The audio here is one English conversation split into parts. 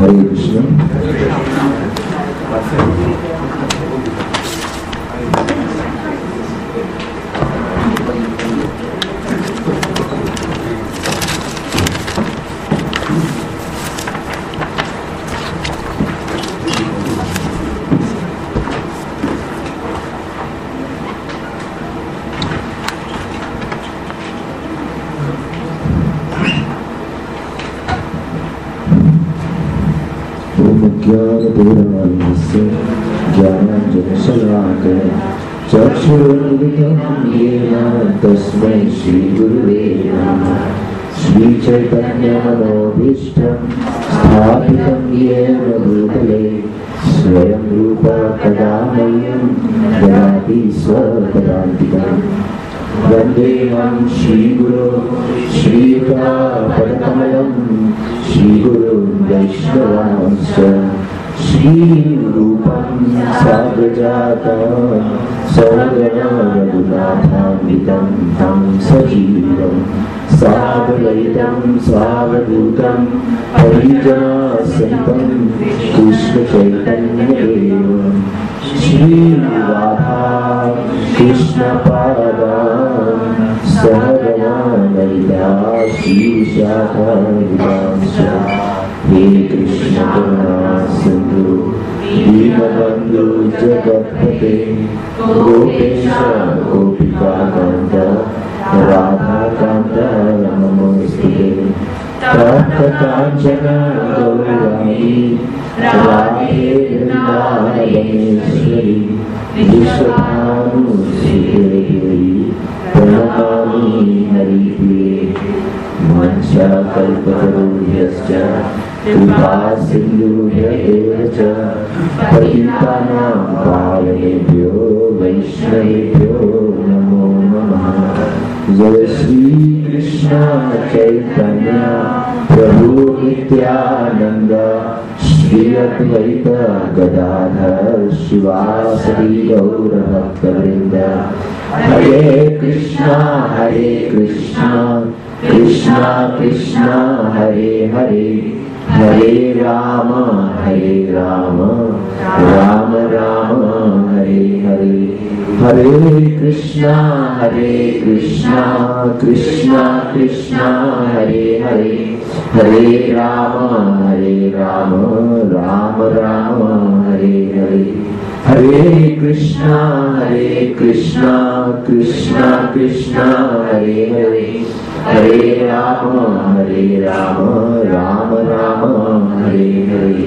Hare Krishna. ज्ञानाञ्जनशलाकया चक्षुरुन्मिलितं येन तस्मै श्रीगुरुवे नमः। श्रीचैतन्यमनोभीष्टं स्थापितं येन भूतले स्वयं रूप कदा मह्यं ददाति स्वपदान्तिकम्। वन्देऽहं श्रीगुरो श्रीयुतापदकमलं श्रीगुरुं वैष्णवांश्च श्रीरूपं साग्रजातं सौगणरघुनाथान्वितं तं सजीवं साद्वैतं सावधूतं परिजनसहितं कृष्णचैतन्यदेवं श्रीराधा कृष्णपादां सहगणा ललिता श्रीशाखान्वितांश्च। हे कृष्ण करुणा सिंधु दीनबंधु जगत्पते गोपेश गोपिकाकांत राधाकांत नमोस्तुते। तप्त कांचन गौरांगी राधे वृंदावनेश्वरी विश्वभानुसुते देवी प्रणमामि हरिप्रिये। वाञ्छाकल्पतरुभ्यश्च कृपा सिन्धुभ्यः च पतितानां पावनेभ्यो वैष्णवेभ्यो नमो नमः। जय श्री कृष्ण चैतन्य प्रभु नित्यानंद श्री अद्वैत गदाधर शिवासदि गौर भक्तवृंद। हरे कृष्णा कृष्णा कृष्णा हरे हरे हरे राम राम राम हरे हरे। हरे कृष्णा कृष्णा कृष्णा हरे हरे हरे राम राम हरे हरे। हरे Krishna Krishna Krishna Hare Hare Hare Ram Ram Hare Hare.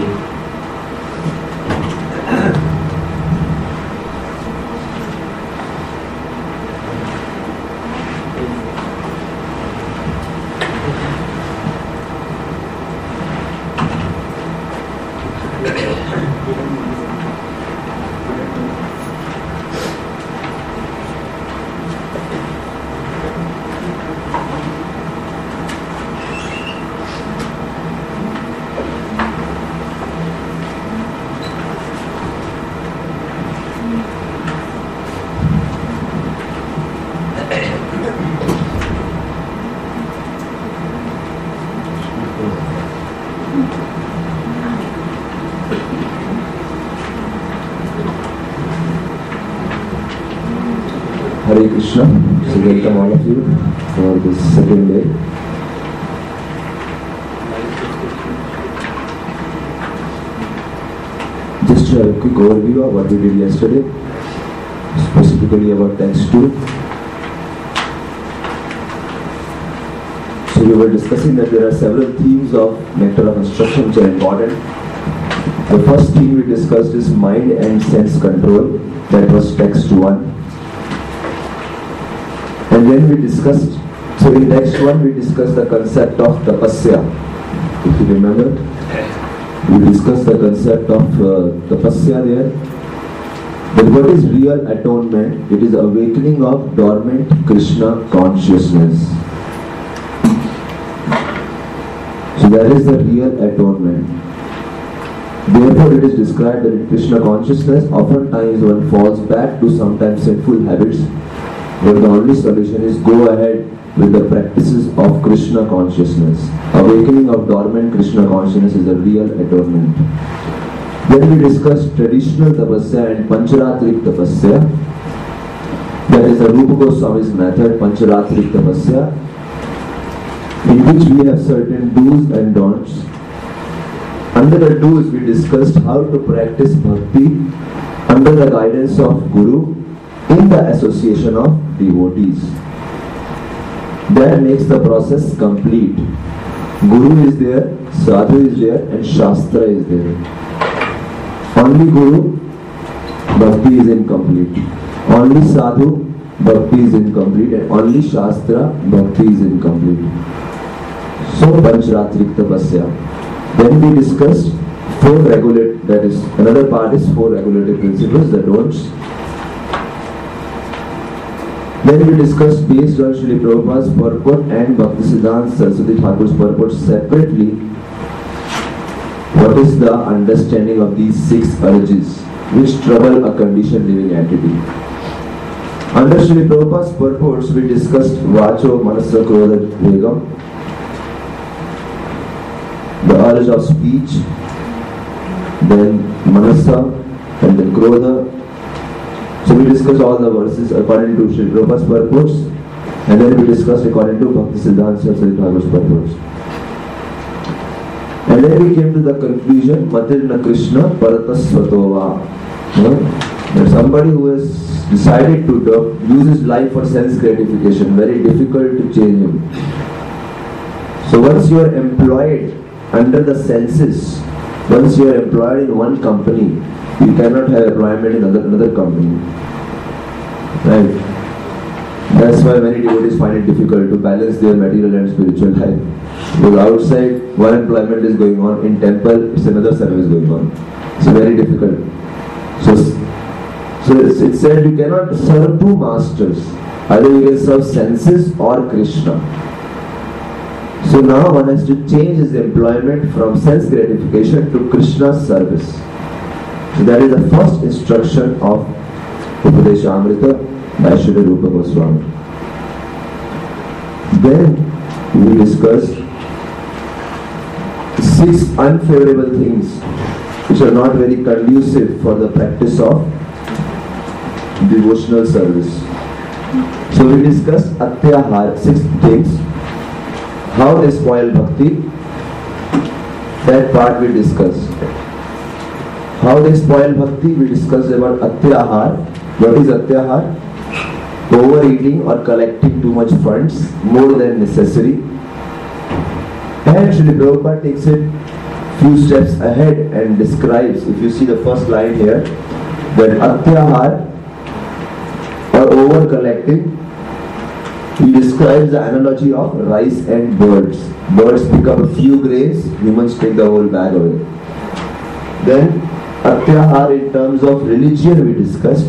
Hare Krishna. So welcome all of you for this second day. Just to have a quick overview of what we did yesterday, specifically about text 2. So we were discussing that there are several themes of nectar of instruction which are important. The first theme we discussed is mind and sense control. That was text 1. And then we discussed, so in text 1 we discussed the concept of tapasya. If you remember, we discussed the concept of tapasya there. But what is real atonement? It is awakening of dormant Krishna consciousness. So that is the real atonement. Therefore it is described that in Krishna consciousness, oftentimes one falls back to sometimes sinful habits. But the only solution is go ahead, with the practices of Krishna consciousness. Awakening of dormant Krishna consciousness is a real atonement. Then we discussed traditional tapasya and Pancharatrik tapasya. That is the Rupa Goswami's method, Pancharatrik tapasya, in which we have certain do's and don'ts. Under the do's, we discussed how to practice bhakti under the guidance of Guru in the association of devotees. That makes the process complete. Guru is there, Sadhu is there, and Shastra is there. Only Guru, bhakti is incomplete. Only Sadhu, bhakti is incomplete, and only Shastra, bhakti is incomplete. So Pancharatrik tapasya. Then we discussed four regulative, that is, another part is four regulative principles, the don'ts. Then we discussed based on Srila Prabhupada's purport and Bhaktisiddhanta Saraswati Thakur's purport separately, what is the understanding of these six urges which trouble a conditioned living entity. Under Srila Prabhupada's purports, we discussed Vacho, Manasa, Krodha, Vegam, the urge of speech, then Manasa, and then Krodha. So we discussed all the verses according to Srila Prabhupada's purports, and then we discussed according to Bhaktisiddhanta Saraswati Thakur's purports. And then we came to the conclusion, Matirna Krishna Paratasvatova. That somebody who has decided to use his life for sense gratification, very difficult to change him. So once you are employed under the senses, once you are employed in one company, you cannot have employment in another company. Right? That's why many devotees find it difficult to balance their material and spiritual life. Because outside, one employment is going on, in temple, it's another service going on. It's very difficult. So it's said you cannot serve two masters. Either you can serve senses or Krishna. So now one has to change his employment from sense gratification to Krishna's service. So that is the first instruction of Upadeshamrita by Srila Rupa Goswami. Then we discussed six unfavorable things which are not very conducive for the practice of devotional service. So we discussed Atyahar, six things. How they spoil bhakti, that part we discussed. How they spoil bhakti, we discussed about Atyahar. What is Atyahar? Overeating or collecting too much funds, more than necessary. And Srila Prabhupada takes it few steps ahead and describes, if you see the first line here, that Atyahar or over collecting, he describes the analogy of rice and birds. Birds pick up a few grains, humans take the whole bag away. Then Atyahar in terms of religion we discussed.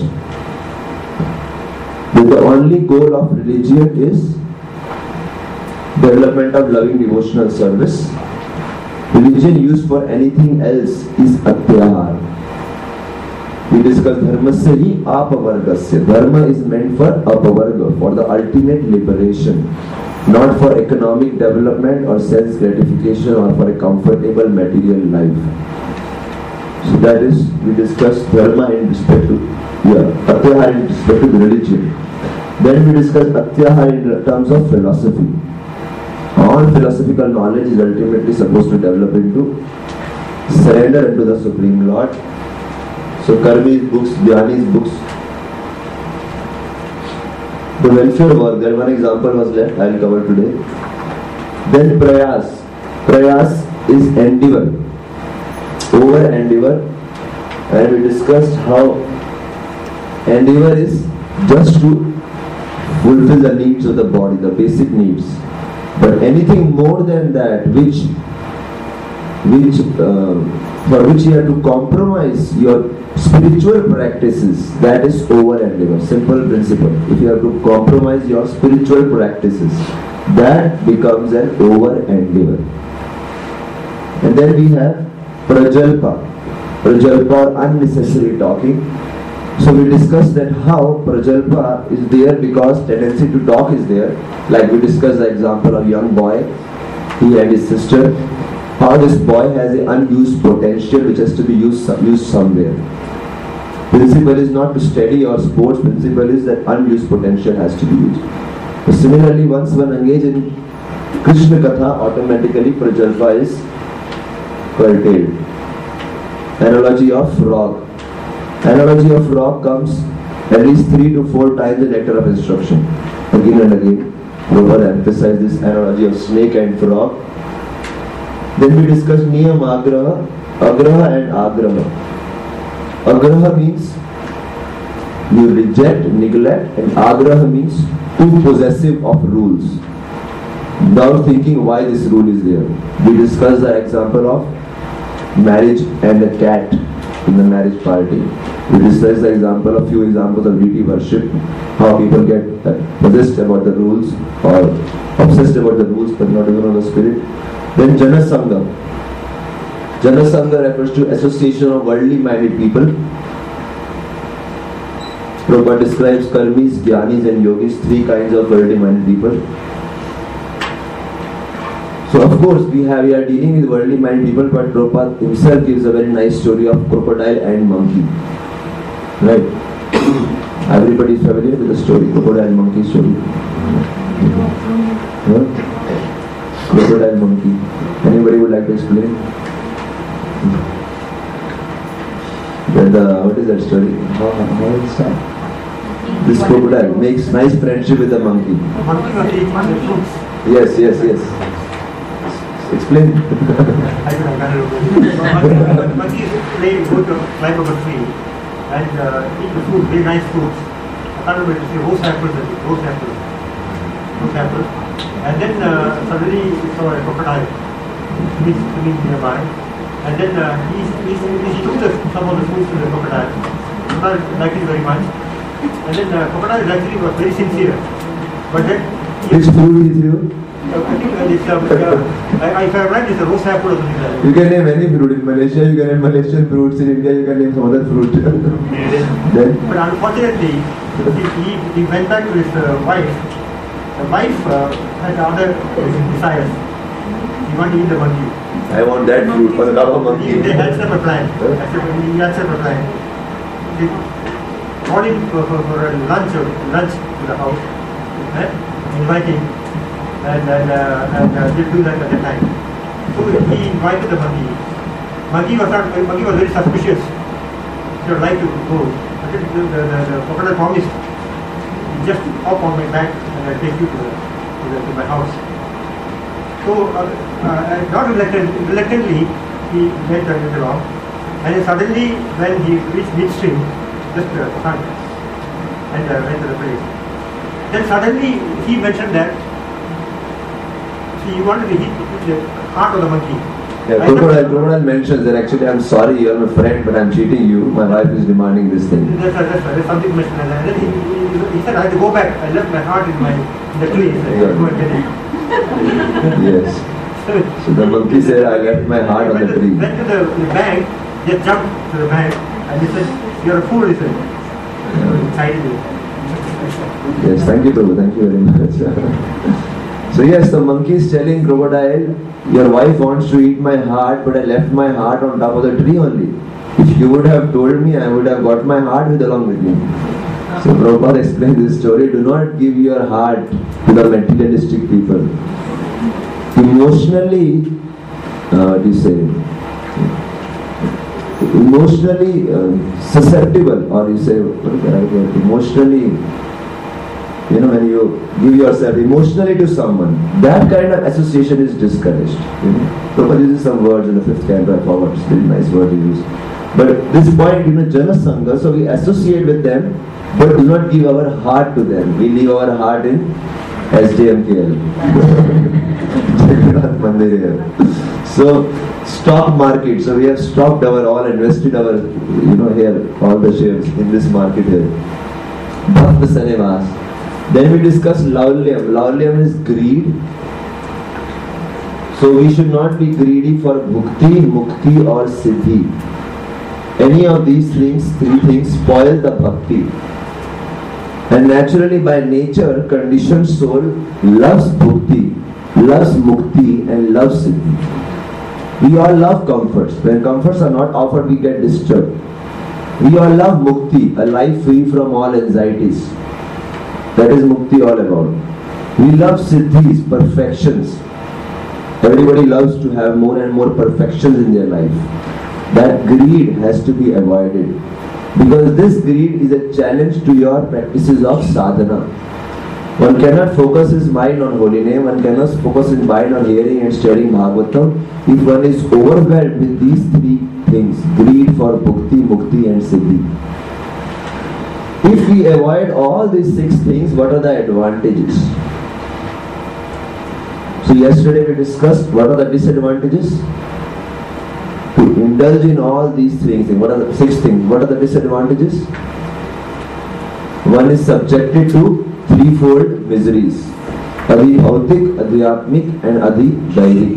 That the only goal of religion is development of loving devotional service. Religion used for anything else is Atyahar. We discussed Dharmasya hi apavargasya. Dharma is meant for apavarga, for the ultimate liberation, not for economic development or sense gratification or for a comfortable material life. So that is, we discussed Dharma in respect to, Atyahar in respect to religion. Then we discussed Atyahar in terms of philosophy. All philosophical knowledge is ultimately supposed to develop into surrender unto the Supreme Lord. So Karmi's books, Dhyani's books, the welfare work, that one example was left, I will cover today. Then Prayas. Prayas is endeavor, over endeavor, and we discussed how endeavor is just to fulfill the needs of the body, the basic needs. But anything more than that, for which you have to compromise your spiritual practices, that is over endeavor. Simple principle. If you have to compromise your spiritual practices, that becomes an over endeavor. And then we have Prajalpa. Prajalpa or unnecessary talking. So we discussed that how Prajalpa is there because tendency to talk is there. Like we discussed the example of young boy, he and his sister. How this boy has an unused potential which has to be used somewhere. Principle is not to study or sports, principle is that unused potential has to be used. So similarly, once one engages in Krishna Katha, automatically Prajalpa is curtailed. Analogy of frog. Analogy of frog comes at least 3 to 4 times in Nectar of Instruction. Again and again. Prabhupada emphasized this analogy of snake and frog. Then we discussed Niyam Agraha, Agraha and Agraha. Agraha means you reject, neglect, and Agraha means too possessive of rules. Now thinking why this rule is there. We discussed the example of marriage and a cat in the marriage party. We discussed the example of few examples of deity worship, how people get possessed about the rules or obsessed about the rules but not even on the spirit. Then Jana Sangha. Jana Sangha refers to association of worldly minded people. Prabhupada describes karmis, jnanis and yogis, 3 kinds of worldly minded people. So of course we are dealing with worldly minded people, but Prabhupada himself gives a very nice story of crocodile and monkey. Right? Everybody is familiar with the story, crocodile and monkey story. Crocodile monkey. Anybody would like to explain? What is that story? How is that? This crocodile makes nice friendship with the monkey. Yes. Explain. Monkey is playing go to climb up a tree and eat the fruit, very nice fruits. I can't remember to say rose apple. And then suddenly he saw a crocodile swimming nearby. And then he took some of the fruits to the crocodile. The crocodile liked it very much. And then the crocodile actually was very sincere. But then which fruit he threw? I think if I'm right, it's a rose apple or something like that. You can name any fruit. In Malaysia, you can name Malaysian fruits. In India, you can name some other fruit. Then? But unfortunately, he went back to his wife. The wife had other desires. He wanted to eat the monkey. I want that fruit for the love of monkey. They had set a plan. He had set a plan. He called him for a lunch to the house. Inviting. And they'll do that at the time. So he invited the monkey. Monkey was very suspicious. He would like to go. But the crocodile promised, just hop on my back and I'll take you to my house. So not reluctantly he went along. And then suddenly when he reached midstream, just sunk and went to the place. Then suddenly he mentioned that he wanted to hit the heart of the monkey. Yeah, crocodile mentions that actually I'm sorry, you're my friend, but I'm cheating you. My wife is demanding this thing. That's right. There's something mentioned like that. And then he said, I had to go back. I left my heart in the tree. I said, go and get it. Yes. So the monkey said, I left my heart on the tree. Went to the bank, just jumped to the bank, and he said, you're a fool, he said. Chided me. Yes, thank you, Prabhu. Thank you very much. So yes, the monkey is telling crocodile, your wife wants to eat my heart, but I left my heart on top of the tree only. If you would have told me, I would have got my heart along with me. So Prabhupada explained this story. Do not give your heart to the materialistic people. Emotionally, susceptible, or you say, emotionally, when you give yourself emotionally to someone, that kind of association is discouraged. Prabhupada uses some words in the 5th canto, I forgot, it's very nice word he used. But this point, Jana Sangha, so we associate with them, but do not give our heart to them. We leave our heart in SJMKL. So, stock market. So we have stocked our all, invested our, here, all the shares in this market here. Bhakta Sanevas. Then we discuss Laulyam. Laulyam is greed. So we should not be greedy for bhukti, mukti or siddhi. any of these things, three things, spoil the bhakti. And naturally, by nature, conditioned soul loves bhakti, loves mukti, and loves siddhi. We all love comforts. When comforts are not offered, we get disturbed. We all love mukti, a life free from all anxieties. That is mukti all about. We love siddhis, perfections. Everybody loves to have more and more perfections in their life. That greed has to be avoided. Because this greed is a challenge to your practices of sadhana. One cannot focus his mind on holy name, one cannot focus his mind on hearing and studying Bhagavatam if one is overwhelmed with these three things: greed for bhakti, mukti and siddhi. If we avoid all these six things, what are the advantages? So yesterday we discussed what are the disadvantages. To indulge in all these things, what are the six things? What are the disadvantages? One is subjected to threefold miseries: Adi Bhautik, Adhyatmik and Adi Dairik.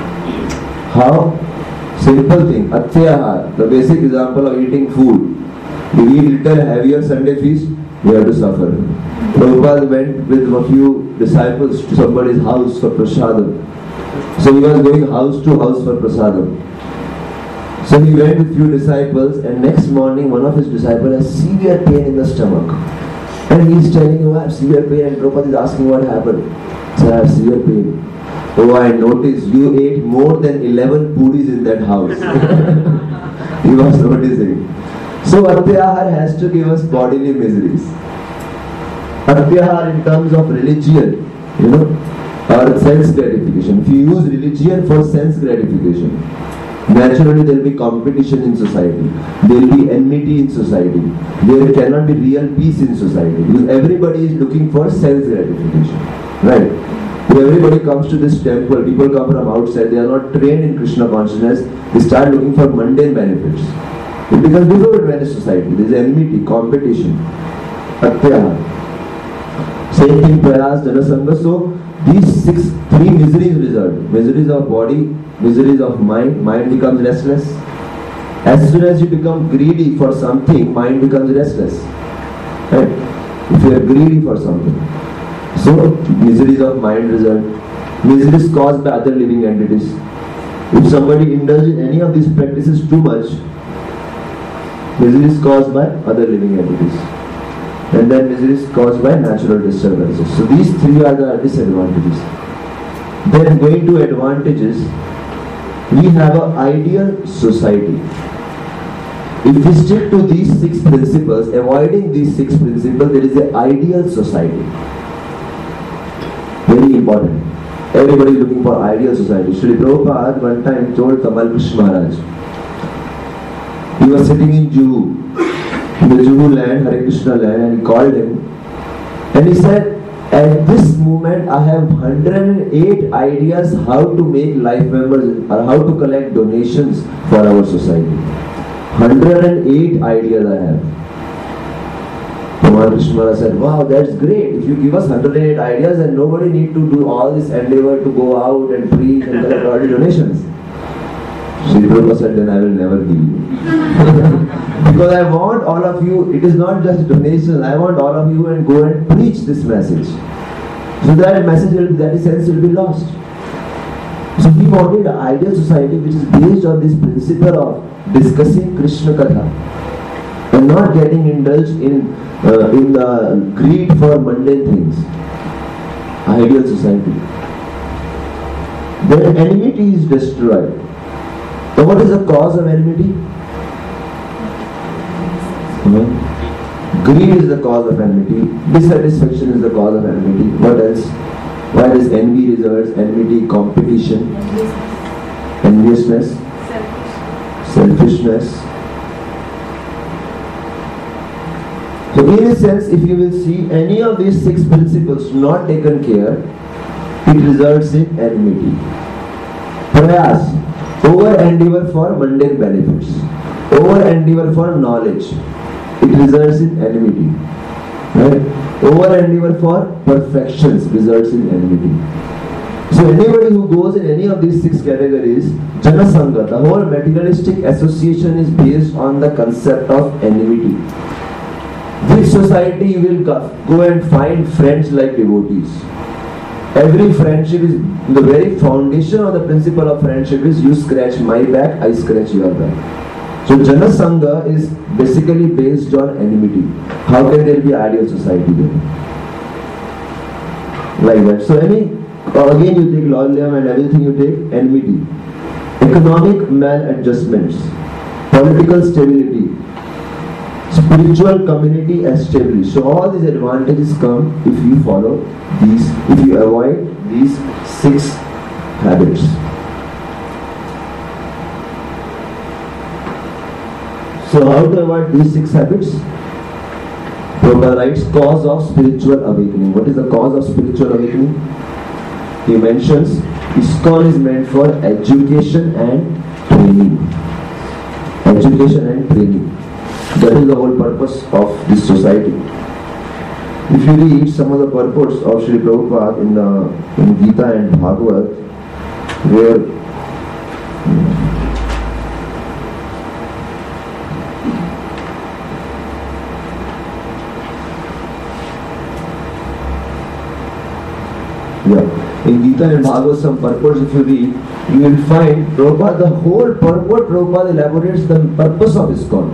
How? Simple thing. Atyahar, the basic example of eating food. You eat little heavier Sunday feast, you have to suffer. Prabhupada went with a few disciples to somebody's house for prasadam. So he was going house to house for prasadam. So he went with few disciples, and next morning one of his disciples has severe pain in the stomach. And he is telling him, I have severe pain, and Prabhupada is asking what happened. Sir, I have severe pain. Oh, I noticed you ate more than 11 puris in that house. He was noticing. So Atyahar has to give us bodily miseries. Atyahar in terms of religion, or sense gratification. If you use religion for sense gratification, naturally there will be competition in society. There will be enmity in society. There cannot be real peace in society because everybody is looking for sense gratification. Right? When everybody comes to this temple, people come from outside, they are not trained in Krishna consciousness, they start looking for mundane benefits. It becomes different when in society. There is enmity, competition. Atyahar. Same thing, prayas, janasanga. So these three miseries result. Miseries of body, miseries of mind. Mind becomes restless. As soon as you become greedy for something, mind becomes restless. Right? If you are greedy for something. So miseries of mind result. Miseries caused by other living entities. If somebody indulges in any of these practices too much, misery is caused by other living entities. And then misery is caused by natural disturbances. So these three are the disadvantages. Then going to advantages, we have an ideal society. If we stick to these six principles, avoiding these six principles, there is an ideal society. Very important. Everybody is looking for ideal society. Srila Prabhupada one time told Tamal Krishna Maharaj, he was sitting in Juhu, in the Juhu land, Hare Krishna land, and he called him and he said, at this moment I have 108 ideas how to make life members or how to collect donations for our society. 108 ideas I have. Tamal Krishna Maharaj said, wow, that's great. If you give us 108 ideas, then nobody need to do all this endeavor to go out and preach and collect all the donations. Sri Prabhupada said, then I will never give you. Because I want all of you, it is not just donation, I want all of you and go and preach this message. So that message, that sense will be lost. So we wanted an ideal society which is based on this principle of discussing Krishna Katha and not getting indulged in the greed for mundane things. Ideal society. Then enmity is destroyed. So what is the cause of enmity? Greed is the cause of enmity. Dissatisfaction is the cause of enmity. What else? Why does envy results? Enmity, competition, enviousness, selfishness. So in a sense, if you will see any of these six principles not taken care, it results in enmity. Prayas. Over endeavor for mundane benefits, over endeavor for knowledge, it results in enmity. Right? Over endeavor for perfections results in enmity. So anybody who goes in any of these 6 categories, Janasanga, the whole materialistic association is based on the concept of enmity. Which society you will go and find friends like devotees? Every friendship is, the very foundation of the principle of friendship is you scratch my back, I scratch your back. So Janasanga is basically based on enmity. How can there be ideal society then? Like that. So again you take lolium and everything you take enmity. Economic maladjustments, political stability, spiritual community established. So all these advantages come if you follow these, if you avoid these 6 habits. So how to avoid these 6 habits? Prabhupada writes, cause of spiritual awakening. What is the cause of spiritual awakening? He mentions ISKCON is meant for education and training. Education and training. That is the whole purpose of this society. If you read some of the purports of Sri Prabhupada in Gita and Bhagavad, where in Gita and Bhagavad, some purports if you read, you will find Prabhupada, the whole purport Prabhupada elaborates the purpose of ISKCON.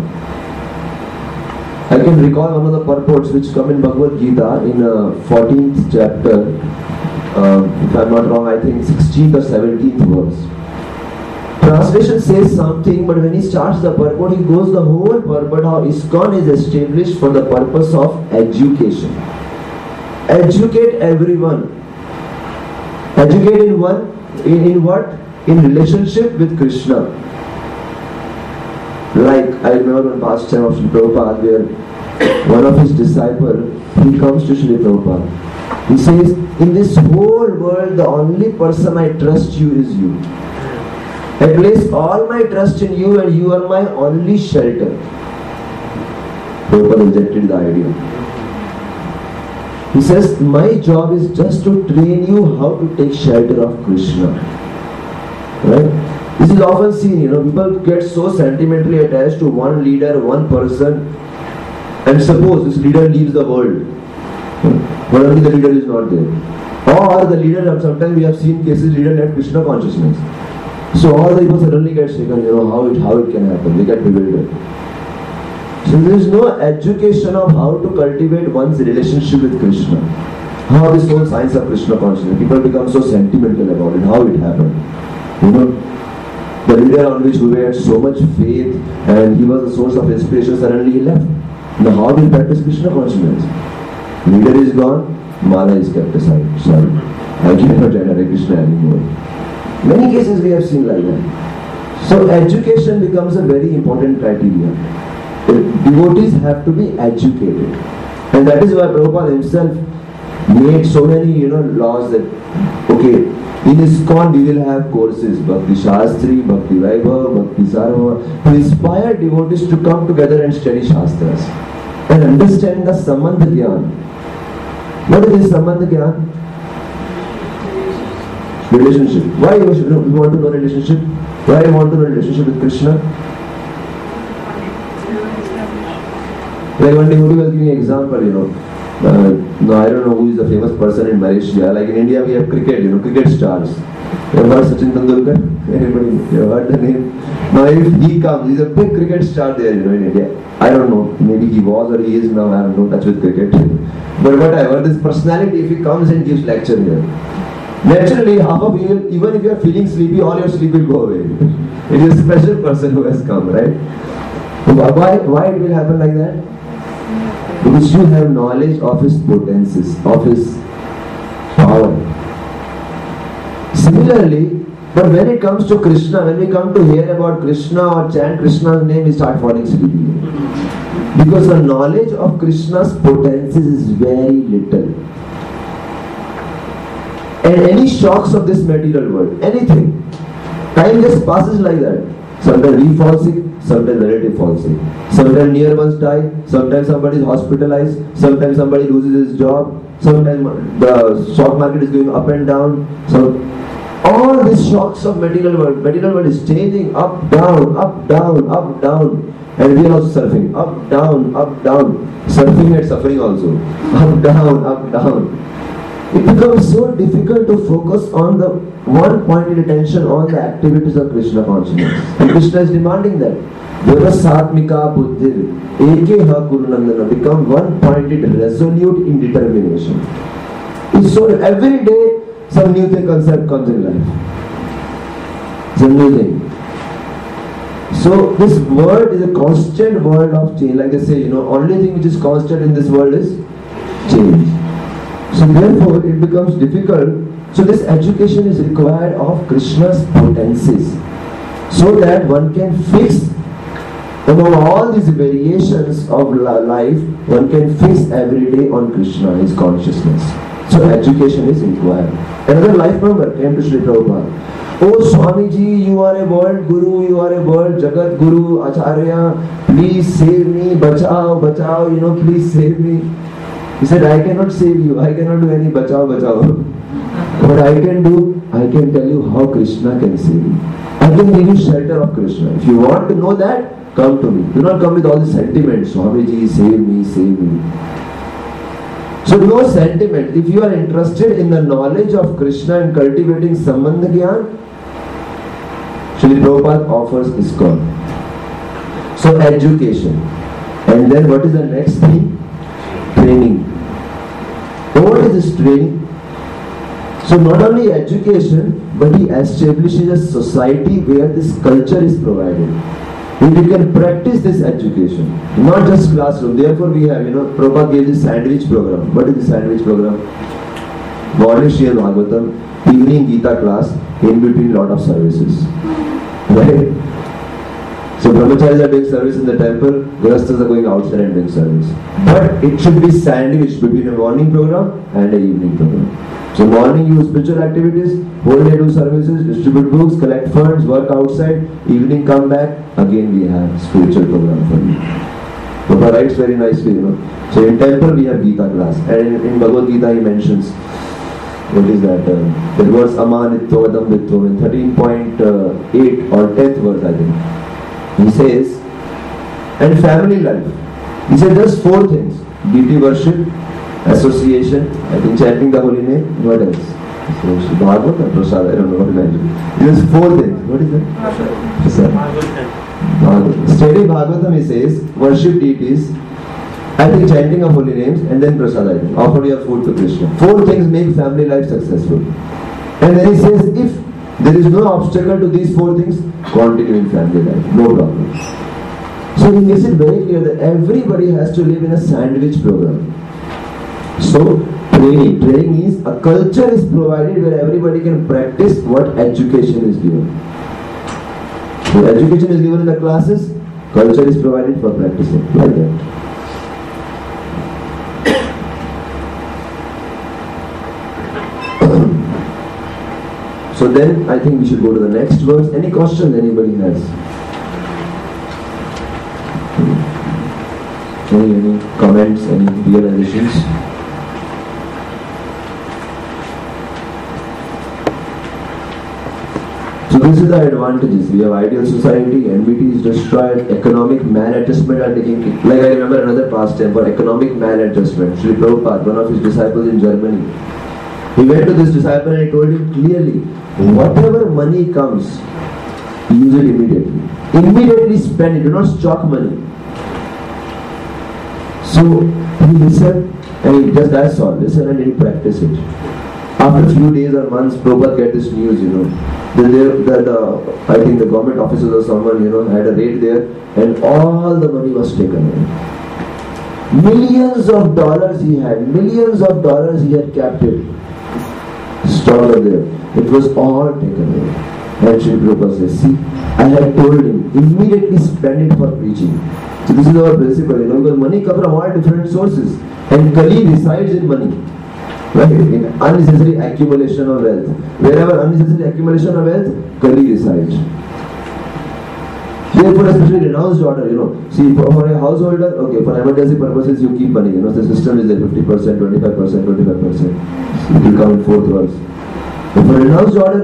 I can recall one of the purports which come in Bhagavad Gita in 14th chapter, if I am not wrong, I think 16th or 17th verse. Translation says something, but when he starts the purport, he goes the whole purport how ISKCON is established for the purpose of education. Educate everyone. Educate in what? In relationship with Krishna. Like I remember one past time of Sri Prabhupada where one of his disciples, he comes to Sri Prabhupada. He says, in this whole world the only person I trust you is you. I place all my trust in you and you are my only shelter. Prabhupada rejected the idea. He says, my job is just to train you how to take shelter of Krishna. Right? This is often seen, people get so sentimentally attached to one leader, one person, and suppose this leader leaves the world, but only the leader is not there. Or the leader, sometimes we have seen cases, leader left Krishna consciousness. So all the people suddenly get shaken, how it can happen, they get bewildered. So there is no education of how to cultivate one's relationship with Krishna. How this whole science of Krishna consciousness, people become so sentimental about it, how it happened. The leader on which we had so much faith and he was the source of inspiration, suddenly he left. Now how do we practice Krishna consciousness? Leader is gone, Mala is kept aside. Sorry, I cannot chant Hare Krishna anymore. Many cases we have seen like that. So education becomes a very important criteria. Devotees have to be educated. And that is why Prabhupada himself made so many laws that, okay, in ISKCON we will have courses, Bhakti Shastri, Bhakti Vaibhav, Bhakti Sarva, to inspire devotees to come together and study Shastras and understand the Sambandha Gyan. What is this Sambandha Gyan? Relationship. Why you want to know relationship? Why you want to know relationship with Krishna? Like one devotee was giving an example, no, I don't know who is the famous person in Malaysia. Like in India we have cricket, cricket stars. You have heard Sachin Tendulkar? Everybody, you have heard the name? Now if he comes, he's a big cricket star there, in India. I don't know, maybe he was or he is now, I have no touch with cricket. But whatever, this personality, if he comes and gives lecture here, naturally half of you, even if you are feeling sleepy, all your sleep will go away. It is a special person who has come, right? Why it will happen like that? Because you have knowledge of his potencies, of his power. Similarly, but when it comes to Krishna, when we come to hear about Krishna or chant Krishna's name, we start falling sleepy. Because the knowledge of Krishna's potencies is very little. And any shocks of this material world, anything, time just passes like that. Sometimes we fall sick, sometimes relative falls sick. Sometimes near ones die, sometimes somebody is hospitalized, sometimes somebody loses his job, sometimes the stock market is going up and down. So All these shocks of material world is changing up, down, up, down, up, down. And we are also surfing, up, down, surfing and suffering also, up, down. It becomes so difficult to focus on the one-pointed attention on the activities of Krishna consciousness. And Krishna is demanding that. Vyavasatmika buddhir, ekeha kurunandana, become one-pointed, resolute in determination. It's so every day some new concept comes in life. Some new thing. So this world is a constant world of change. Like they say, only thing which is constant in this world is change. So therefore it becomes difficult. So this education is required of Krishna's potencies, so that one can fix among all these variations of life, one can fix every day on Krishna, his consciousness. So education is required. Another life member came to Sri Prabhupada. Oh Swamiji, you are a world Guru, you are a world Jagat Guru, Acharya, please save me, bachao, please save me. He said, I cannot save you, I cannot do any bachao. What I can do, I can tell you how Krishna can save you. I can give you shelter of Krishna. If you want to know that, come to me. Do not come with all the sentiments. Swamiji, save me, save me. So no sentiment. If you are interested in the knowledge of Krishna and cultivating Sambandha Gyan, Srila Prabhupada offers ISKCON. So education. And then what is the next thing? Training. So what is this training? So not only education, but he establishes a society where this culture is provided. And you can practice this education, not just classroom. Therefore we have, Prabhupada gave this sandwich program. What is the sandwich program? Morning Srimad Bhagavatam, evening Gita class, in between lot of services. Right? So brahmacharis are doing service in the temple, grihasthas are going outside and doing service. But it should be sandwiched between a morning program and an evening program. So morning you do spiritual activities, whole day do services, distribute books, collect funds, work outside, evening come back, again we have spiritual program for you. Prabhupada writes very nicely, So in temple we have Gita class, and in Bhagavad Gita he mentions, what is that? That verse Amanitva Vadambitva in 13.8 or 10th verse I think. He says, and family life. He said there's 4 things: deity worship, association, I think chanting the holy name, what else? So Bhagavad and Prasad, I don't know what it is. There's 4 things. What is that? Prasad. Bhagavad. Studying Bhagavatam he says, worship deities, I think chanting of holy names, and then Prasad, I think. Offer your food to Krishna. 4 things make family life successful. And then he says, if there is no obstacle to these 4 things, continue in family life. No problem. So he makes it very clear that everybody has to live in a sandwich program. So training is a culture is provided where everybody can practice what education is given. So education is given in the classes, culture is provided for practicing like that. So then I think we should go to the next verse. Any questions anybody has? Any comments, any realizations? So this is the advantages. We have ideal society, enmity is destroyed, economic maladjustment are taking place. Like I remember another pastime for economic maladjustment. Sri Prabhupada, one of his disciples in Germany, he went to this disciple and he told him clearly, whatever money comes, use it immediately. Immediately spend it, do not stock money. So he listened and he just that's all, listen and he practice it. After a few days or months, Prabhupada get this news, that I think the government officers or someone, had a raid there and all the money was taken away. Millions of dollars he had captive. Stock there. It was all taken away. And Sri Prabhupada says, see, I have told him, immediately spend it for preaching. So this is our principle, because money comes from all different sources. And Kali resides in money. Right? In unnecessary accumulation of wealth. Wherever unnecessary accumulation of wealth, Kali resides. Therefore, especially renounced order, see, for a householder, okay, for emergency purposes, you keep money, the system is there, 50%, 25%, 25%. It will come in 4th verse. But for renounced order,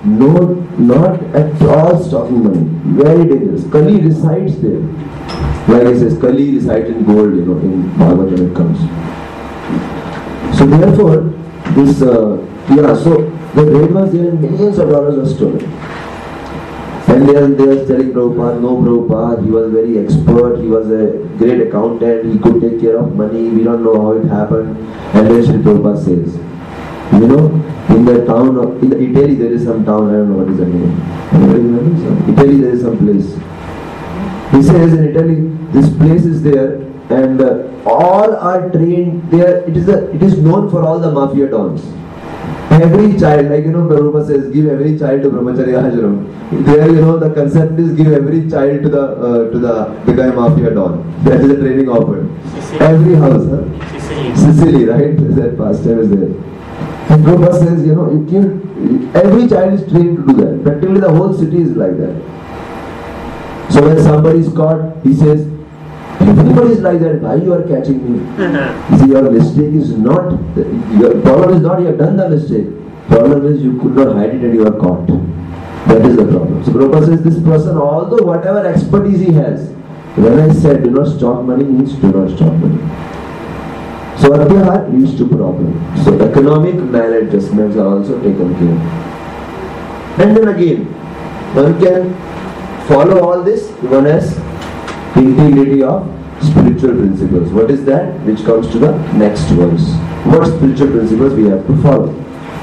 No, not at all stocking money. Very dangerous. Kali resides there. Like he says, Kali resides in gold, in Bhagavad when it comes. So therefore, this, so the great ones, there millions of dollars are stolen. And they are telling Prabhupada, no Prabhupada, he was very expert, he was a great accountant, he could take care of money, we don't know how it happened. And then Sri Prabhupada says, in the town of, in Italy there is some town, I don't know what is the name. Anybody remember? Italy there is some place. He says in Italy, this place is there and all are trained there, it is known for all the mafia dons. Every child, like Prabhupada says, give every child to Brahmacharya Ashram. There, the concept is give every child to the guy mafia don. That is the training offered. Sicily. Every house, Sicily, right? That pastime is there. And Prabhupada says, every child is trained to do that. Practically the whole city is like that. So when somebody is caught, he says, everybody is like that, why you are catching me? You see, your mistake is not, your problem is not you have done the mistake. Problem is you could not hide it and you are caught. That is the problem. So Prabhupada says this person, although whatever expertise he has, when I said do not stock money means do not stock money. So atyahar leads to problem. So economic maladjustments are also taken care of. And then again, one can follow all this, one has integrity of spiritual principles. What is that? Which comes to the next verse. What spiritual principles we have to follow?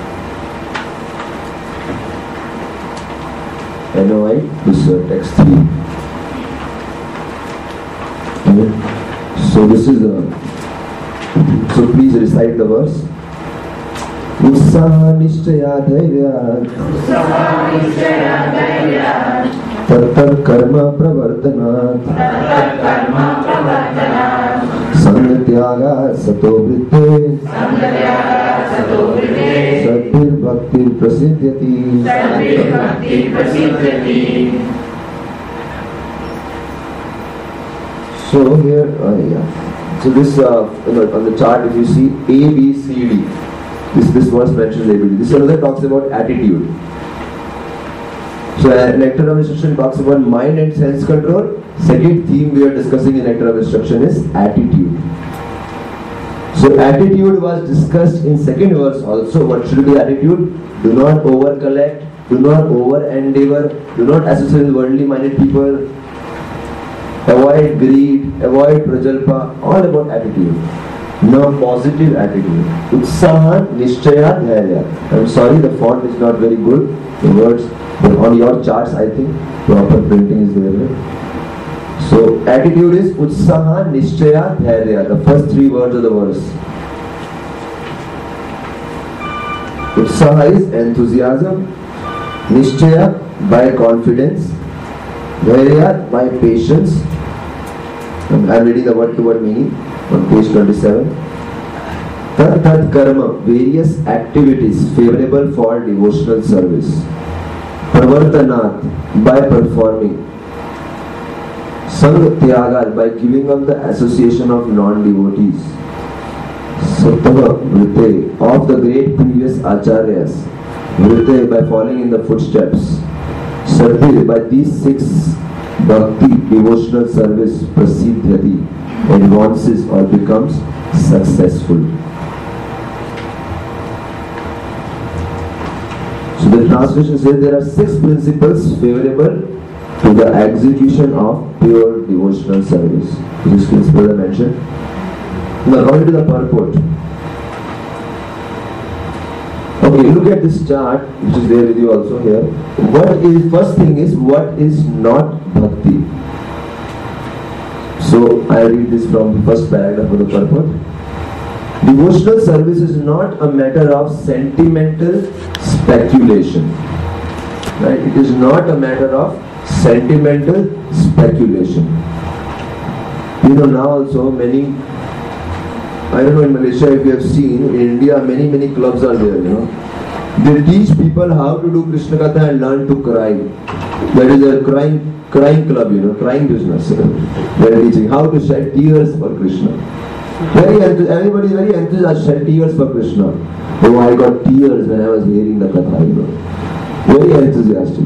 NOI, this text 3. Okay. So this is so please recite the verse. Utsaha nishchaya dhairya Tattat karma pravartanat Sangatyaga sato vritte Sadbhir bhaktir prasidhyati. So here, so this on the chart if you see A, B, C, D, this verse mentions A, B, D. This another talks about attitude. So Nectar of Instruction talks about mind and sense control. Second theme we are discussing in Nectar of Instruction is attitude. So attitude was discussed in second verse also. What should be attitude? Do not over collect, do not over endeavor, do not associate with worldly minded people, avoid greed, avoid prajalpa, all about attitude. Now positive attitude. Utsaha nishchaya dhairya. I'm sorry the font is not very good. The words on your charts I think proper printing is there. So attitude is Utsaha nishchaya dhairya. The first three words of the verse. Utsaha is enthusiasm. Nishchaya by confidence. Dhairya by patience. I'm reading the word to word meaning on page 27. Tat karma, various activities favorable for devotional service. Pravartanat, by performing. Sang tyaga, by giving up the association of non-devotees. Sattva vrite, of the great previous acharyas. Vrite, by following in the footsteps. Sadhir, by these six bhakti, devotional service, prasidhyati, advances or becomes successful. So the translation says there are 6 principles favorable to the execution of pure devotional service. These principles are mentioned. Now according to the purport. Okay, look at this chart which is there with you also here. First thing is what is not bhakti. So I read this from the first paragraph of the purport. Devotional service is not a matter of sentimental speculation. Right? It is not a matter of sentimental speculation. Now also many, I don't know in Malaysia if you have seen, in India many clubs are there, They teach people how to do Krishna Katha and learn to cry. That is a crying club, crying business. They are teaching how to shed tears for Krishna. Everybody is very enthusiastic, shed tears for Krishna. Oh, I got tears when I was hearing the Katha, very enthusiastic.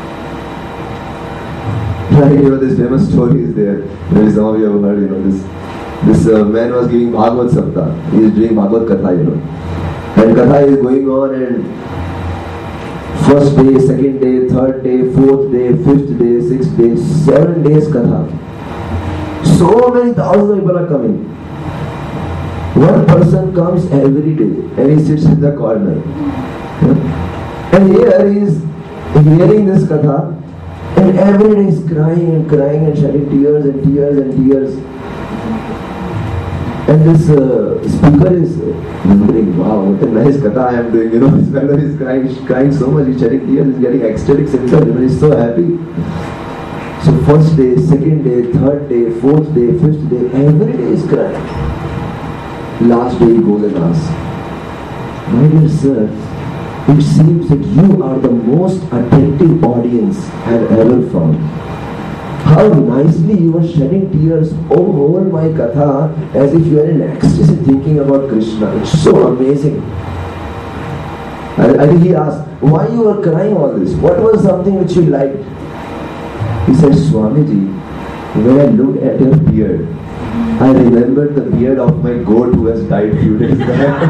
Right, this famous story is there. Maybe some of you have heard, this man was giving Bhagavad Saptah. He is doing Bhagavad Katha, And Katha is going on, and first day, second day, third day, fourth day, fifth day, sixth day, 7 days Katha. So many thousands of people are coming. One person comes every day and he sits in the corner. And here he is hearing this Katha, and every day is crying and crying and shedding tears and tears and tears. And this speaker is wondering, wow, what a nice Katha I am doing. This fellow is crying so much, he's shedding tears, he's getting ecstatic symptoms, he's so happy. So first day, second day, third day, fourth day, fifth day, every day is crying. Last day he goes and asks, my dear sir, it seems that you are the most attentive audience I have ever found. How nicely you are shedding tears over my Katha as if you are in ecstasy thinking about Krishna. It's so amazing. I think he asked, why you were crying all this? What was something which you liked? He said, Swamiji, when I looked at your beard, I remembered the beard of my goat who has died few days back.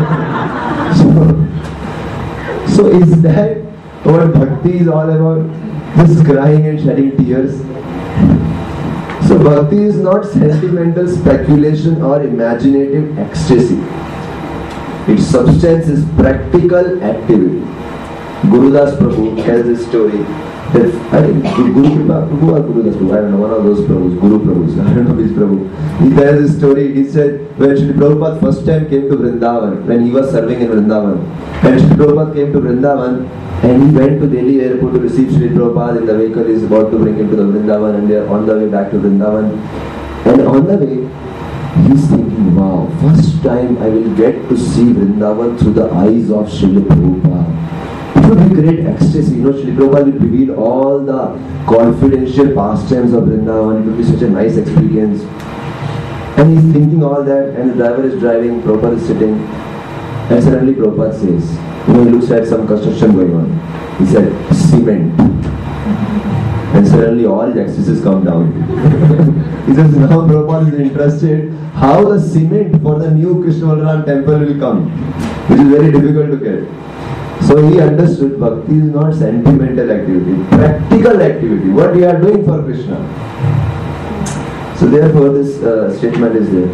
So is that what bhakti is all about? This crying and shedding tears? So bhakti is not sentimental speculation or imaginative ecstasy. Its substance is practical activity. Gurudas Prabhu tells this story. I think Guru Kripa Prabhu or Gurudas Prabhu, I don't know, one of those Prabhus, Guru Prabhus, I don't know which Prabhu. He tells this story. He said when Srila Prabhupada first time came to Vrindavan, when he was serving in Vrindavan, when Srila Prabhupada came to Vrindavan and he went to Delhi airport to receive Srila Prabhupada, in the vehicle is about to bring him to the Vrindavan, and they are on the way back to Vrindavan, and on the way he is thinking, wow, first time I will get to see Vrindavan through the eyes of Srila Prabhupada. It would be great ecstasy. Srila Prabhupada will reveal all the confidential pastimes of Vrindavan. It would be such a nice experience. And he's thinking all that, and the driver is driving, Prabhupada is sitting, and suddenly Prabhupada says, he looks at some construction going on. He said, cement. And suddenly all his ecstasies come down. He says, now Prabhupada is interested how the cement for the new Krishna Balaram temple will come, which is very difficult to get. So he understood bhakti is not sentimental activity, practical activity, what we are doing for Krishna. So therefore this statement is there.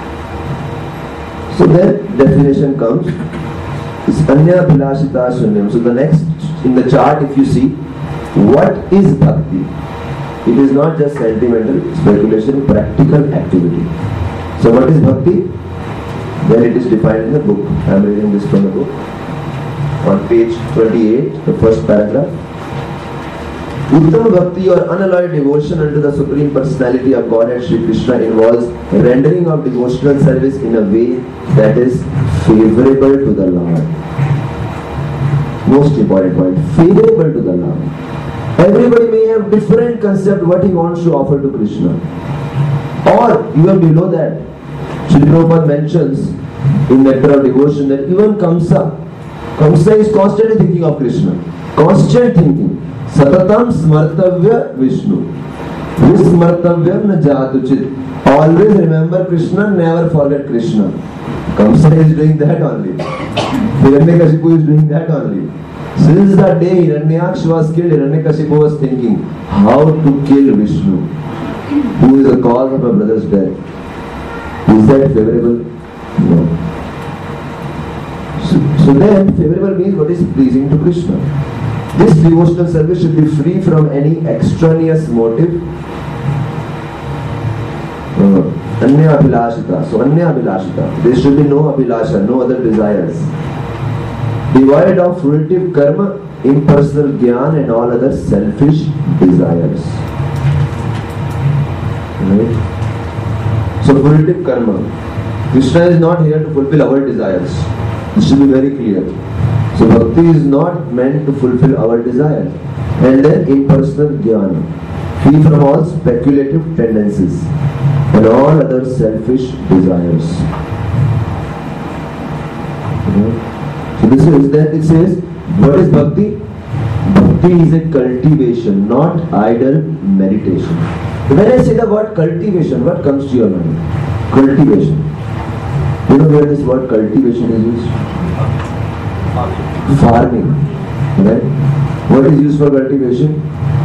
So that definition comes, is Anya Bhilashita Shunyam. So the next, in the chart if you see, what is bhakti? It is not just sentimental speculation, practical activity. So what is bhakti? Then it is defined in the book. I am reading this from the book. On page 28, the first paragraph. Uttama Bhakti or unalloyed devotion unto the Supreme Personality of Godhead Shri Krishna involves rendering of devotional service in a way that is favorable to the Lord. Most important point, favorable to the Lord. Everybody may have different concept what he wants to offer to Krishna. Or even below that, Srila Prabhupada mentions in Nectar of Devotion that even Kamsa is constantly thinking of Krishna. Constant thinking. Satatam smartavya Vishnu. Vismartavyam na jatuchit. Always remember Krishna, never forget Krishna. Kamsa is doing that only. Hiranyakashipu is doing that only. Since the day Hiranyaksha was killed, Hiranyakashipu was thinking how to kill Vishnu, who is the cause of my brother's death. Is that favorable? No. So then, favorable means what is pleasing to Krishna. This devotional service should be free from any extraneous motive. Anya Abhilashita. So Anya Abhilashita. There should be no Abhilasha, no other desires. Devoid of fruitive karma, impersonal jnana and all other selfish desires. Right? So fruitive karma. Krishna is not here to fulfill our desires. This should be very clear. So bhakti is not meant to fulfill our desires. And then impersonal jnana, free from all speculative tendencies and all other selfish desires. So this is that it says, what is bhakti? Bhakti is a cultivation, not idle meditation. When I say the word cultivation, what comes to your mind? Cultivation. You know where this word cultivation is used? Farming. Right? What is used for cultivation?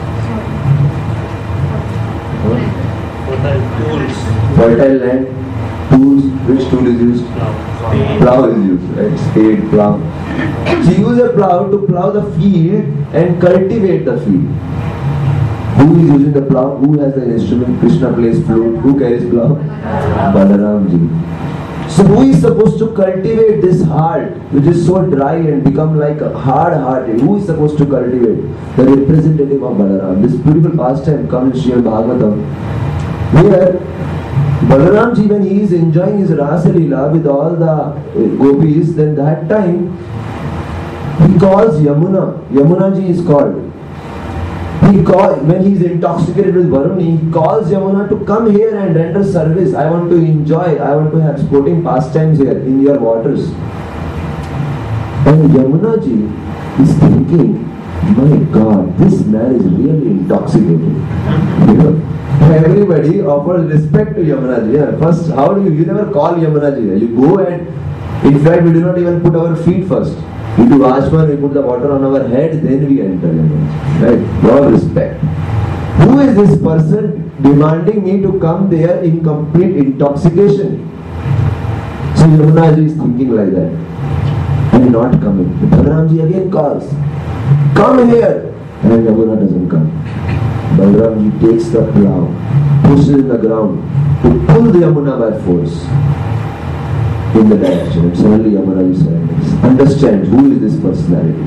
Fertile land. Tools. Which tool is used? Plow is used, right? Spade, plow. So you use a plow to plow the field and cultivate the field. Who is using the plow? Who has the instrument? Krishna plays flute. Who carries plow? Balaram ji. So who is supposed to cultivate this heart which is so dry and become like a hard-hearted? Who is supposed to cultivate? The representative of Balaram. This beautiful pastime comes in Srimad Bhagavatam. Here, Balaram ji, when he is enjoying his Rasa Leela with all the gopis, then that time he calls Yamuna. Yamuna ji is called. When he is intoxicated with Varuni, he calls Yamuna to come here and render service. I want to enjoy, I want to have sporting pastimes here in your waters. And Yamuna ji is thinking, my God, this man is really intoxicated. You know, everybody offers respect to Yamuna ji. Yeah. First, how do you never call Yamuna ji? You go and, in fact, we do not even put our feet first. We do Ashman, we put the water on our head, then we enter. Right? All respect. Who is this person demanding me to come there in complete intoxication? So Yamuna ji is thinking like that. And not coming. Balaram ji again calls. Come here! And Yamuna doesn't come. Balaram ji takes the plow, pushes it in the ground to pull the Yamuna by force in the direction, and suddenly Yamuna ji surrenders. Understand who is this personality.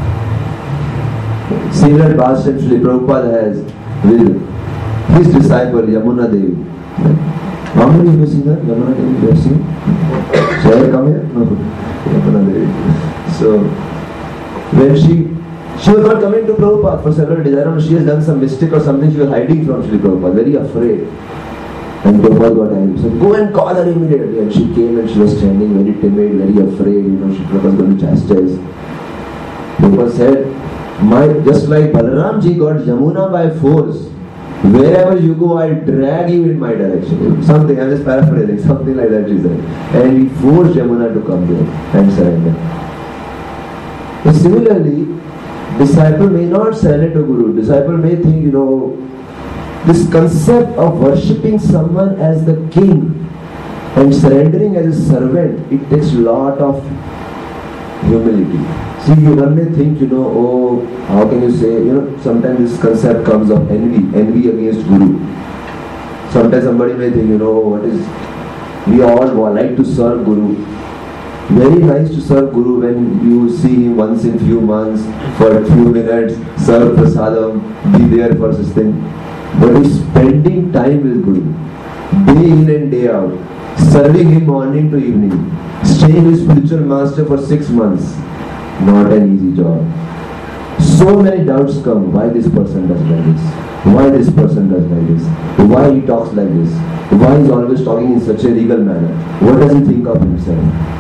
Similar pastime Srila Prabhupada has with his disciple Yamuna Devi. How many of you have seen her? Yamuna Devi, you have seen? Shall I come here? No. Yamuna Devi. So, when she was not coming to Prabhupada for several days. I don't know, she has done some mistake or something, she was hiding from Srila Prabhupada, very afraid. And Prabhupada got angry. So go and call her immediately. And she came and she was standing very timid, very afraid. You know, she was going to chastise. Prabhupada said, just like Balaram ji got Yamuna by force, wherever you go, I'll drag you in my direction. Something, I'm just paraphrasing, something like that she said. And he forced Yamuna to come there and surrender. But similarly, disciple may not surrender to Guru. Disciple may think, you know, this concept of worshipping someone as the king and surrendering as a servant, it takes a lot of humility. See, one may think, you know, oh, how can you say, you know, sometimes this concept comes of envy against Guru. Sometimes somebody may think, you know, we all like to serve Guru. Very nice to serve Guru when you see him once in few months for a few minutes, serve prasadam, be there for this thing. But if spending time with Guru, day in and day out, serving him morning to evening, staying with spiritual master for 6 months, not an easy job. So many doubts come, why this person does like this, why this person does like this, why he talks like this, why he is always talking in such a regal manner, what does he think of himself?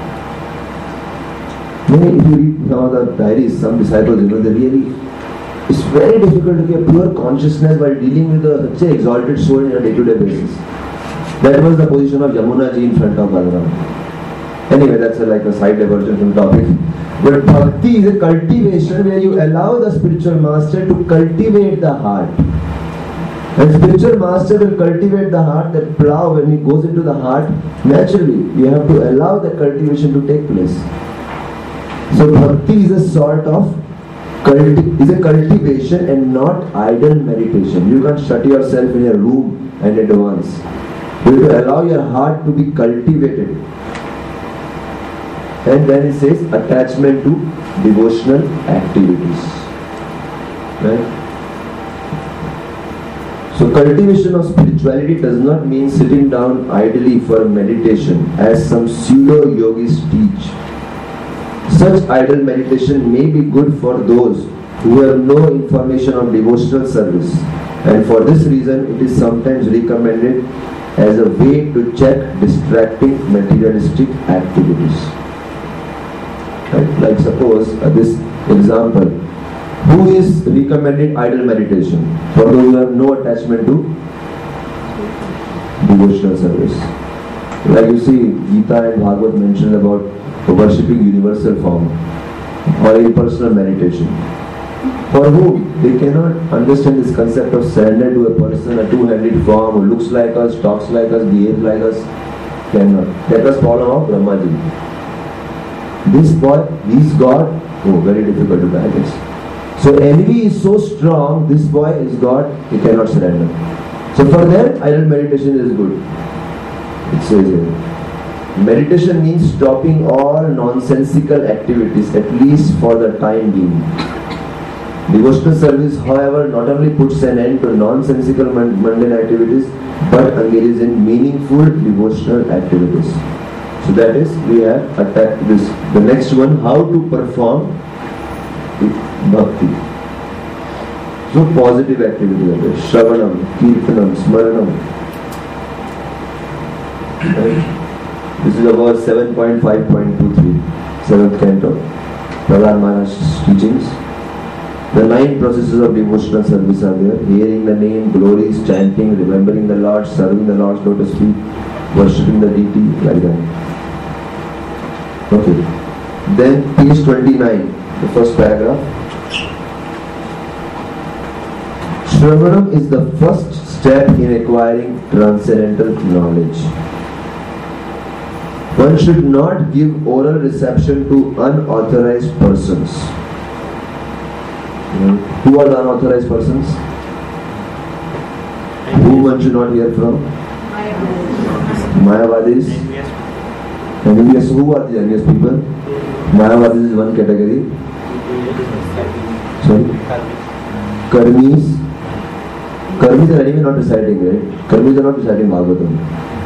Maybe if you read some of the diaries, some disciples, you know, they really, it's very difficult to get pure consciousness while dealing with such an exalted soul on a day-to-day basis. That was the position of Yamuna ji in front of Balaram. Anyway, that's like a side diversion from the topic. But bhakti is a cultivation where you allow the spiritual master to cultivate the heart. And spiritual master will cultivate the heart, that plow when he goes into the heart, naturally you have to allow that cultivation to take place. So bhakti is a sort of cultivation and not idle meditation. You can't shut yourself in a room and advance. You have to allow your heart to be cultivated. And then it says attachment to devotional activities. Right? So cultivation of spirituality does not mean sitting down idly for meditation as some pseudo-yogis teach. Such idle meditation may be good for those who have no information on devotional service, and for this reason it is sometimes recommended as a way to check distracting materialistic activities. Right? Like suppose this example, Who is recommended idle meditation? For those who have no attachment to devotional service. Like you see, Gita and Bhagavad mentioned about worshipping universal form or impersonal meditation. For whom they cannot understand this concept of surrender to a person, a two-handed form who looks like us, talks like us, behaves like us, cannot. Let us follow of Brahmaji. This boy, he is God. Oh, very difficult to digest. So envy is so strong, this boy is God, he cannot surrender. So for them, idle meditation is good. It says here. Meditation means stopping all nonsensical activities, at least for the time being. Devotional service, however, not only puts an end to nonsensical mundane activities, but engages in meaningful devotional activities. So that is, we have attacked this. The next one, how to perform bhakti. So positive activity of it. Shravanam, Kirtanam, Smaranam. Right? This is about 7.5.23, 7th canto, Prahlad Maharaj's teachings. The 9 processes of devotional service are there. Hearing the name, glories, chanting, remembering the Lord, serving the Lord's lotus feet, worshipping the deity, like that. Okay. Then page 29, the first paragraph. Shravanam is the first step in acquiring transcendental knowledge. One should not give oral reception to unauthorized persons. Who are the unauthorized persons? Whom one should not hear from? Mayavadis. Envious. Who are the envious people? Mayavadis is one category. Sorry? Karmis. Karmis are anyway not reciting, right? Karmis are not reciting Bhagavatam.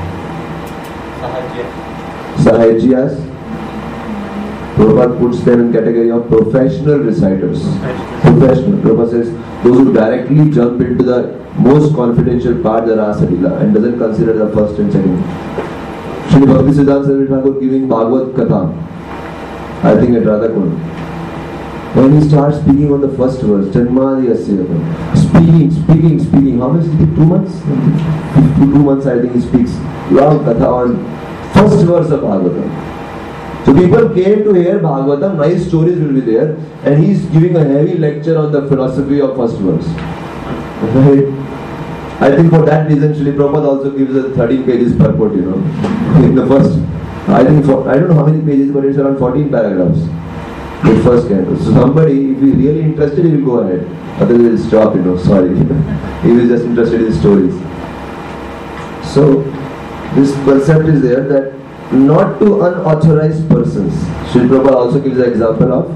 Sahajyas. Prabhupada puts them in category of professional reciters. Professional. Prabhupada says those who directly jump into the most confidential part, the Rasa Lila, and doesn't consider the first and second. Shri Bhakti Siddhanta Saraswati Thakur giving Bhagavad Katha, I think at Radhakund. When he starts speaking on the first verse, Janmadi Asya, speaking. How much is it? 2 months? 2 months I think he speaks. Long Katha on first verse of Bhagavatam. So people came to hear Bhagavatam, nice stories will be there, and he is giving a heavy lecture on the philosophy of first verse. Right? I think for that reason, Srila Prabhupada also gives us 13 pages purport, in the first, I don't know how many pages, but it's around 14 paragraphs. The first canto. So somebody, if he is really interested, he will go ahead. Otherwise he will stop, sorry. He is just interested in stories. So, this concept is there that not to unauthorized persons. Srila Prabhupada also gives an example of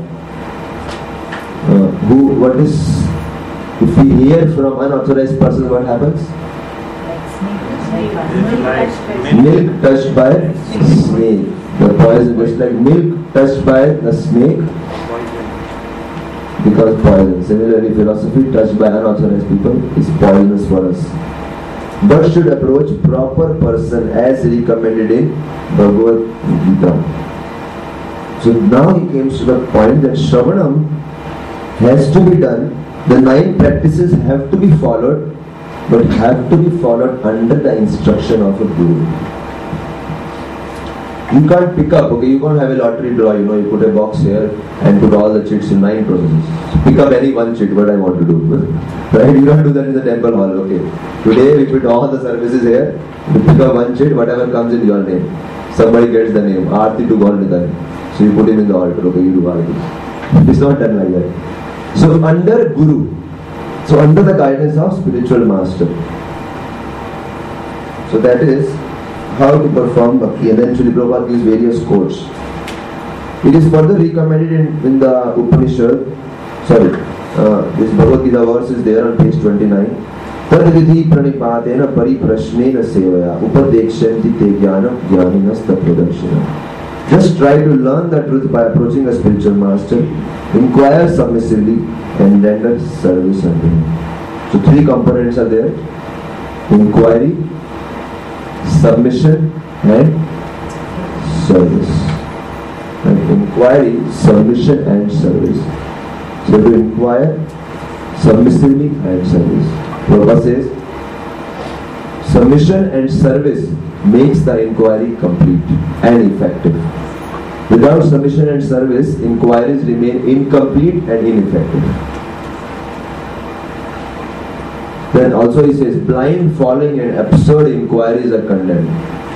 if we hear from unauthorized persons, what happens? Milk touched by snake. The poison, just like milk touched by the snake, because poison. Similarly, philosophy touched by unauthorized people is poisonous for us. But should approach proper person as recommended in Bhagavad Gita. So now he comes to the point that Shravanam has to be done. The 9 practices have to be followed, but have to be followed under the instruction of a guru. You can't pick up, you can't have a lottery draw, you put a box here and put all the chits in 9 processes. Pick up any one chit, what I want to do. Right? You don't do that in the temple hall, okay. Today we put all the services here, you pick up one chit, whatever comes in your name. Somebody gets the name, Aarti to God Nidai. So you put him in the altar, okay, you do Aarti. It's not done like that. So under Guru, so under the guidance of spiritual master. So that is how to perform bhakti, and then Srila Prabhupada gives various quotes. It is further recommended in the Upanishad, this Bhagavad Gita verse is there on page 29. Tadvidhi pranipatena pariprashnena sevaya upadekshanti te jnanam jnaninas tapradarshana. Just try to learn the truth by approaching a spiritual master, inquire submissively, and render service unto him. So 3 components are there: inquiry, submission, and service. And inquiry, submission, and service. So So to inquire submissively and service. Prabhupada says, submission and service makes the inquiry complete and effective. Without submission and service, inquiries remain incomplete and ineffective. Then also he says, blind following and absurd inquiries are condemned.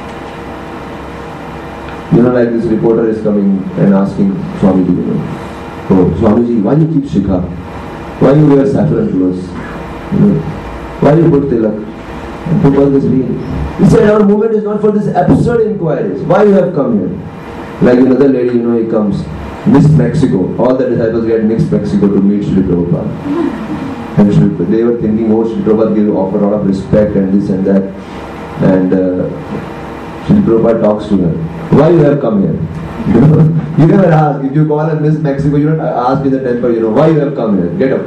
You know, like this reporter is coming and asking Swamiji, you know, oh Swamiji, why you keep shikha? Why you wear saffron clothes? You know, why you put tilak? And Prabhupada is real. He said, our movement is not for this absurd inquiries. Why you have come here? Like another lady, you know, he comes, Miss Mexico. All the disciples get Miss Mexico to meet Srila Prabhupada. And they were thinking, oh, Srila Prabhupada gave offer a lot of respect and this and that. And Srila Prabhupada talks to her. Why you have come here? You know, you never ask. If you call her Miss Mexico, you don't ask in the temple, you know, why you have come here? Get up.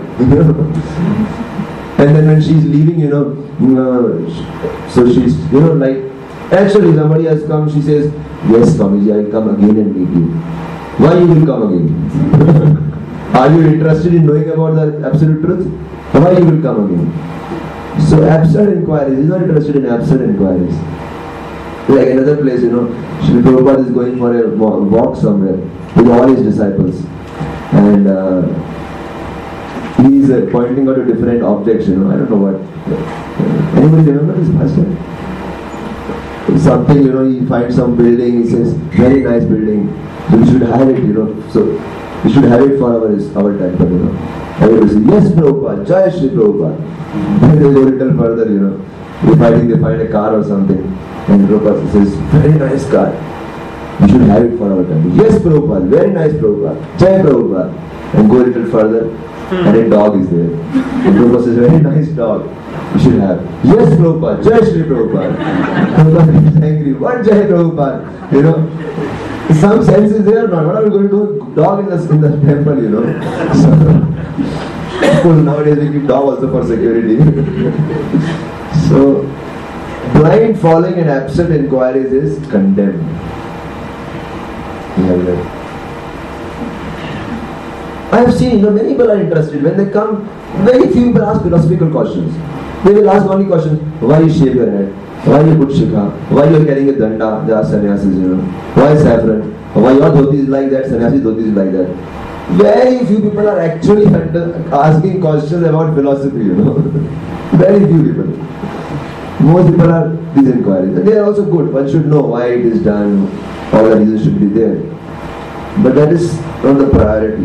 And then when she's leaving, you know, so she's, you know, like, actually somebody has come, she says, yes, Swamiji, I will come again and meet you. Why you will come again? Are you interested in knowing about the absolute truth? Why you will come again? So absurd inquiries, he's not interested in absurd inquiries. Like another place, you know, Srila Prabhupada is going for a walk somewhere with all his disciples. And he is pointing out to different objects, you know, I don't know what. Anybody remember this pastor? Something, you know, he finds some building, he says, very nice building, so we should have it, you know, so we should have it for our temple, you know. Everybody says, yes Prabhupada, Jai Shri Prabhupada. Then they go a little further, you know, they find a car or something, and Prabhupada says, very nice car, we should have it for our temple. Yes Prabhupada, very nice Prabhupada, Jai Prabhupada. And go a little further, and a dog is there. And Prabhupada says, very nice dog, we should have. Yes Prabhupada, Jai Shri Prabhupada. Prabhupada is angry, what Jai Prabhupada? You know, some sense is there or not? What are we going to do? Dog in the temple, you know. So, of course, nowadays we keep dog also for security. So, blind following and absurd inquiries is condemned. I have seen, you know, many people are interested. When they come, very few people ask philosophical questions. They will ask only questions, why you shave your head? Why you put shikha? Why you are carrying a danda? They are sannyasis, you know. Why saffron? Why your dhoti is like that? Sannyasi dhoti is like that. Very few people are actually asking questions about philosophy, you know. Very few people. Most people are these inquiries. And they are also good. One should know why it is done. All the reasons should be there. But that is not the priority.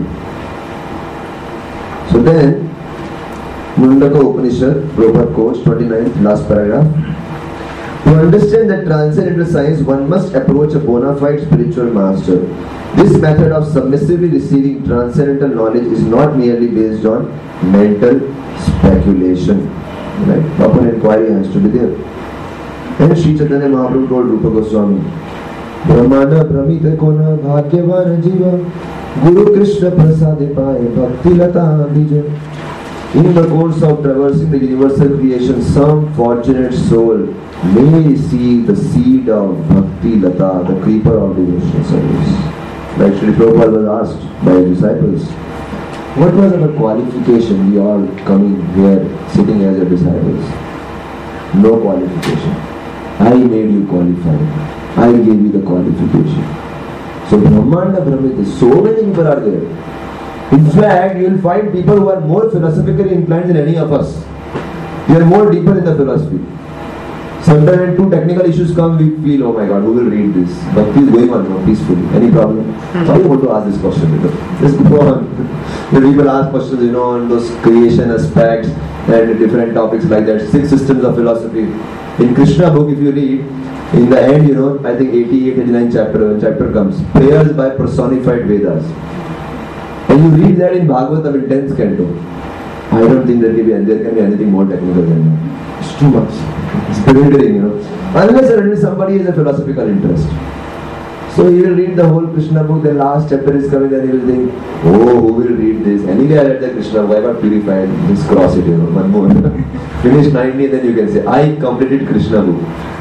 So then, Mundaka Upanishad, Prabhupada quotes 29th, last paragraph. To understand that transcendental science, one must approach a bona fide spiritual master. This method of submissively receiving transcendental knowledge is not merely based on mental speculation. Right? Proper inquiry has to be there. And Sri Chaitanya Mahaprabhu told Rupa Goswami, Brahmana Brahmita Kona Bhagyavan Jiva Guru Krishna Prasade Paye Bhakti Lata Bija. In the course of traversing the universal creation, some fortunate soul may see the seed of Bhakti Lata, the creeper of devotional service. Like Srila Prabhupada was asked by his disciples, what was our qualification? We all coming here, sitting as your disciples. No qualification. I made you qualified. I gave you the qualification. So Brahmanda Brahmita, so many people are there. In fact, you will find people who are more philosophically inclined than any of us. We are more deeper in the philosophy. Sometimes when two technical issues come, we feel, oh my God, who will read this? Bhakti is going on peacefully. Any problem? Why you want to ask this question? Just go on. When people ask questions, you know, on those creation aspects and different topics like that, 6 systems of philosophy. In Krishna book, if you read, in the end, you know, I think 88, 89 chapter comes. Prayers by personified Vedas. And you read that in Bhagavatam in 10th canto. I don't think there can be anything more technical than that. It's too much. It's bewildering, you know. Unless suddenly somebody has a philosophical interest. So he will read the whole Krishna book, the last chapter is coming and he will think, oh, who will read this? Anyway, I read the Krishna book, I got purified. Just cross it, you know, one more. Finish 90, then you can say, I completed Krishna book.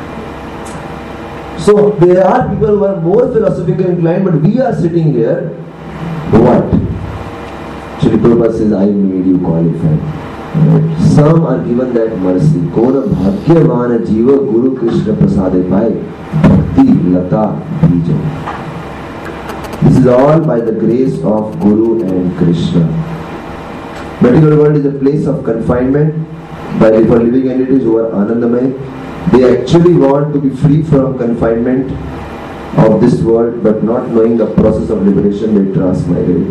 So there are people who are more philosophically inclined, but we are sitting here, what? Sri Srila Prabhupada says, I made you qualified. Some are given that mercy. Kona bhagyavana jiva Guru Krishna prasade pai bhakti lata bija. This is all by the grace of Guru and Krishna. Material world is a place of confinement. For living entities who are Anandamay, they actually want to be free from confinement of this world, but not knowing the process of liberation, they transmigrate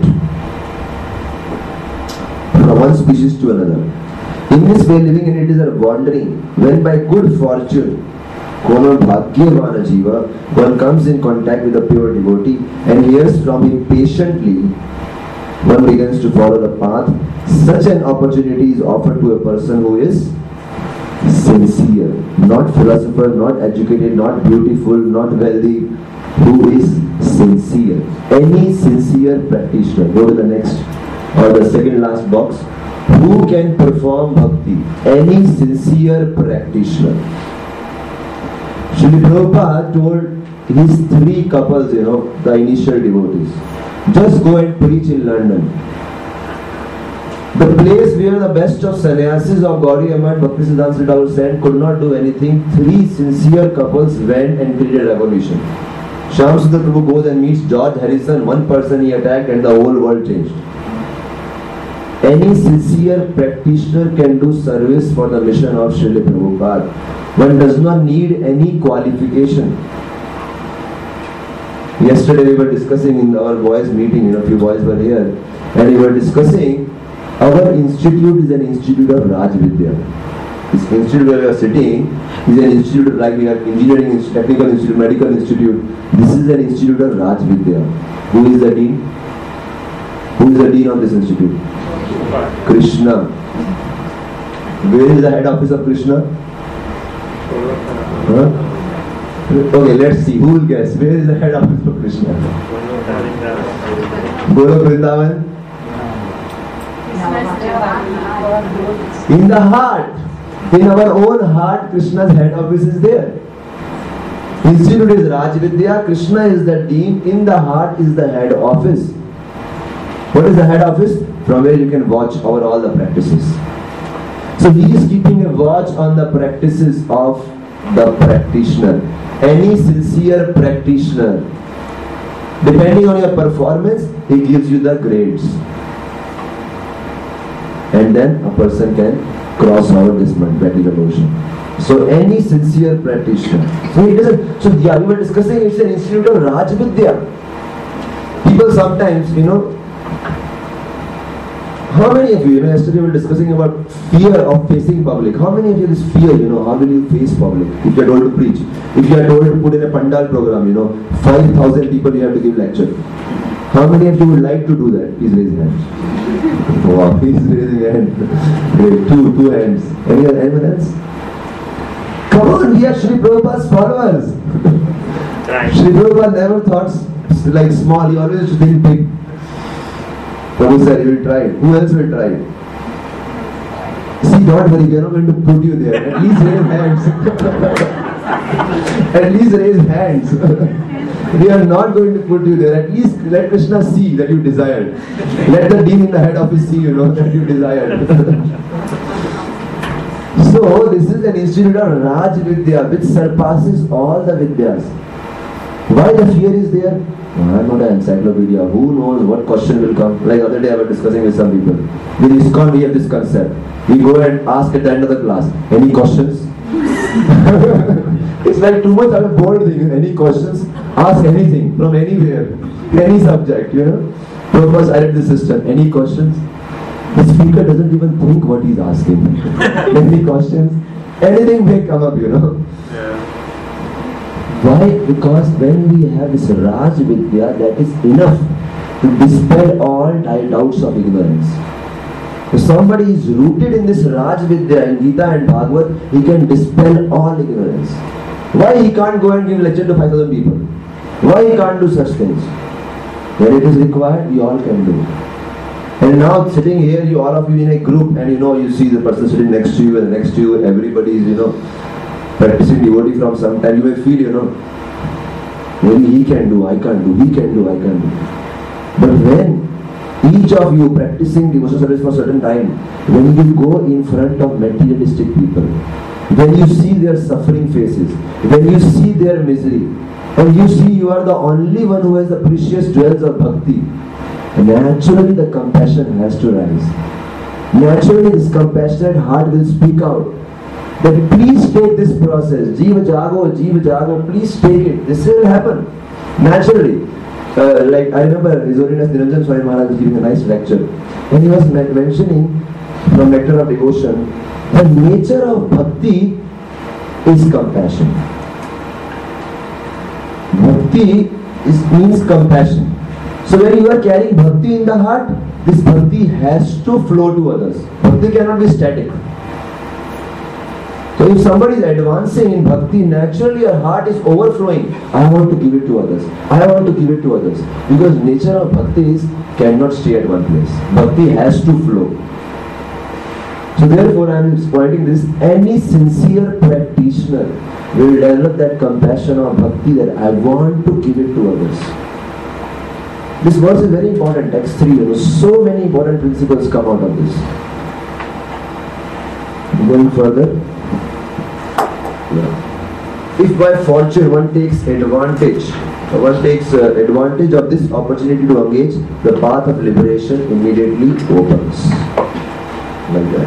from one species to another. In this way, living entities are wandering. When by good fortune, Kono Bhagyavana Jiva, one comes in contact with a pure devotee and hears from him patiently, one begins to follow the path. Such an opportunity is offered to a person who is sincere, not philosopher, not educated, not beautiful, not wealthy, who is sincere. Any sincere practitioner, go to the next or the second last box, who can perform bhakti. Any sincere practitioner. Srila Prabhupada told his 3 couples, the initial devotees, just go and preach in London. The place where the best of sannyasis of Gaudiya Math, Bhaktisiddhanta Saraswati Thakur sent could not do anything. 3 sincere couples went and created a revolution. Shyam Sundar Prabhu goes and meets George Harrison. One person he attacked and the whole world changed. Any sincere practitioner can do service for the mission of Srila Prabhupada. One does not need any qualification. Yesterday we were discussing in our boys meeting, a few boys were here, and we were discussing our institute is an institute of Raj Vidya. This institute where we are sitting is an institute like we have engineering institute, technical institute, medical institute. This is an institute of Raj Vidya. Who is the dean? Who is the dean of this institute? Krishna. Where is the head office of Krishna? Huh? Okay, let's see. Who will guess? Where is the head office of Krishna? Golok Vrindavan? In the heart. In our own heart, Krishna's head office is there. Institute is Raj Vidya, Krishna is the dean, in the heart is the head office. What is the head office? From where you can watch over all the practices. So he is keeping a watch on the practices of the practitioner. Any sincere practitioner, depending on your performance, he gives you the grades. And then a person can cross over this material ocean. So any sincere practitioner. So it doesn't. So yeah, we were discussing it's an institute of Raj Vidya. People sometimes, how many of you, yesterday we were discussing about fear of facing public. How many of you this fear, how will you face public? If you are told to preach, if you are told to put in a pandal program, 5,000 people you have to give lecture. How many of you would like to do that? Please raise your hands. Wow, he's raising hand. Great, two hands. Anyone else? Come on, we are Sri Prabhupada's followers. Sri Prabhupada never thought like small, he always used to think big. Prabhu said he will try it. Who else will try it? See, don't worry, we are not going to put you there. At least raise hands. At least raise hands. We are not going to put you there. At least let Krishna see that you desired. Let the dean in the head office see, that you desired. So, this is an institute of Raj Vidya which surpasses all the Vidyas. Why the fear is there? I am not an encyclopedia. Who knows what question will come? Like the other day I was discussing with some people. With ISKCON we have this concept. We go and ask at the end of the class, any questions? It's like too much of a bold thing. Any questions? Ask anything, from anywhere, any subject, Purpose, I read the system. Any questions? The speaker doesn't even think what he's asking. Any questions? Anything may come up, Yeah. Why? Because when we have this Raj Vidya, that is enough to dispel all doubts of ignorance. If somebody is rooted in this Raj Vidya, in Gita and Bhagavad, he can dispel all ignorance. Why he can't go and give lecture to 5,000 people? Why he can't do such things? When it is required, we all can do. And now sitting here, all of you in a group, and you see the person sitting next to you and next to you, everybody is, practicing devotee from some time. You may feel, maybe he can do, I can't do, he can do, I can't do. But when each of you practicing devotional service for a certain time, when you go in front of materialistic people, when you see their suffering faces, when you see their misery, and you see you are the only one who has the precious jewels of bhakti, naturally the compassion has to rise. Naturally this compassionate heart will speak out that please take this process, Jiva Jago, please take it. This will happen naturally. Like I remember His Holiness Niranjan Swami Maharaj was giving a nice lecture, and he was mentioning from Nectar of Devotion, the nature of bhakti is compassion. Bhakti means compassion. So when you are carrying bhakti in the heart, this bhakti has to flow to others. Bhakti cannot be static. So if somebody is advancing in bhakti, naturally your heart is overflowing. I want to give it to others. I want to give it to others. Because nature of bhakti is cannot stay at one place. Bhakti has to flow. So therefore I am pointing this, any sincere practitioner will develop that compassion of bhakti that I want to give it to others. This verse is very important, text 3, so many important principles come out of this. Going further. If by fortune one takes advantage of this opportunity to engage, the path of liberation immediately opens. Like that.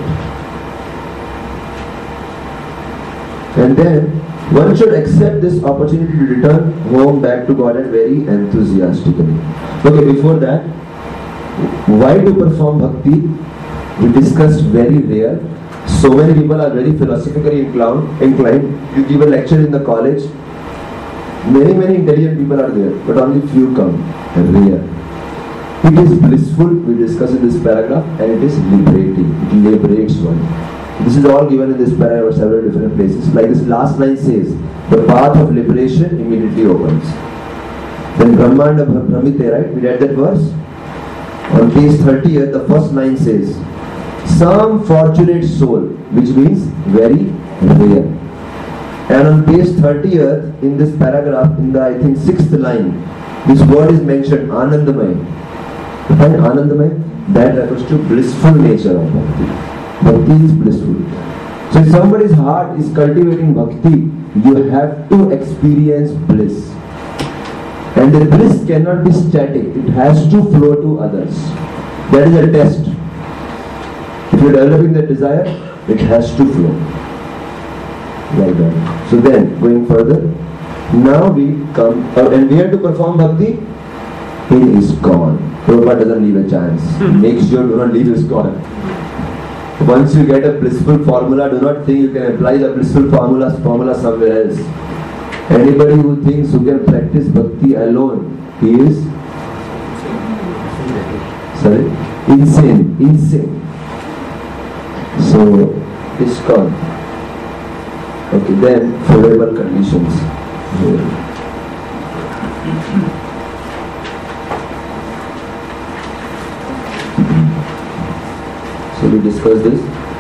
And then one should accept this opportunity to return home back to God and very enthusiastically. Okay, before that, why to perform bhakti? We discussed very rare. So many people are very philosophically inclined. You give a lecture in the college, many intelligent people are there, but only few come, rare. It is blissful, we discuss in this paragraph, and it is liberating. It liberates one. This is all given in this paragraph at several different places. Like this last line says, the path of liberation immediately opens. Then Brahmanda Brahmite, right? We read that verse. On page 30th, the first line says, some fortunate soul, which means very rare. And on page 30th, in this paragraph, in the I think 6th line, this word is mentioned, Anandamay. You find Anandamay? That refers to blissful nature of bhakti. Bhakti is blissful. So if somebody's heart is cultivating bhakti, you have to experience bliss. And the bliss cannot be static. It has to flow to others. That is a test. If you are developing that desire, it has to flow. Like that. So then, going further, now we come, and we have to perform bhakti in ISKCON. Prabhupada doesn't leave a chance. Make sure do not leave ISKCON. Once you get a blissful formula, do not think you can apply the blissful formula somewhere else. Anybody who thinks who can practice bhakti alone, he is insane. So, ISKCON. Okay, then favorable conditions. So we discussed this.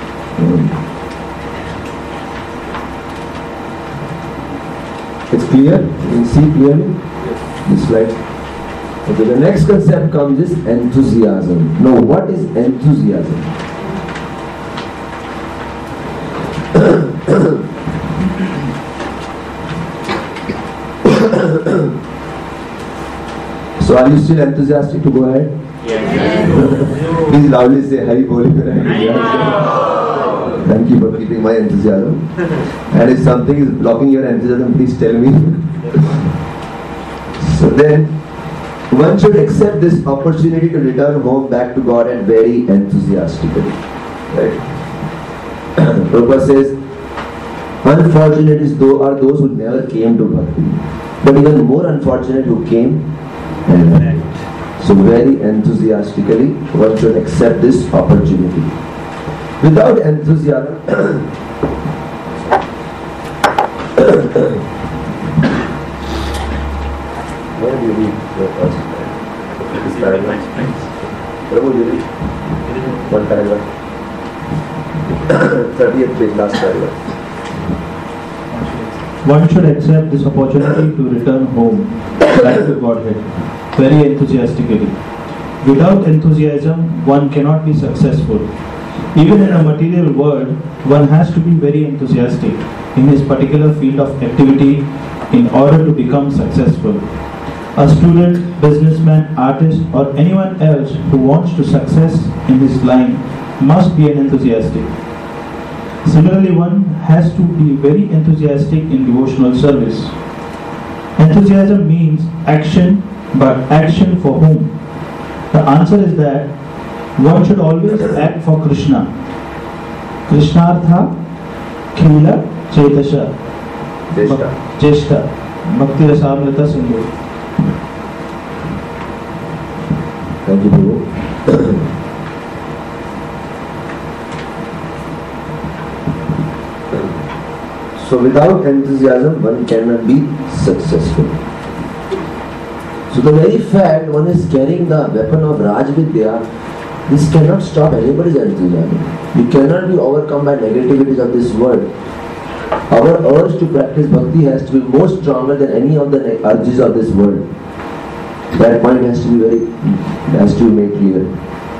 It's clear? You can see clearly? This slide. Okay, the next concept comes is enthusiasm. Now, what is enthusiasm? So are you still enthusiastic to go ahead? Yes. Please loudly say Hari Boli. Thank you for keeping my enthusiasm. And if something is blocking your enthusiasm, please tell me. So then, one should accept this opportunity to return home back to God and very enthusiastically. Right? Prabhupada says, unfortunate are those who never came to bhakti, but even more unfortunate who came and went. So very enthusiastically one should accept this opportunity. Without enthusiasm, where do you read the first this paragraph? Prabhu, you read one paragraph. 30th page, last paragraph. One should accept this opportunity to return home, back to Godhead, very enthusiastically. Without enthusiasm, one cannot be successful. Even in a material world, one has to be very enthusiastic in his particular field of activity in order to become successful. A student, businessman, artist, or anyone else who wants to success in his line must be an enthusiastic. Similarly, one has to be very enthusiastic in devotional service. Enthusiasm means action, but action for whom? The answer is that one should always act for Krishna. Krishnartha Khila Chetasha Jeshta Bhakti Rasamrita Sindhu. Thank you, Prabhu. So without enthusiasm, one cannot be successful. So the very fact one is carrying the weapon of Raj Vidya, this cannot stop anybody's enthusiasm. You cannot be overcome by negativities of this world. Our urge to practice bhakti has to be more stronger than any of the urges of this world. That point has to be made clear.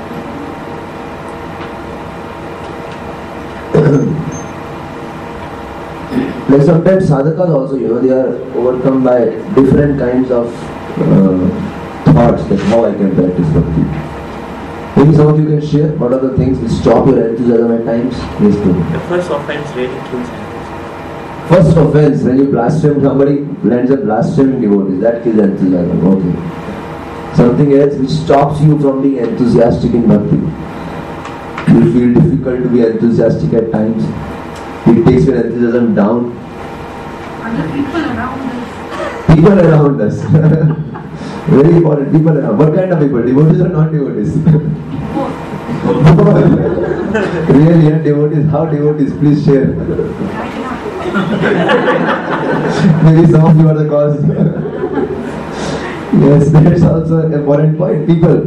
Like sometimes sadhakas also, they are overcome by different kinds of thoughts that how I can practice bhakti. Maybe some of you can share what are the things which stop your enthusiasm at times? Yes, the first offense really kills enthusiasm. First offense, when you blaspheme somebody, lands a blaspheming devotee, that kills enthusiasm. Okay. Something else which stops you from being enthusiastic in bhakti. You feel difficult to be enthusiastic at times. It takes your enthusiasm down. And the people around us. People around us. Very important. People around. What kind of people? Devotees or not devotees? Really, devotees? How devotees? Please share. Maybe some of you are the cause. Yes, that's also an important point. People.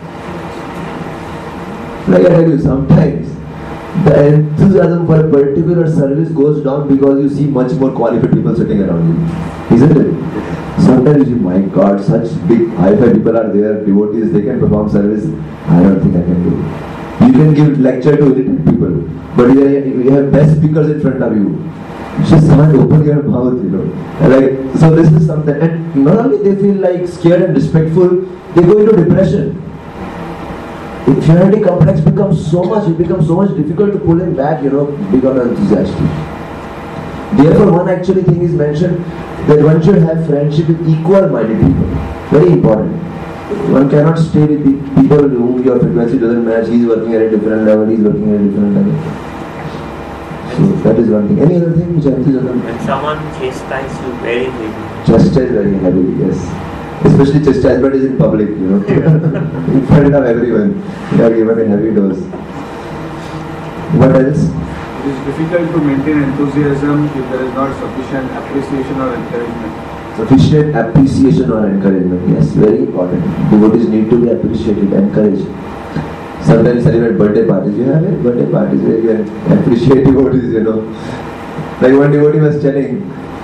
Like I tell you, sometimes the enthusiasm for a particular service goes down because you see much more qualified people sitting around you. Isn't it? Sometimes you, my God, such big high-fi people are there, devotees, they can perform service. I don't think I can do it. You can give lecture to illiterate people, but you have best speakers in front of you. You just can't open your mouth, Like, so this is something. And not only they feel like scared and respectful, they go into depression. Inferiority complex becomes so much, it becomes so much difficult to pull him back, become enthusiastic. Therefore, one actually thing is mentioned that one should have friendship with equal-minded people. Very important. One cannot stay with the people whom your frequency doesn't match. He is working at a different level, he is working at a different level. So that is one thing. Any other thing which enthusiasm? When someone chastises you very heavily. Chastise very heavily, yes. Especially chastisement is in public, in front of everyone. You are given a heavy dose. What else? It is difficult to maintain enthusiasm if there is not sufficient appreciation or encouragement. Sufficient appreciation or encouragement, yes, very important. Devotees need to be appreciated, encouraged. Sometimes celebrate birthday parties. You have it? Birthday parties where you can appreciate devotees, Like one devotee was telling,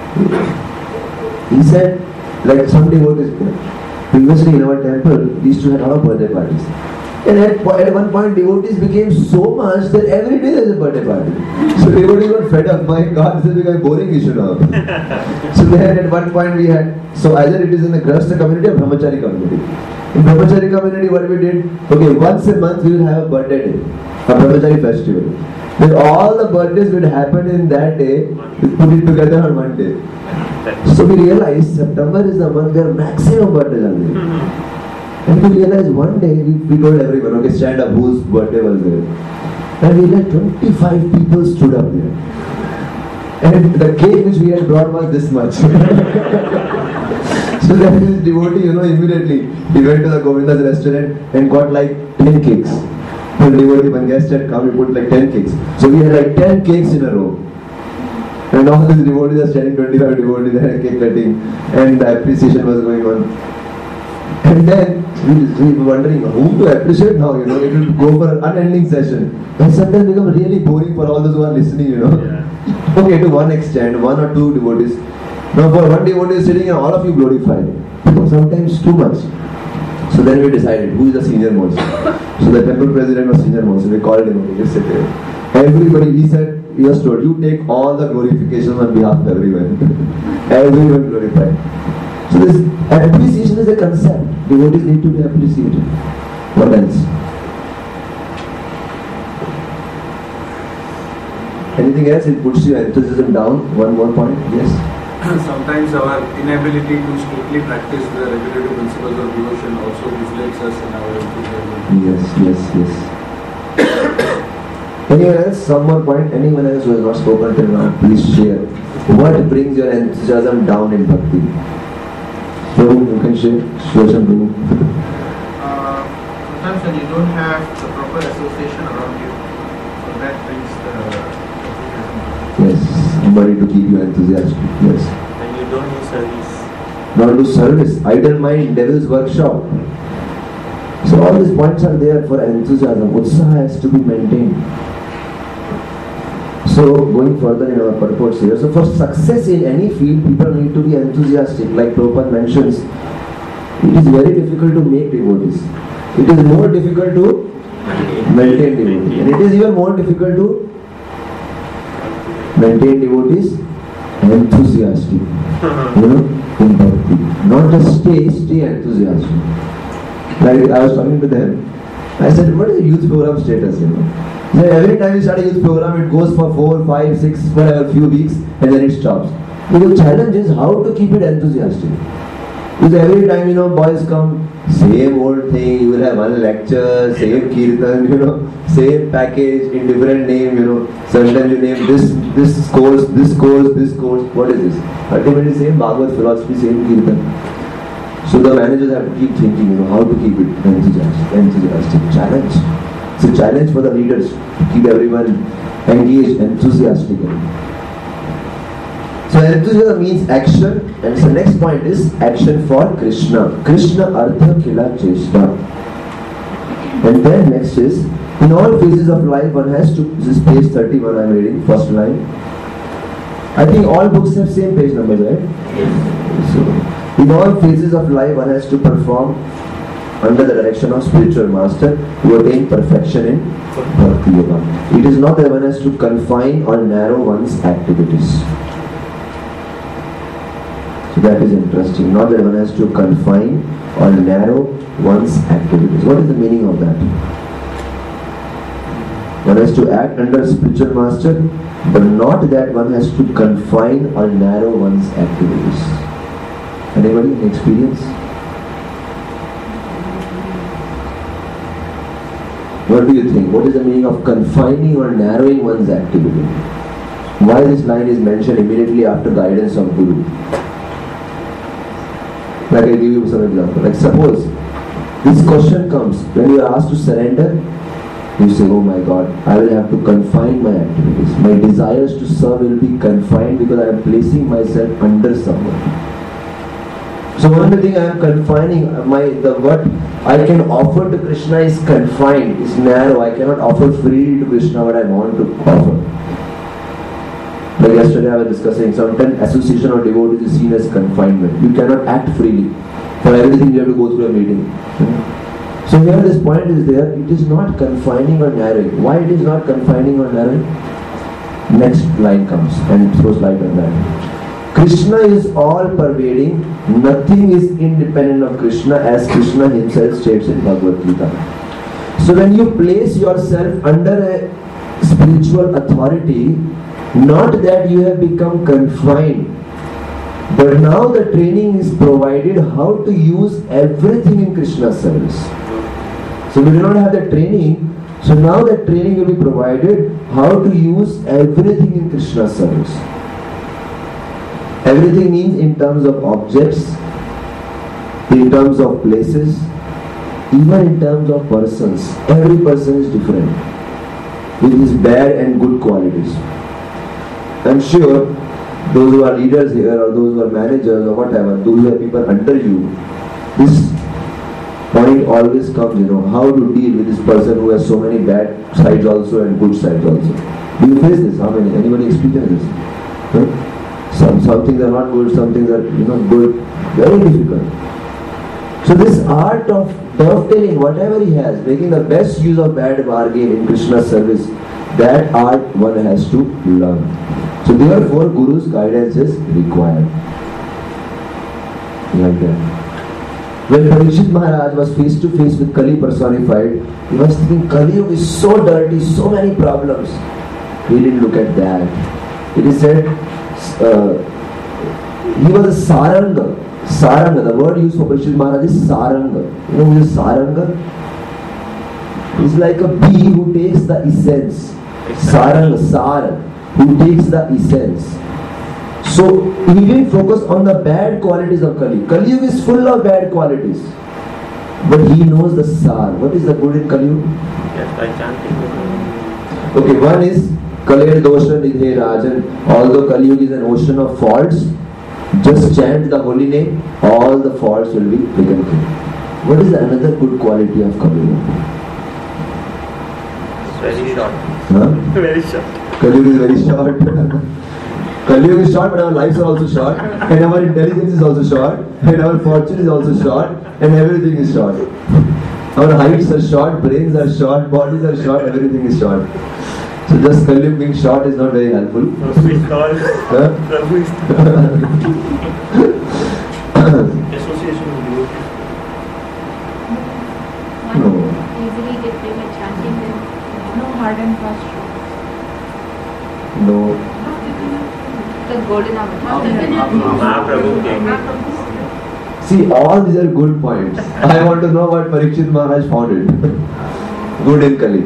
he said, like some devotees, previously in our temple, we used to have a lot of birthday parties. And at one point, devotees became so much that every day there is a birthday party. So devotees were fed up. My God, this is becoming a boring issue now. So then at one point we had, so either it is in the Grahastha community or Brahmachari community. In Brahmachari community, what we did, okay, once a month we will have a birthday day, a Brahmachari festival. Then all the birthdays will happen in that day, we put it together on one day. So we realized September is the month where maximum birthdays are there. And we realized one day, we told everyone, okay, stand up, whose birthday was there. And we realized 25 people stood up there. And the cake which we had brought was this much. So then this devotee, immediately, he went to the Govinda's restaurant and got like 10 cakes. When one guest had come, he put like 10 cakes. So we had like 10 cakes in a row. And all these devotees are standing, 25 devotees and cake cutting. And the appreciation was going on. And then we were wondering whom to appreciate now, it will go for an unending session. And sometimes become really boring for all those who are listening, Yeah. Okay, to one extent, one or two devotees. Now for one devotee sitting and all of you glorify. Sometimes too much. So So then we decided who is the senior most. So the temple president was senior most. We called him. We just said, everybody. He said, he was told, you take all the glorification on behalf of everyone. Everyone glorified. So this appreciation is a concept. Devotees need to be appreciated. What else? Anything else? It puts your enthusiasm down. One more point. Yes. Sometimes our inability to strictly practice the regulative principles of devotion also reflects us in our enthusiasm. Yes. Anyone else? Some more point? Anyone else who has not spoken till now? Please share. What brings your enthusiasm down in bhakti? So you can share. Sometimes when you don't have the proper association around you, so that brings the enthusiasm. Yes, somebody to keep you enthusiastic. Yes. When you don't do service. Not do service. Idle mind, devil's workshop. So all these points are there for enthusiasm. Utsaha has to be maintained. So going further in our purports here, so for success in any field, people need to be enthusiastic. Like Prabhupada mentions, it is very difficult to make devotees. It is more difficult to maintain devotees. And it is even more difficult to maintain devotees enthusiastic. In bhakti. Not just stay enthusiastic. Like I was talking to them, I said, what is the youth program status? So every time you start a youth program, it goes for 4, 5, 6, whatever, few weeks, and then it stops. The challenge is how to keep it enthusiastic. Because every time, boys come, same old thing, you will have one lecture, same kirtan, same package, in different name, sometimes you name this course, what is this? Ultimately same Bhagavad philosophy, same kirtan. So the managers have to keep thinking, how to keep it enthusiastic. Challenge. It's a challenge for the leaders to keep everyone engaged enthusiastically. So enthusiasm means action, and the next point is action for Krishna. Krishna artha khila cheshta. And then next is, in all phases of life one has to, this is page 31 I am reading, first line. I think all books have same page numbers, right? Yes. So, in all phases of life one has to perform under the direction of spiritual master to attain perfection in Bhakti Yoga. It is not that one has to confine or narrow one's activities. So that is interesting. Not that one has to confine or narrow one's activities. What is the meaning of that? One has to act under spiritual master, but not that one has to confine or narrow one's activities. Anybody experience? What do you think? What is the meaning of confining or narrowing one's activity? Why this line is mentioned immediately after guidance of Guru? Like I give you some example. Like suppose this question comes when you are asked to surrender, you say, oh my God, I will have to confine my activities. My desires to serve will be confined because I am placing myself under someone. So one thing I am confining, what I can offer to Krishna is confined, is narrow. I cannot offer freely to Krishna what I want to offer. Like yesterday I was discussing, sometimes association of devotees is seen as confinement. You cannot act freely. For everything you have to go through a meeting. So here this point is there, it is not confining or narrowing. Why it is not confining or narrowing? Next line comes and throws light on that. Krishna is all pervading, nothing is independent of Krishna, as Krishna himself states in Bhagavad Gita. So when you place yourself under a spiritual authority, not that you have become confined, but now the training is provided how to use everything in Krishna's service. So we do not have the training, so now the training will be provided how to use everything in Krishna's service. Everything means in terms of objects, in terms of places, even in terms of persons. Every person is different with his bad and good qualities. I am sure those who are leaders here or those who are managers or whatever, those who are people under you, this point always comes, how to deal with this person who has so many bad sides also and good sides also. Do you face this? How many? Anybody experience this? Huh? Some things are not good, some things are good. Very difficult. So this art of perfecting whatever he has, making the best use of bad bargain in Krishna's service, that art one has to learn. So therefore Guru's guidance is required. Like that. When Parikshit Maharaj was face to face with Kali personified, he was thinking Kali Yuga is so dirty, so many problems. He didn't look at that. It is said he was a Saranga. Saranga, the word used for Parikshit Maharaj is Saranga. You know who is Saranga? He's like a bee who takes the essence. Saranga, Sar, who takes the essence. So he didn't focus on the bad qualities of Kali. Kali Yuga is full of bad qualities. But he knows the Sar. What is the good in Kali Yuga? Yes, by chanting. Okay, one is Kalir Dosha Nidhe Rajan. Although Kali Yuga is an ocean of faults, just chant the holy name, all the faults will be taken care. What is another good quality of Kali Yuga? It's very short. Huh? Very short. Kali Yuga is very short. Kali Yuga is short, but our lives are also short, and our intelligence is also short, and our fortune is also short, and everything is short. Our heights are short, brains are short, bodies are short, everything is short. So just Kali Yuga being short is not very helpful. Association with you. No. Easily get by chanting them. No hard and fast rules. No. The golden avatar. Mahaprabhu came. See, all these are good points. I want to know what Parikshit Maharaj found it. Good in Kali.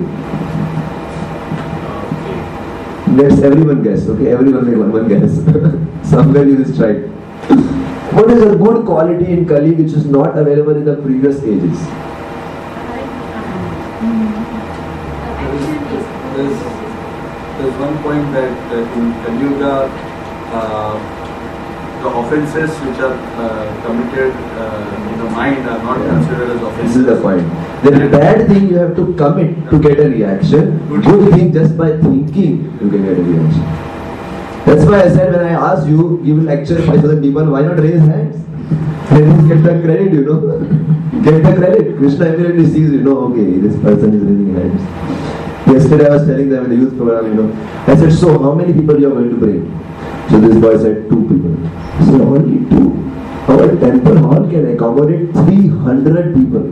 Let's everyone guess, okay? Everyone make one guess. Somewhere you will strike. What is a good quality in Kali which is not available in the previous ages? There's one point that in Kali Yuga, the offences which are committed in the mind are not considered as offences. This is the point. The bad thing you have to commit to get a reaction. Good thing just by thinking you can get a reaction. That's why I said when I asked you, you will lecture 5,000 people, why not raise hands? Let us get the credit, you know. Get the credit. Krishna immediately sees, you know, okay, this person is raising hands. Yesterday I was telling them in the youth program, you know, I said, so how many people you are going to bring? So this boy said 2 people. I said, only 2. Our temple hall can accommodate 300 people.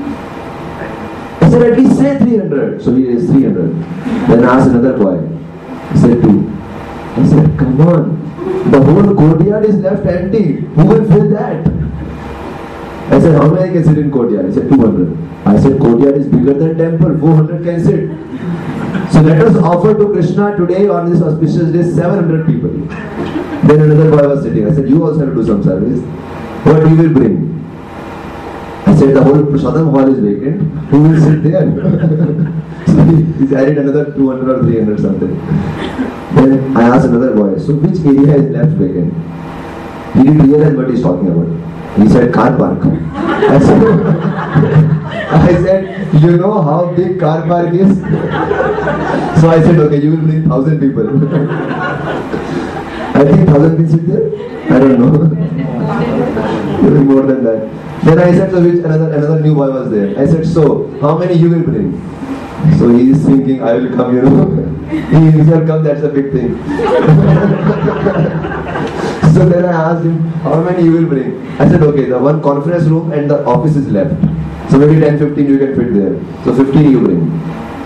I said, at least say 300. So he is 300. Then I asked another boy. He said 2. I said, come on. The whole courtyard is left empty. Who will fill that? I said, how many can sit in courtyard? He said, 200. I said, courtyard is bigger than temple. 400 can sit. So let us offer to Krishna today on this auspicious day 700 people. Then another boy was sitting. I said, you also have to do some service. What you will bring? I said, the whole Prasadam hall is vacant. Who will sit there? So he's added another 200 or 300 something. Then I asked another boy, so which area is left vacant? He didn't realize what he's talking about. He said, car park. I said, you know how big car park is? So I said, okay, you will bring 1,000 people. I think 1,000 can sit there? I don't know. Maybe more than that. Then I said, so which another new boy was there. I said, so how many you will bring? So he is thinking, I will come, you know. He himself come, that's a big thing. So then I asked him, how many you will bring? I said, okay, the one conference room and the office is left. So maybe 10, 15 you can fit there. So 15 you bring.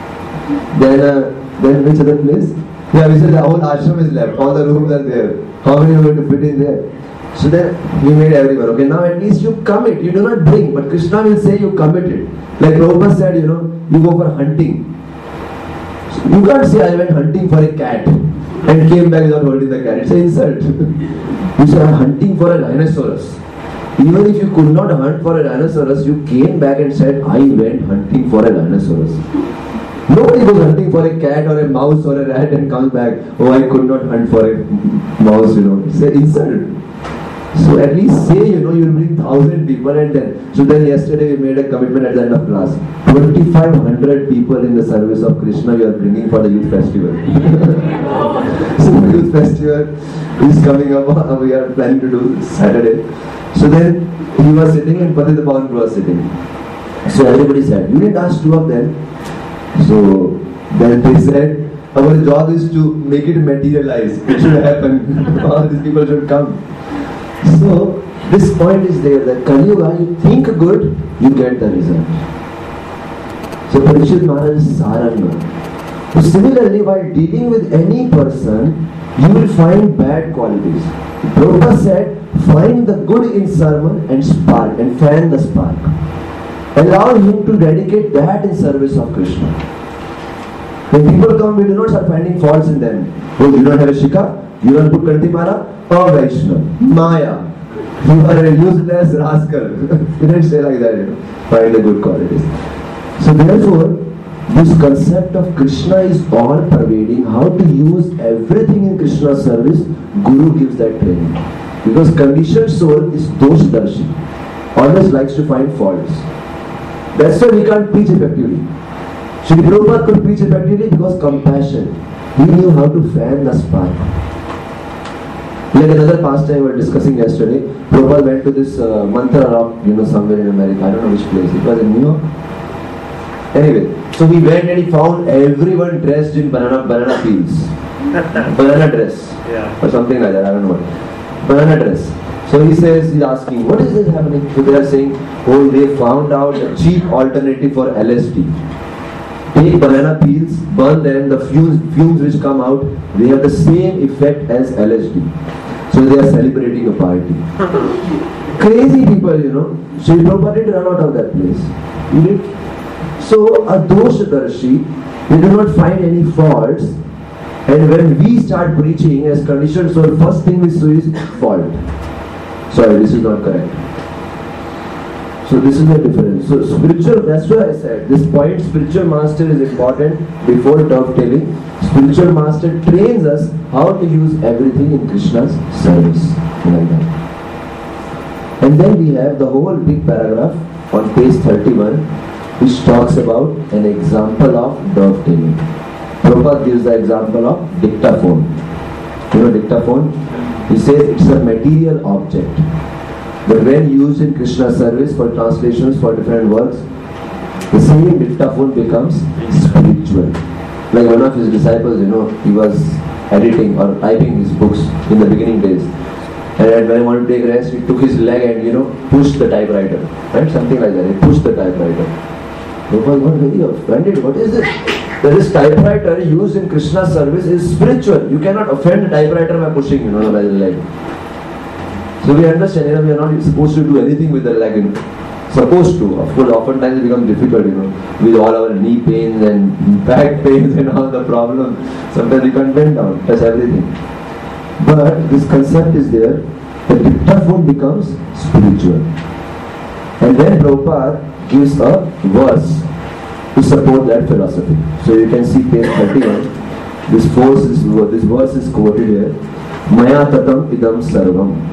Then which other place? Yeah, we said the whole ashram is left. All the rooms are there. How many are going to fit in there? So then we made everyone. Okay, now at least you commit. You do not bring. But Krishna will say you committed. Like Prabhupada said, you know, you go for hunting. So you can't say I went hunting for a cat and came back without holding the cat. It's an insult. You say I'm hunting for a rhinoceros. Even if you could not hunt for a rhinoceros, you came back and said, I went hunting for a rhinoceros. Nobody goes hunting for a cat or a mouse or a rat and comes back, oh, I could not hunt for a mouse, you know. It's an insult. So at least say, you know, you will bring 1,000 people and then. So then yesterday we made a commitment at the end of class. 2,500 people in the service of Krishna we are bringing for the youth festival. So the youth festival is coming up, we are planning to do Saturday. So then he was sitting and Patita Pawan was sitting. So everybody said, you didn't ask two of them. So then they said, our job is to make it materialize. It should happen. All these people should come. So this point is there that Kali Yuga, you think good, you get the result. So Parikshit Maharaj is Saranga. So similarly, while dealing with any person, you will find bad qualities. Prabhupada said, find the good in sermon and spark and fan the spark. Allow him to dedicate that in service of Krishna. When people come, we do not start finding faults in them. Oh, you don't have a shikha? You don't put Kanti Mala? Oh, Vaishnav, Maya. You are a useless rascal. You don't say like that, you know. Find the good qualities. So therefore, this concept of Krishna is all pervading. How to use everything in Krishna's service, Guru gives that training. Because conditioned soul is doshdarshi. Always likes to find faults. That's why we can't preach effectively. Srila Prabhupada could preach effectively because compassion. He knew how to fan the spark. Like another pastime we were discussing yesterday, Prabhupada went to this Mantra Rock, somewhere in America. I don't know which place. It was in New York. Anyway, so he went and he found everyone dressed in banana peels. Banana dress. Yeah. Or something like that, I don't know what. Banana dress. So he says, he's asking, what is this happening? So they are saying, oh, they found out a cheap alternative for LSD. Take banana peels, burn them, the fumes which come out, they have the same effect as LSD. So they are celebrating a party. Crazy people, Srila Prabhupada didn't run out of that place. He did. So a doshdarshi, they do not find any faults. And when we start preaching as conditioned soul, first thing we see is fault. Sorry, this is not correct. So this is the difference. So spiritual, that's why I said, this point, spiritual master is important before dovetailing. Spiritual master trains us how to use everything in Krishna's service. Like that. And then we have the whole big paragraph on page 31, which talks about an example of dovetailing. Prabhupada gives the example of dictaphone. You know dictaphone? He says it's a material object. But when used in Krishna's service for translations for different works, the same dictaphone becomes spiritual. Like one of his disciples, he was editing or typing his books in the beginning days. And when he wanted to take rest, he took his leg and pushed the typewriter. Right? Something like that. He pushed the typewriter. Prabhupada got very offended. What is this? This typewriter used in Krishna's service is spiritual. You cannot offend the typewriter by pushing, by the leg. So we understand, we are not supposed to do anything with the leg. Supposed to. Of course, oftentimes it becomes difficult, with all our knee pains and back pains and all the problems. Sometimes we can't bend down, touch everything. But this concept is there. The dictaphone becomes spiritual. And then Prabhupada gives a verse to support that philosophy. So you can see page 31. This verse is quoted here. Maya tatam idam sarvam.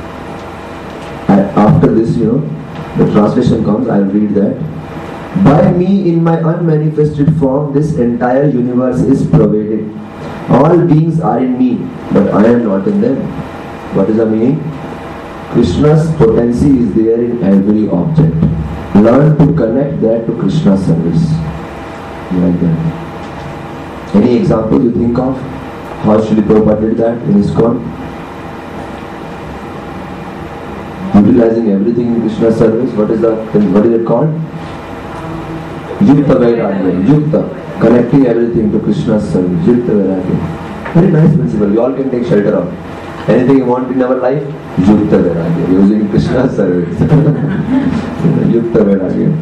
After this, the translation comes, I will read that. By me in my unmanifested form, this entire universe is pervaded. All beings are in me, but I am not in them. What is the meaning? Krishna's potency is there in every object. Learn to connect that to Krishna's service. Like that. Any example you think of? How Srila Prabhupada did that in ISKCON? Utilizing everything in Krishna's service. What is it called? Yukta Vairagya. Yukta. Connecting everything to Krishna's service. Yukta Vairagya. Very nice principle. We all can take shelter of. Anything you want in our life, Yukta Vairagya. Using Krishna's service. Yukta Vairagya.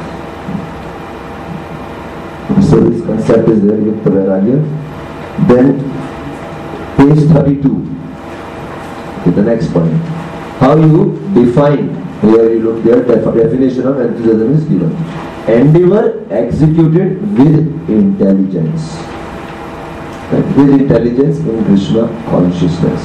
So this concept is there, Yukta Vairagya. Then, page 32. Okay, the next point. How you define, here you look there, definition of enthusiasm is given. Endeavor executed with intelligence. Right? With intelligence in Krishna consciousness.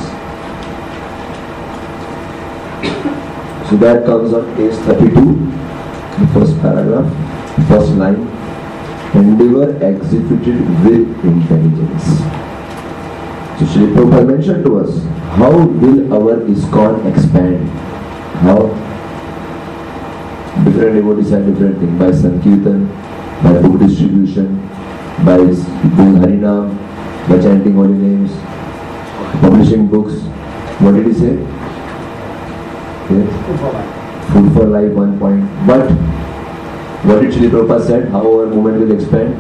So that comes on page 32, the first paragraph, first line. Endeavor executed with intelligence. So Srila Prabhupada mentioned to us, how will our ISKCON expand? How? Different devotees have different things. By Sankirtan, by book distribution, by doing Harinam, by chanting holy names, publishing books. What did he say? Yes. Food for life, 1 point. But what did Srila Prabhupada said? How our movement will expand?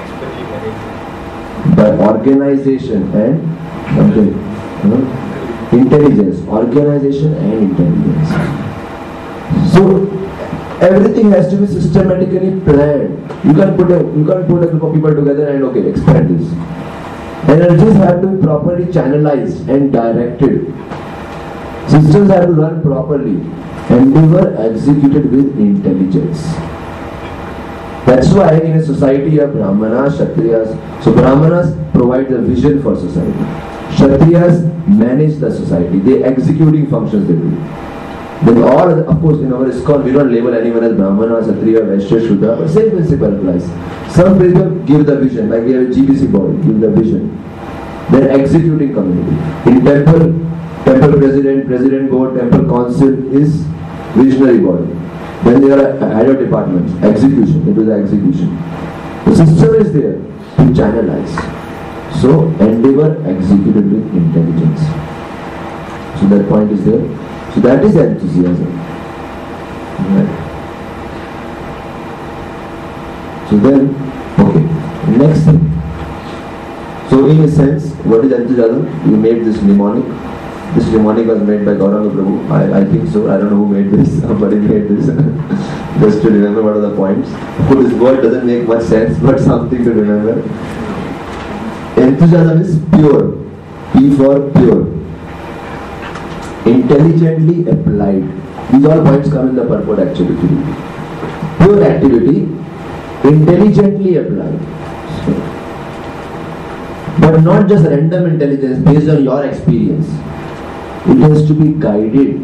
By organization and something. Intelligence. Organization and intelligence. So everything has to be systematically planned. You can't put a group of people together and okay, expand this. Energies have to be properly channelized and directed. Systems have to run properly and they were executed with intelligence. That's why in a society you have Brahmanas, Kshatriyas. So Brahmanas provide the vision for society. Kshatriyas manage the society. They executing functions they do. Then all other, of course in our ISKCON we don't label anyone as Brahmana, Kshatriya, Vaishya, Shudra, but same principle applies. Some people give the vision, like we have a GBC body, give the vision. Then executing community. In temple president board, temple council is visionary body. Then there are head of departments, execution, they do the execution. The system is there to channelize. So endeavor executed with intelligence. So that point is there. So that is enthusiasm. Right. So then, okay, next thing. So in a sense, what is enthusiasm? You made this mnemonic. This mnemonic was made by Gauranga Prabhu. I think so. I don't know who made this, but he made this. Just to remember what are the points. Of course, this word doesn't make much sense, but something to remember. Enthusiasm is pure. P for pure. Intelligently applied. These all points come in the purport actually. Pure activity, intelligently applied. So, but not just random intelligence based on your experience. It has to be guided.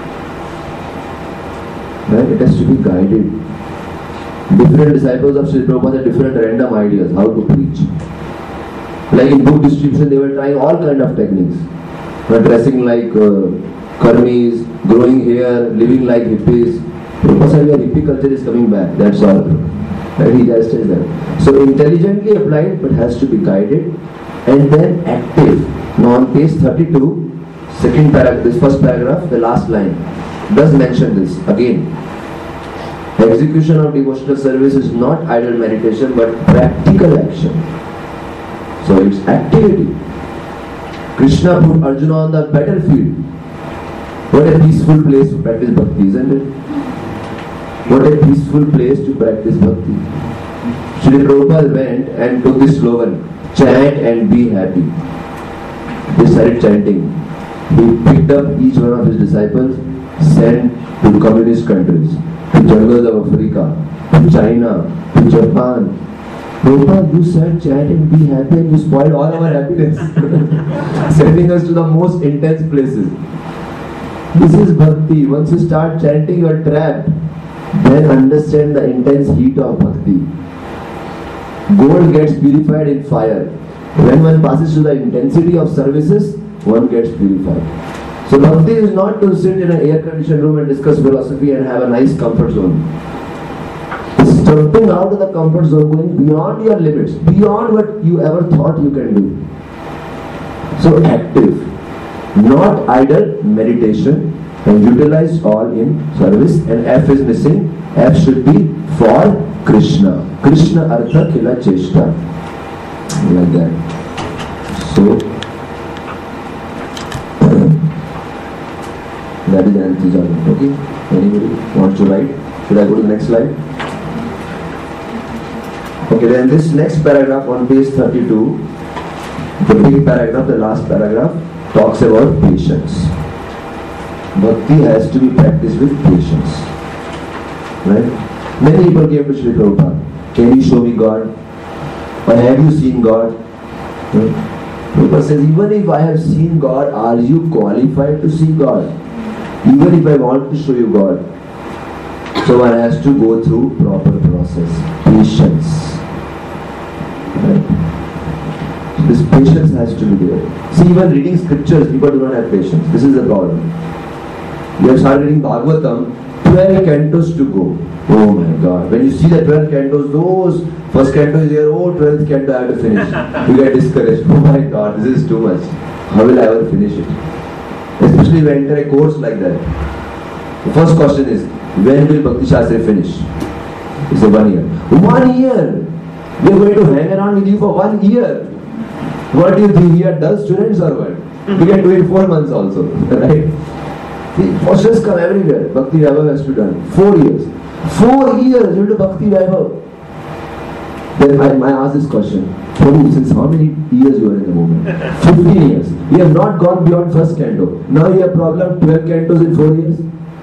Right? It has to be guided. Different disciples of Srila Prabhupada had different random ideas how to preach. Like in book distribution, they were trying all kind of techniques. Dressing like karmis, growing hair, living like hippies. Prabhupada said your hippie culture is coming back. That's all. Right? He just says that. So intelligently applied, but has to be guided and then active. Now on page 32. Second paragraph, this first paragraph, the last line does mention this again. Execution of devotional service is not idle meditation but practical action. So it's activity. Krishna put Arjuna on the battlefield. What a peaceful place to practice bhakti, isn't it? What a peaceful place to practice bhakti. Srila Prabhupada went and took this slogan, chant and be happy. They started chanting. He picked up each one of his disciples, sent to communist countries, to jungles of Africa, to China, to Japan. Prabhupada, you said chant and be happy and you spoiled all our happiness. Sending us to the most intense places. This is bhakti. Once you start chanting, you are trapped. Then understand the intense heat of bhakti. Gold gets purified in fire. When one passes to the intensity of services, one gets purified. So bhakti is not to sit in an air-conditioned room and discuss philosophy and have a nice comfort zone. It's stepping out of the comfort zone, going beyond your limits, beyond what you ever thought you can do. So active, not idle meditation, and utilize all in service. And F is missing. F should be for Krishna. Krishna Artha Khila Cheshta. Like that. So that is enthusiasm. Okay? Anybody wants to write? Should I go to the next slide? Okay, then this next paragraph on page 32, the big paragraph, the last paragraph, talks about patience. Bhakti has to be practiced with patience. Right? Many people came to Srila Prabhupada. Can you show me God? Or have you seen God? Right? Prabhupada says, even if I have seen God, are you qualified to see God? Even if I want to show you God. So one has to go through proper process. Patience. Right? So this patience has to be there. See, even reading scriptures, people do not have patience. This is the problem. You have started reading Bhagavatam, 12 cantos to go. Oh my God. When you see the 12 cantos, those first canto is here, oh 12th canto I have to finish. You get discouraged. Oh my God, this is too much. How will I ever finish it? Especially when you enter a course like that. The first question is, when will Bhakti Shastra finish? It's a 1 year. 1 year! We are going to hang around with you for 1 year. What do you think? We are dull students or what? We can do it 4 months also. Right? The postures come everywhere. Bhakti Vaibhav has to be done. 4 years. 4 years into Bhakti Vaibhav. Then I ask this question. Prabhu, since how many years you are in the movement? 15 years. We have not gone beyond first canto. Now you have problem 12 cantos in 4 years.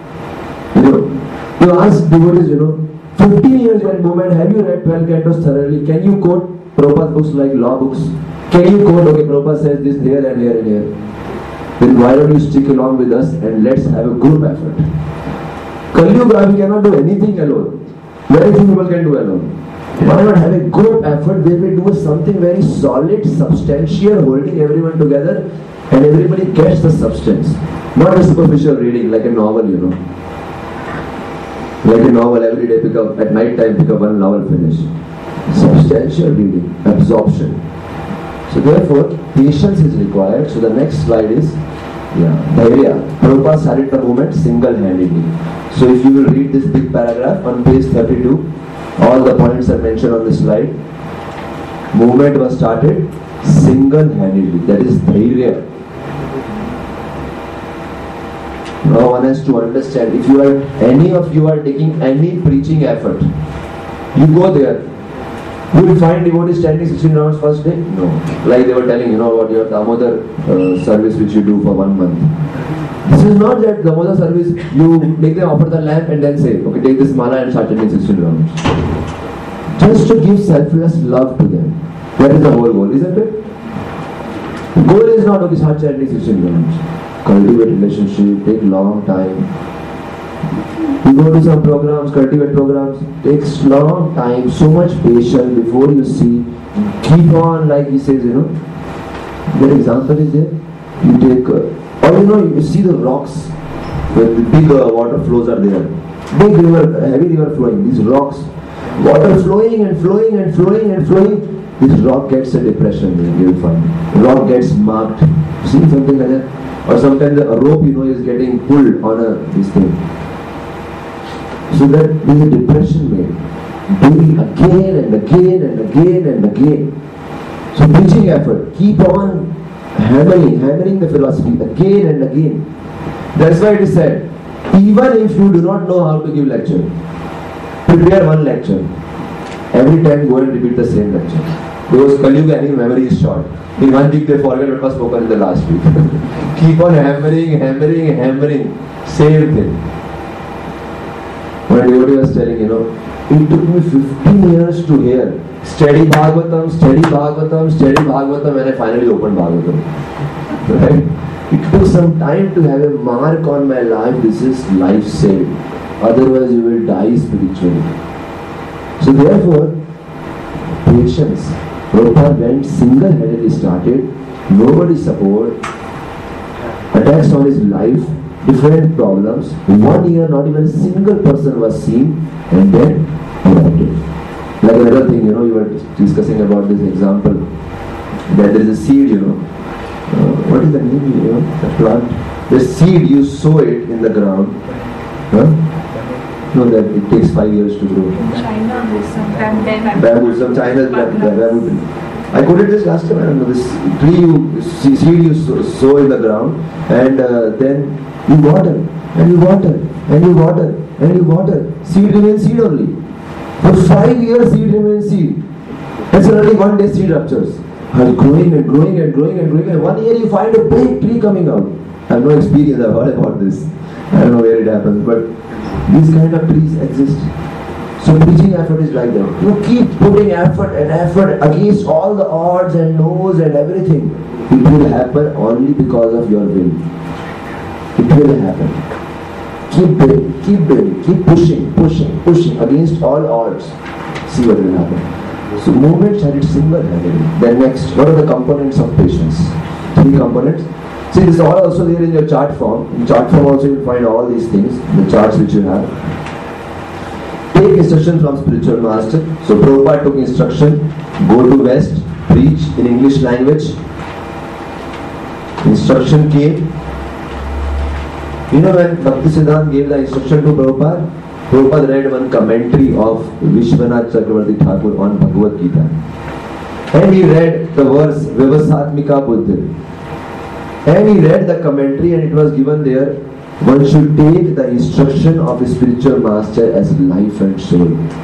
You ask devotees, 15 years you are in movement, have you read 12 cantos thoroughly? Can you quote Prabhupada's books like law books? Can you quote, okay, Prabhupada says this here and here and here? Then why don't you stick along with us and let's have a group effort? Kali Yuga, we cannot do anything alone. Very few people can do alone. Why not have a group effort where we do something very solid, substantial, holding everyone together and everybody gets the substance. Not a superficial reading like a novel, Like a novel, every day pick up, at night time pick up one novel, finish. Substantial reading, absorption. So therefore, patience is required. So the next slide is, Dhairya. Prabhupada started the movement single-handedly. So if you will read this big paragraph on page 32, all the points are mentioned on the slide. Movement was started single-handedly. That is Dhairya. Now one has to understand, if any of you are taking any preaching effort, you go there, you will find devotees standing 16 rounds first day? No. Like they were telling, about your Damodar service which you do for 1 month. This is not that Damodar service, you make them offer the lamp and then say, okay, take this mala and start chanting 16 rounds. Just to give selfless love to them. That is the whole goal, isn't it? The goal is not, okay, start chanting 16 rounds. Cultivate relationship, take long time. You go to some programs, cultivate programs, takes long time, so much patience before you see. Keep on, like he says, That example is there. You take, you see the rocks, where the big water flows are there. Big river, heavy river flowing, these rocks. Water flowing and flowing and flowing and flowing. This rock gets a depression, you will find. Rock gets marked. See something like that? Or sometimes a rope, is getting pulled on this thing. So that there is a depression made. Doing again and again and again and again. So preaching effort, keep on hammering the philosophy again and again. That's why it is said, even if you do not know how to give lecture, prepare one lecture. Every time go and repeat the same lecture. Because Kali Yuga, any memory is short. In 1 week they forget what was spoken in the last week. Keep on hammering. Same thing. One devotee was telling, it took me 15 years to hear steady Bhagavatam, when I finally opened Bhagavatam. Right? It took some time to have a mark on my life. This is life saved. Otherwise you will die spiritually. So therefore, patience. Prabhupada went single-handedly started, nobody support, attacks on his life, different problems. 1 year, not even a single person was seen, and then adopted. Like another thing, you were discussing about this example, that there is a seed, what is the name, the plant? The seed, you sow it in the ground. No, that it takes 5 years to grow. China is sometimes then. Bamboo, some China is bamboo tree. I quoted this last time, I don't know, this seed you sow in the ground, and then you water, and you water, and you water, and you water. Seed remains seed only. For 5 years seed remains seed. And suddenly one day seed ruptures. And growing and growing and growing and growing, and 1 year you find a big tree coming out. I have no experience, I've heard about this. I don't know where it happens, but these kind of trees exist. So preaching effort is like that. You keep putting effort and effort against all the odds and no's and everything. It will happen only because of your will. It will happen. Keep building, keep pushing against all odds. See what will happen. So movement started single-handedly. Then next, what are the components of patience? 3 components. See, this is all also there in your chart form. In chart form also you will find all these things, the charts which you have. Take instruction from spiritual master. So Prabhupada took instruction, go to West, preach in English language. Instruction came. You know when Bhaktisiddhanta gave the instruction to Prabhupada, Prabhupada read one commentary of Vishwanath Chakravarti Thakur on Bhagavad Gita. And he read the verse Vyavasatmika Buddhi. And he read the commentary and it was given there, one should take the instruction of a spiritual master as life and soul.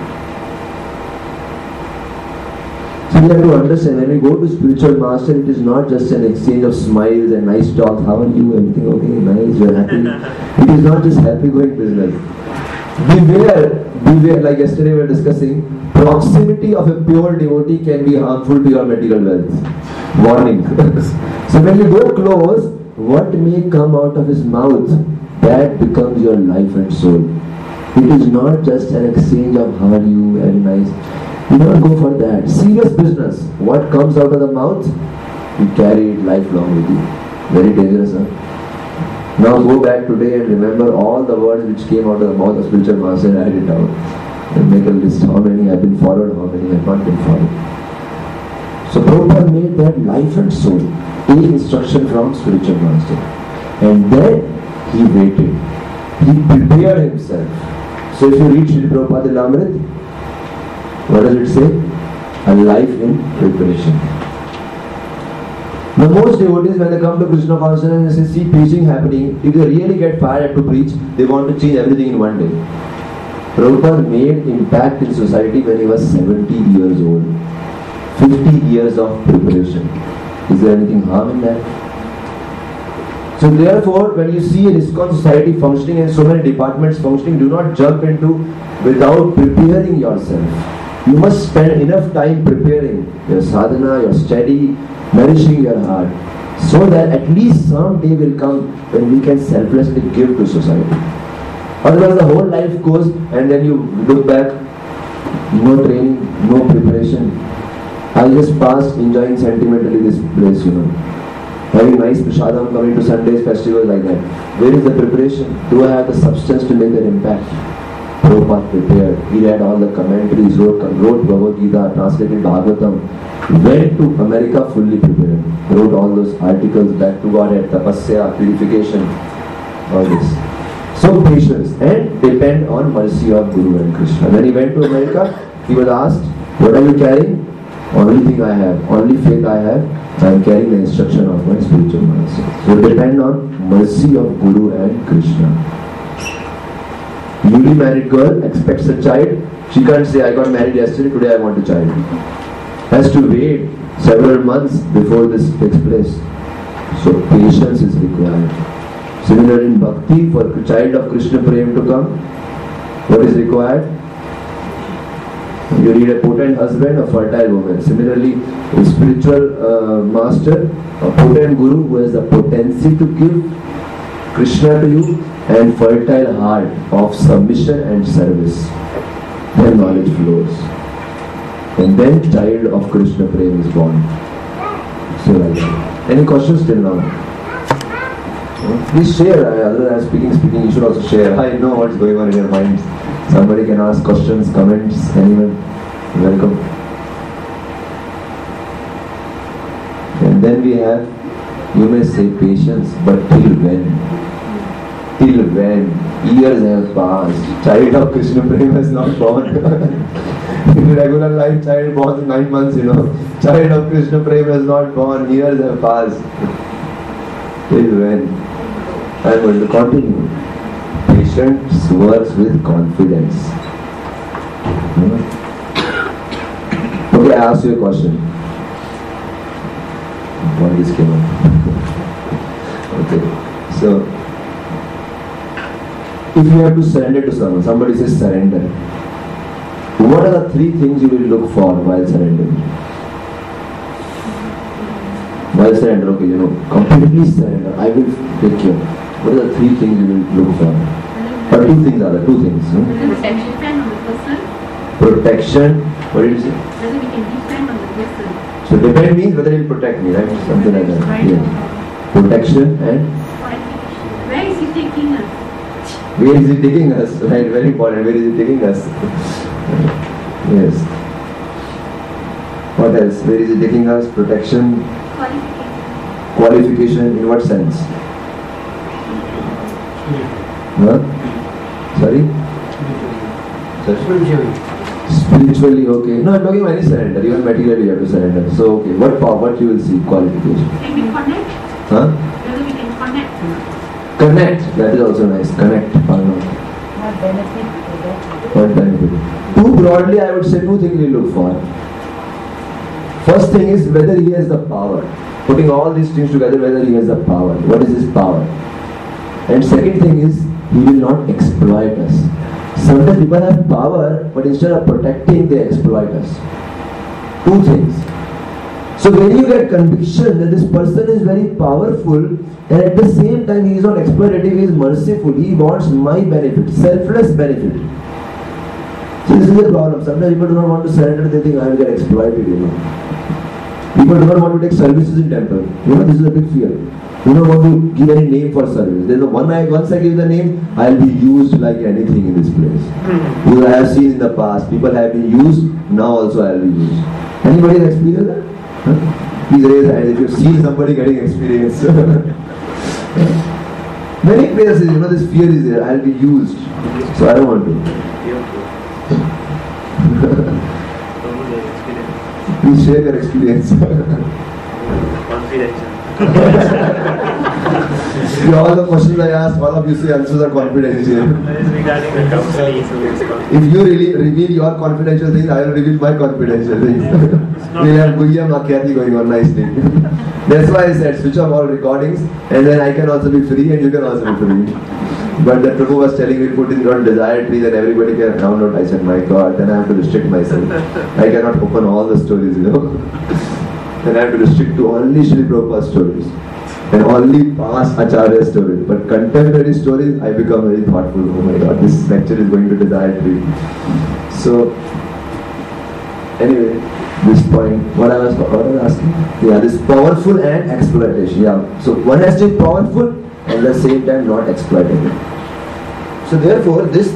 So we have to understand, when we go to spiritual master, it is not just an exchange of smiles and nice talk. How are you? Everything okay? Nice, you're happy. It is not just happy going business. Beware, like yesterday we were discussing, proximity of a pure devotee can be harmful to your material wealth. Warning. So when you go close, what may come out of his mouth, that becomes your life and soul. It is not just an exchange of how are you, very nice. You don't go for that. Serious business. What comes out of the mouth, you carry it lifelong with you. Very dangerous, huh? Now go back today and remember all the words which came out of the mouth of spiritual master and write it down. And make a list how many have been followed, how many have not been followed. So Prabhupada made that life and soul. Take instruction from spiritual master. And then he waited. He prepared himself. So if you read Srila Prabhupada Lilamrit, what does it say? A life in preparation. Now most devotees, when they come to Krishna consciousness and they see preaching happening, if they really get fired up to preach, they want to change everything in one day. Prabhupada made impact in society when he was 70 years old. 50 years of preparation. Is there anything harm in that? So therefore, when you see an ISKCON society functioning and so many departments functioning, do not jump into without preparing yourself. You must spend enough time preparing your sadhana, your study, nourishing your heart, so that at least some day will come when we can selflessly give to society. Otherwise the whole life goes and then you look back, no training, no preparation. I just passed enjoying sentimentally this place, having nice prasadam, coming to Sundays, festivals like that. Where is the preparation? Do I have the substance to make that impact? Prabhupada prepared. He read all the commentaries, wrote Bhagavad Gita, translated Bhagavatam, went to America fully prepared. Wrote all those articles back to Godhead, tapasya, purification, all this. So patience and depend on mercy of Guru and Krishna. When he went to America, he was asked, what are you carrying? Only thing I have, only faith I have, I am carrying the instruction of my spiritual master. So depend on mercy of Guru and Krishna. Newly married girl expects a child. She can't say, I got married yesterday, today I want a child. Has to wait several months before this takes place. So patience is required. Similarly in bhakti, for a child of Krishna Prem to come, what is required? You need a potent husband, a fertile woman. Similarly, a spiritual master, a potent guru who has the potency to give Krishna to you, and fertile heart of submission and service. Then knowledge flows. And then child of Krishna Prem is born. So like that. Any questions till now? Please share. Other than speaking, you should also share. I know what's going on in your mind. Somebody can ask questions, comments, anyone. Welcome. And then we have, you may say patience, but till when? Till when? Years have passed. Child of Krishna Prem has not born. In regular life, child born 9 months, Child of Krishna Prem has not born. Years have passed. Till when? I am going to continue. Patience works with confidence. Okay, I ask you a question. Why this came up? Okay, so if you have to surrender to someone, somebody says surrender. What are the 3 things you will look for while surrendering? While surrender, okay, completely surrender. I will take care. What are the 3 things you will look for? Or 2 things are there, 2 things. Protection on the person. Protection. What did you say? Whether we can depend on the person. So depend means whether he will protect me, right? Something like that. Yeah. protection and Where is he taking us? where is it taking us? Right, very important. Where is it taking us? Yes. What else? Where is it taking us? Protection, Qualification. qualification. In what sense? Huh? Sorry? Spiritually, okay. No, I'm talking about any surrender. Even materially, you have to surrender. So, okay. What power? What you will see? Qualification. Can we connect? Huh? Whether we can connect? Connect. That is also nice. Connect. What benefit? What benefit? Too broadly, I would say two things we look for. First thing is whether he has the power. Putting all these things together, whether he has the power. What is his power? And second thing is, he will not exploit us. Sometimes people have power, but instead of protecting, they exploit us. Two things. So when you get conviction that this person is very powerful, and at the same time he is not exploitative, he is merciful, he wants my benefit, selfless benefit. So this is the problem. Sometimes people do not want to surrender, they think I will get exploited, People do not want to take services in temple. This is a big fear. You don't want to give any name for service. There's once I give the name, I'll be used like anything in this place. Because I have seen in the past, people have been used, now also I'll be used. Anybody has experienced that? Huh? Please raise hand if you've seen somebody getting experience. Many places, this fear is there, I'll be used. So I don't want to. Please share your experience. Confidential. All the questions I asked, all of you say answers are confidential. That is regarding the counseling, so it's confidential. If you really reveal your confidential things, I will reveal my confidential things. We'll have Guyyam Akyati going on nicely. That's why I said switch off all recordings, and then I can also be free and you can also be free. But the Prabhu was telling me put in on desire trees and everybody can download. I said, my God, then I have to restrict myself. I cannot open all the stories, Then I have to restrict to only Srila Prabhupada stories. And only past Acharya stories. But contemporary stories, I become very thoughtful. Oh my God, this lecture is going to desire tree. So, anyway, this point, what I was asking? Yeah, this powerful and exploitation. Yeah. So one has to be powerful and at the same time not exploitative. So therefore, this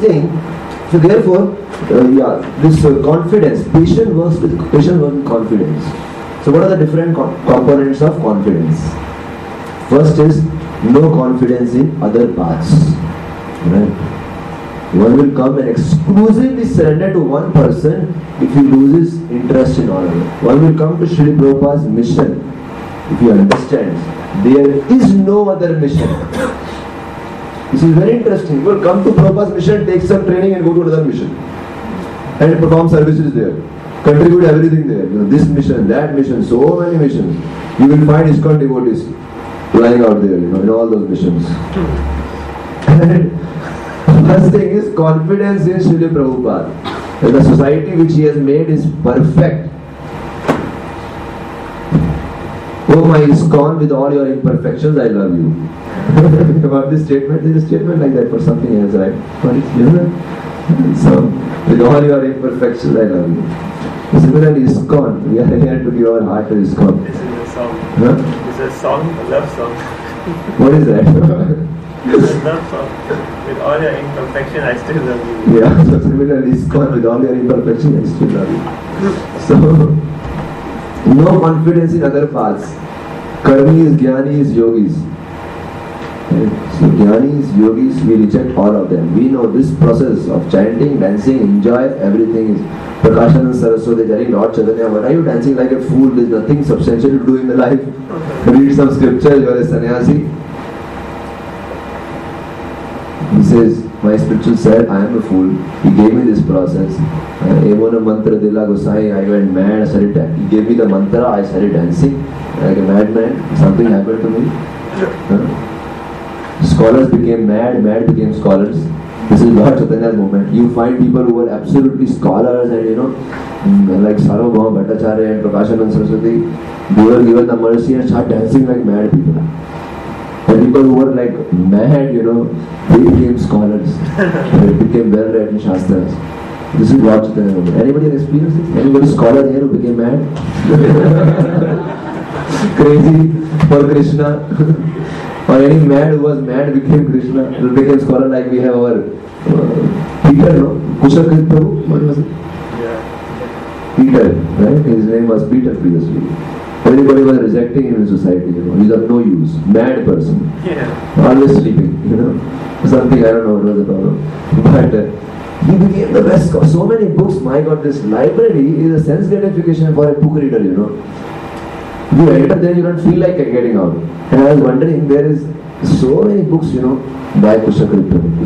confidence, patient works with confidence. So what are the different components of confidence? First is no confidence in other paths. Right? One will come and exclusively surrender to one person if he loses interest in all of it. One will come to Srila Prabhupada's mission if he understands there is no other mission. This is very interesting. You will come to Prabhupada's mission, take some training and go to another mission and perform services there. Contribute everything there. This mission, that mission, so many missions. You will find ISKCON devotees lying out there, in all those missions. And first thing is confidence in Srila Prabhupada. That the society which he has made is perfect. Oh my ISKCON, with all your imperfections, I love you. About this statement, there is a statement like that for something else, right? But so, with all your imperfections, I love you. Similarly, ISKCON, we are here to give our heart to ISKCON. This is a song. Huh? It's a song, a love song. What is that? It's a love song. With all your imperfection, I still love you. Yeah, so similarly, ISKCON, with all your imperfection, I still love you. So, no confidence in other paths. Karmis, Jnanis, Yogis. So Jnanis, Yogis, we reject all of them. We know this process of chanting, dancing, enjoy, everything is Prakashananda Saraswati telling Lord Chaitanya, what are you dancing like a fool? There's nothing substantial to do in the life. Read some scriptures, you are a sannyasi. He says, my spiritual said, I am a fool. He gave me this process. Emona mantra dilla Gosai, I went mad, I started he gave me the mantra, I started dancing like a madman. Something happened to me. Scholars became mad, mad became scholars. This is Lord Chaitanya's movement. You find people who are absolutely scholars and like Sarvabhauma Bhattacharya and Prakashananda Saraswati, they were given the mercy and start dancing like mad people. And people who were like mad, they became scholars. They became well read in Shastras. This is Lord Chaitanya movement. Anybody has experienced this? Anybody scholar here who became mad? crazy for Krishna. Or any mad who was mad became Krishna, became scholar, like we have our Peter, no? Kushakrit Prabhu, what was it? Yeah. Peter, right? His name was Peter previously. Everybody was rejecting him in society, you know. He's of no use, mad person, Yeah. always sleeping, you know. Something, I don't know what was the problem. But he became the best scholar. So many books, my God, this library is a sense gratification for a book reader, you know. You enter there, you don't feel like getting out. And I was wondering, there is so many books, you know, by Kushakrit Prabhu.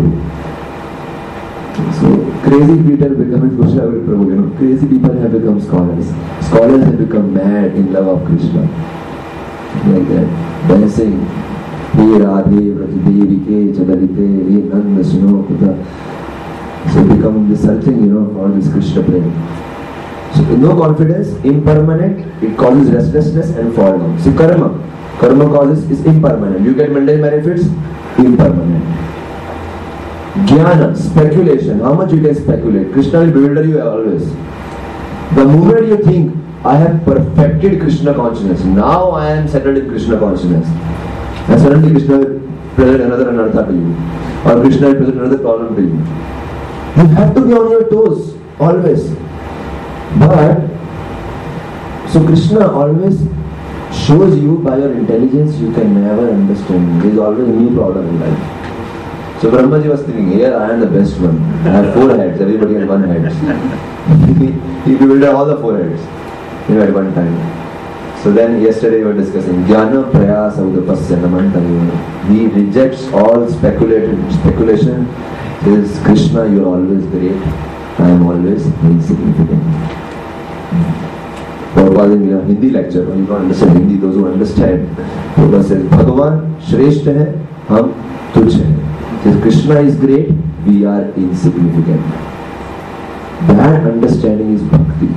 So crazy Peter becoming Kushakrit Prabhu, you know. Crazy people have become scholars. Scholars have become mad in love of Krishna. Like that. Dancing. He Radhe Vrajdevi Ke Chadalite He Nanda Suno Kuta. So become the searching, you know, for this Krishna prema. So no confidence, impermanent, it causes restlessness and fall down. See karma causes is impermanent. You get mundane benefits, impermanent. Jnana, speculation, how much you can speculate. Krishna will bewilder you always. The moment you think, I have perfected Krishna consciousness, now I am settled in Krishna consciousness, and suddenly Krishna will present another anartha to you, or Krishna will present another problem to you. You have to be on your toes, always. But, so Krishna always shows you by your intelligence you can never understand. There is always a new problem in life. So Brahmaji was thinking, here I am the best one. I have 4 heads, everybody has 1 head. He bewildered all the 4 heads, you know, at one time. So then yesterday we were discussing Jnana Prayasa Udapasya Namantayo. He rejects all speculation. Says, Krishna, you are always great. I am always insignificant. Prabhupada in a Hindi lecture, you don't understand Hindi, those who understand, Prabhupada says, Bhagavan Shreshta hai, hum tuchh hai. Says, Krishna is great, we are insignificant. That understanding is bhakti.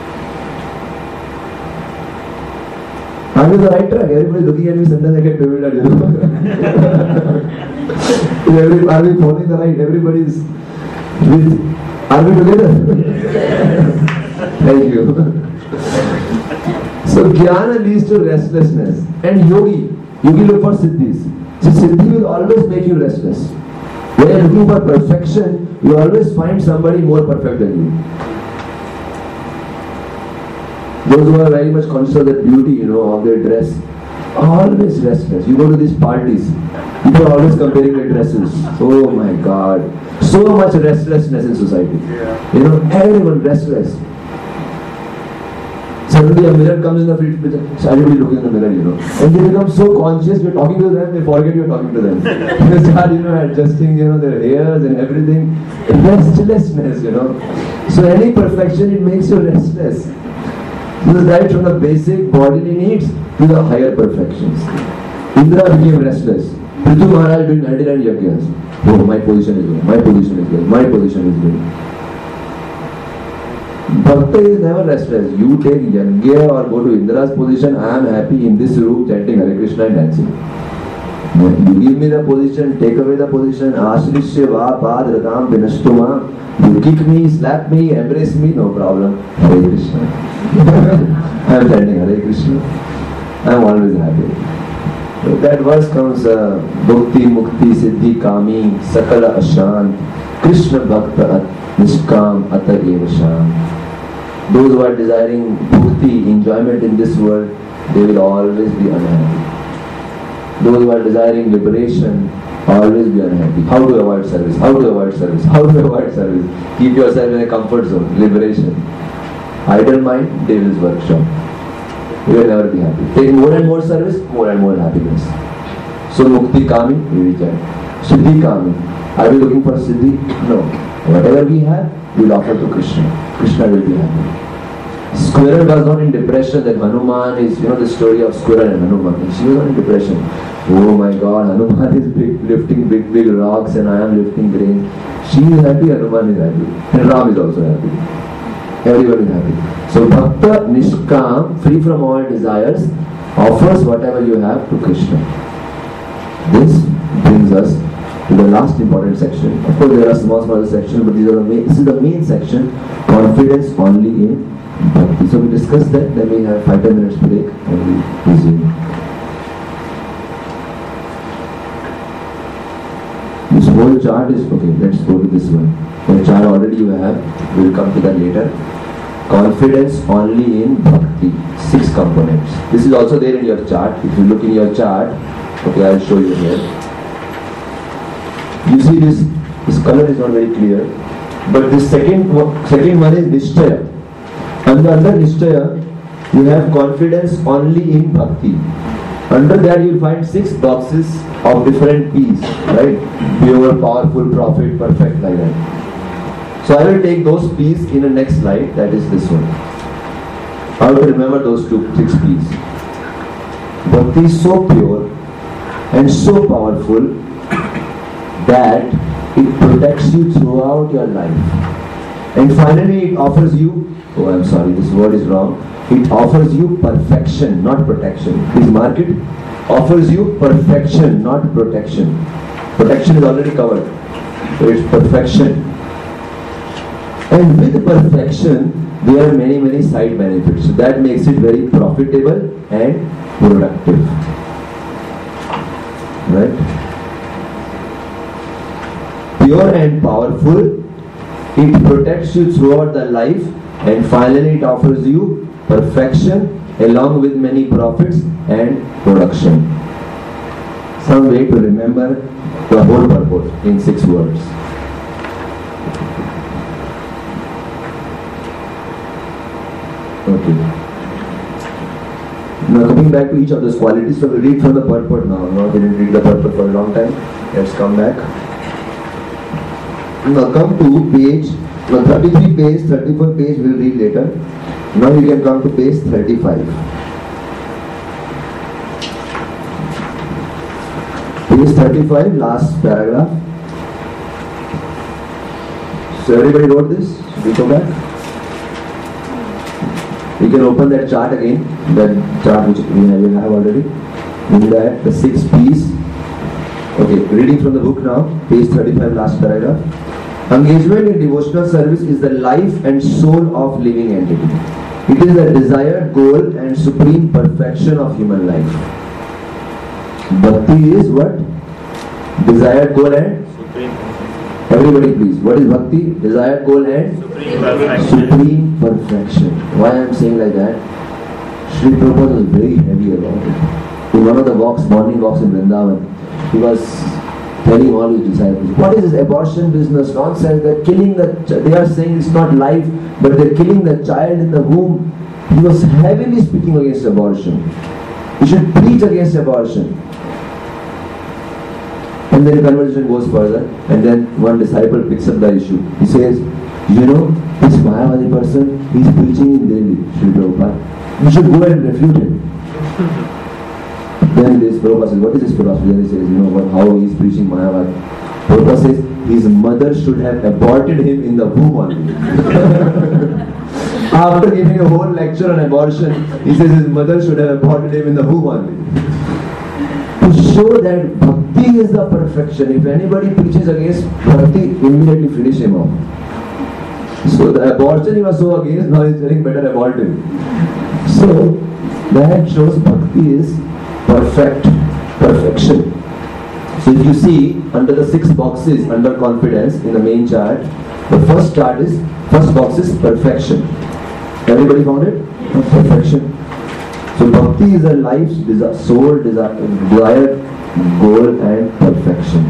I'm in the right track. Everybody looking at me, sometimes I get bewildered, you know. Are we following the right? Everybody is with. Are we together? Thank you. So jnana leads to restlessness. And yogi look for siddhis. So siddhi will always make you restless. When you are looking for perfection, you always find somebody more perfect than you. Those who are very much conscious of their beauty, you know, of their dress, always restless. You go to these parties, people are always comparing their dresses. Oh my God. So much restlessness in society. Yeah. You know, everyone restless. Suddenly a mirror comes in the field, so everybody looking in the mirror, you know. And they become so conscious, you're talking to them, they forget you're talking to them. They start, you know, adjusting, you know, their hairs and everything. Restlessness, you know. So any perfection, it makes you restless. So right from the basic bodily needs to the higher perfections. Indra became restless. Prithu Maharaj doing 99 yagyas. Oh, my position is good, my position is good, my position is good. Bhakta is never restless. You take yagya or go to Indra's position, I am happy in this room chanting Hare Krishna and dancing. You give me the position, take away the position, Ashrishya va pad radam vinashtuma. You kick me, slap me, embrace me, no problem. Hare Krishna. I am chanting Hare Krishna. I am always happy. So that verse comes, Bhukti, Mukti, Siddhi, Kami, Sakala Ashant, Krishna Bhakta, Nishkam, Ata Eva Shant. Those who are desiring Bhukti, enjoyment in this world, they will always be unhappy. Those who are desiring liberation, always be unhappy. How to avoid service? How to avoid service? How to avoid service? Keep yourself in a comfort zone. Liberation. Idle mind, devil's workshop. You will never be happy. Take more and more service, more and more happiness. So Mukti Kami, we reject. Siddhi Kami. Are we looking for Siddhi? No. Whatever we have, we will offer to Krishna. Krishna will be happy. Squirrel was not in depression. That Hanuman is, you know, the story of Squirrel and Hanuman. She was not in depression. Oh my God, Hanuman is lifting big rocks and I am lifting grain. She is happy, Hanuman is happy. And Ram is also happy. Everyone is happy. So Bhakta Nishkam, free from all desires, offers whatever you have to Krishna. This brings us to the last important section. Of course there are small sections, but this is the main section. Confidence only in Bhakti. So we discussed that, then we have 5-10 minutes break and we resume. This whole chart is, okay, let's go to this one. The chart already you have, we will come to that later. Confidence only in Bhakti, 6 components. This is also there in your chart. If you look in your chart, okay, I'll show you here. You see this color is not very clear, but this second one is Nishchaya. Under Nishchaya, you have confidence only in Bhakti. Under that you will find 6 boxes of different P's, right? Pure, powerful, profit, perfect, like that. So I will take those P's in the next slide, that is this one. How to remember those 6 P's? Bhakti is so pure and so powerful that it protects you throughout your life. And finally it offers you, oh I'm sorry, this word is wrong. It offers you perfection, not protection. Please mark it. Offers you perfection, not protection. Protection is already covered. So it's perfection. And with perfection, there are many side benefits. So that makes it very profitable and productive. Right? Pure and powerful, it protects you throughout the life, and finally it offers you perfection along with many profits and production. Some way to remember the whole purpose in 6 words. Okay. Now coming back to each of those qualities, so we read from the purport now. Now we didn't read the purport for a long time. Let's come back. Now come to page 33 page, 34 page we'll read later. Now you can come to page 35. Page 35, last paragraph. So everybody wrote this? Should we go back? You can open that chart again, that chart which we have already. In that, the 6 P's. Okay, reading from the book now, page 35, last paragraph. Engagement in devotional service is the life and soul of living entity. It is the desired goal and supreme perfection of human life. Bhakti is what? Desired goal and? Supreme. Everybody please, what is Bhakti? Desired goal and? Supreme perfection. Supreme perfection. Why I am saying like that? Sri Prabhupada was very heavy about it. In one of the morning walks in Vrindavan, he was telling all his disciples, what is this abortion business? Nonsense, they're killing they are saying it's not life, but they're killing the child in the womb. He was heavily speaking against abortion. You should preach against abortion. And then the conversation goes further, and then one disciple picks up the issue. He says, you know, this Mayavadi person, he's preaching in Delhi, Sri Prabhupada. You should go and refute him. Then this Prabhupada says, what is this philosophy? Then he says, you know how he is preaching Mayavad. Prabhupada says, his mother should have aborted him in the womb only. After giving a whole lecture on abortion, he says his mother should have aborted him in the womb only. To show that Bhakti is the perfection. If anybody preaches against Bhakti, immediately finish him off. So the abortion he was so against, now he is telling better abort him. So that shows Bhakti is perfection. So if you see under the 6 boxes under confidence in the main chart, the first box is perfection. Everybody found it? Yes. Perfection. So Bhakti is a life's soul, desired goal and perfection.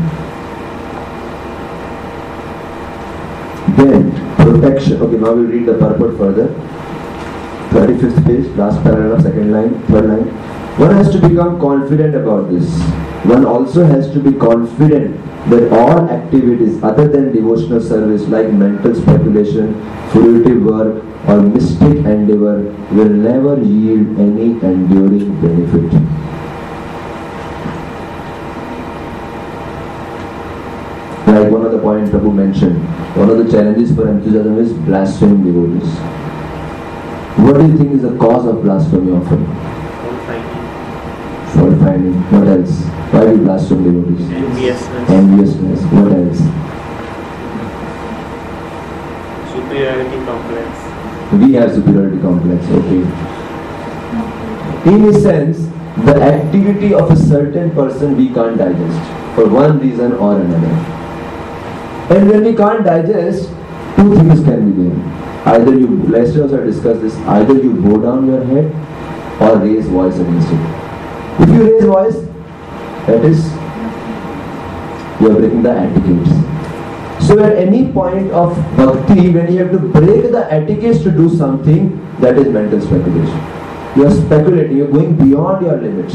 Then protection. Okay, now we'll read the purport further. 35th page, last paragraph, 2nd line, 3rd line. One has to become confident about this. One also has to be confident that all activities other than devotional service like mental speculation, fruitive work or mystic endeavor will never yield any enduring benefit. Like one of the points Prabhu mentioned, one of the challenges for enthusiasm is blaspheming devotees. What do you think is the cause of blasphemy often? Fault finding. What else? Why do you blaspheme devotees? Enviousness. What else? Superiority complex. We have superiority complex, okay. In a sense, the activity of a certain person we can't digest for one reason or another. And when we can't digest, two things can be there. Either you, let's also discuss this, either you bow down your head or raise voice against it. If you raise voice, that is, you are breaking the etiquettes. So at any point of bhakti, when you have to break the etiquettes to do something, that is mental speculation. You are speculating, you are going beyond your limits.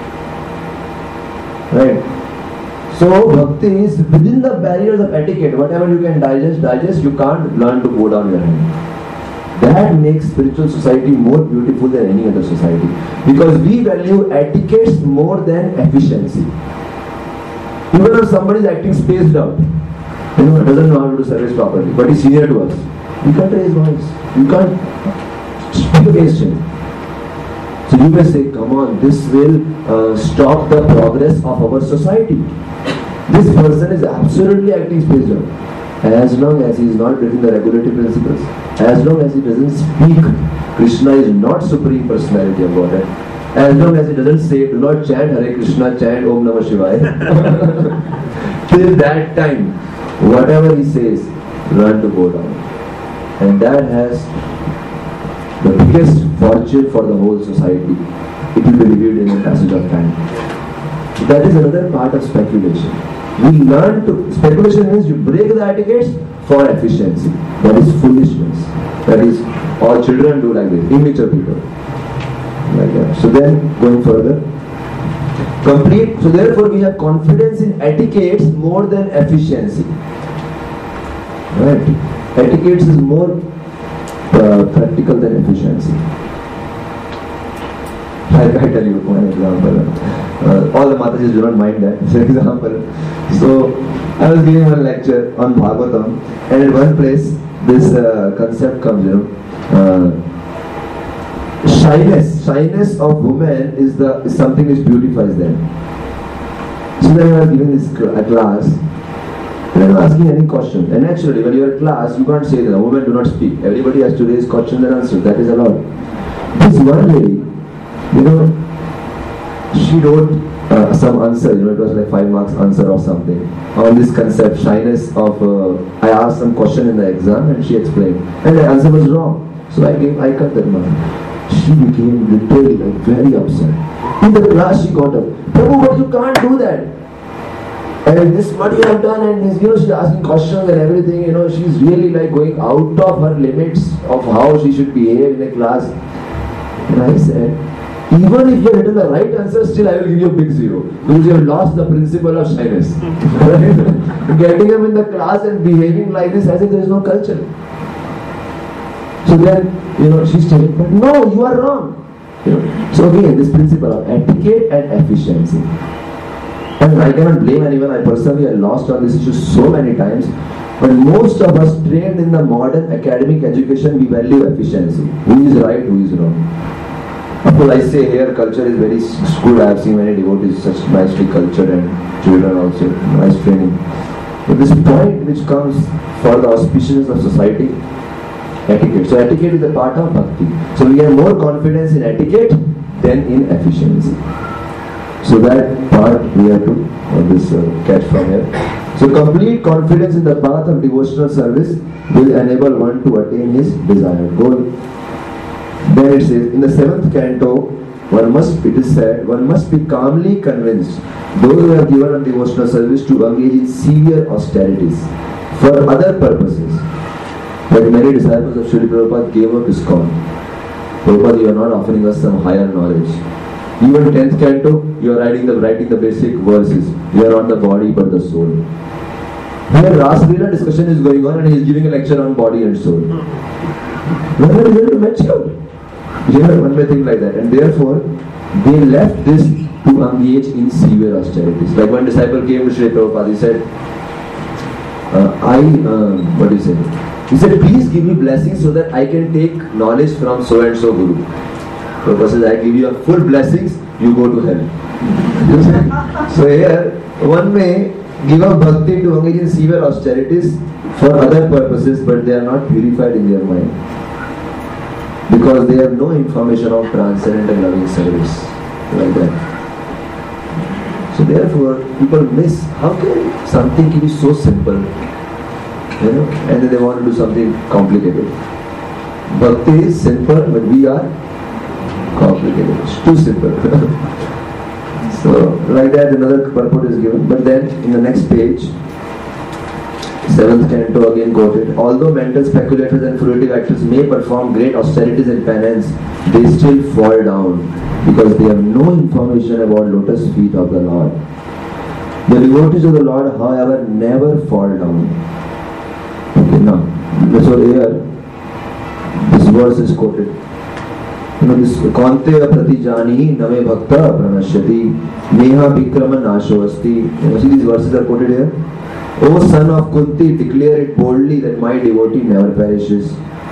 Right? So bhakti is within the barriers of etiquette. Whatever you can digest, you can't learn to go down your hand. That makes spiritual society more beautiful than any other society. Because we value etiquettes more than efficiency. Even if somebody is acting spaced out, doesn't know how to do service properly, but he's senior to us, you can't raise voice. You can't speak against him. So you may say, come on, this will stop the progress of our society. This person is absolutely acting spaced out. As long as he is not breaking the regulatory principles, as long as he doesn't speak, Krishna is not Supreme Personality of Godhead. As long as he doesn't say, do not chant Hare Krishna, chant Om Namah Shivaya. Till that time, whatever he says, learn to go down. And that has the biggest fortune for the whole society. It will be revealed in the passage of time. So that is another part of speculation. We learn to, speculation means you break the etiquettes for efficiency. That is foolishness. That is, all children do like this, immature people. Like that. So then, going further, so therefore we have confidence in etiquettes more than efficiency. Right? Etiquettes is more practical than efficiency. I tell you one example. All the Matajis do not mind that. It's an example. So I was giving one lecture on Bhagavatam, and at one place this concept comes, shyness of women is something which beautifies them. So then I was giving this class, and I was asking any question. And naturally, when you are in class, you can't say that women do not speak. Everybody has to raise questions and answers. That is allowed. This one lady, she wrote some answer. It was like 5 marks answer or something on this concept, shyness of. I asked some question in the exam, and she explained, and the answer was wrong. So I cut that mark. She became literally very upset. In the class, she got up. Prabhu, but you can't do that. And this what you have done, and this, she's asking questions and everything. She's really going out of her limits of how she should behave in a class. And I said, even if you have written the right answer, still I will give you a big 0 because you have lost the principle of shyness. Getting him in the class and behaving like this as if there is no culture. So then, she's telling, but no, you are wrong. So again, this principle of etiquette and efficiency. And I cannot blame anyone. I personally lost on this issue so many times. But most of us trained in the modern academic education, we value efficiency. Who is right, who is wrong. Of course, I say here culture is very good. I have seen many devotees such nicely cultured and children also, nice training. But this point which comes for the auspiciousness of society, etiquette. So etiquette is a part of bhakti. So we have more confidence in etiquette than in efficiency. So that part we have to catch from here. So complete confidence in the path of devotional service will enable one to attain his desired goal. Then it says, in the 7th canto, it is said, one must be calmly convinced, those who have given a devotional service, to engage in severe austerities for other purposes. But many disciples of Srila Prabhupada gave up ISKCON. Prabhupada, you are not offering us some higher knowledge. Even 10th canto, you are writing the basic verses. You are not the body but the soul. Here Rasa Leela discussion is going on and he is giving a lecture on body and soul. When are we going to mature? One may think like that. And therefore, they left this to engage in severe austerities. Like one disciple came to Srila Prabhupada, he said, what do you say? He said, please give me blessings so that I can take knowledge from so and so guru. Prabhupada says, I give you a full blessings, you go to hell. So here, one may give up bhakti to engage in severe austerities for other purposes, but they are not purified in their mind. because they have no information of transcendent and loving service, like that. So therefore, people miss, how can something can be so simple, and then they want to do something complicated. Bhakti is simple, but we are complicated. It's too simple. So, like that, another purport is given. But then, in the next page, 7th canto again quoted, although mental speculators and fruitive actors may perform great austerities and penance, they still fall down because they have no information about lotus feet of the Lord. The devotees of the Lord, however, never fall down. Okay, now, so here, this verse is quoted. This Kaunteya pratijani name bhakta pranashyati neha vikrama nashovasti. See, these verses are quoted here. O son of Kunti, declare it boldly that my devotee never perishes.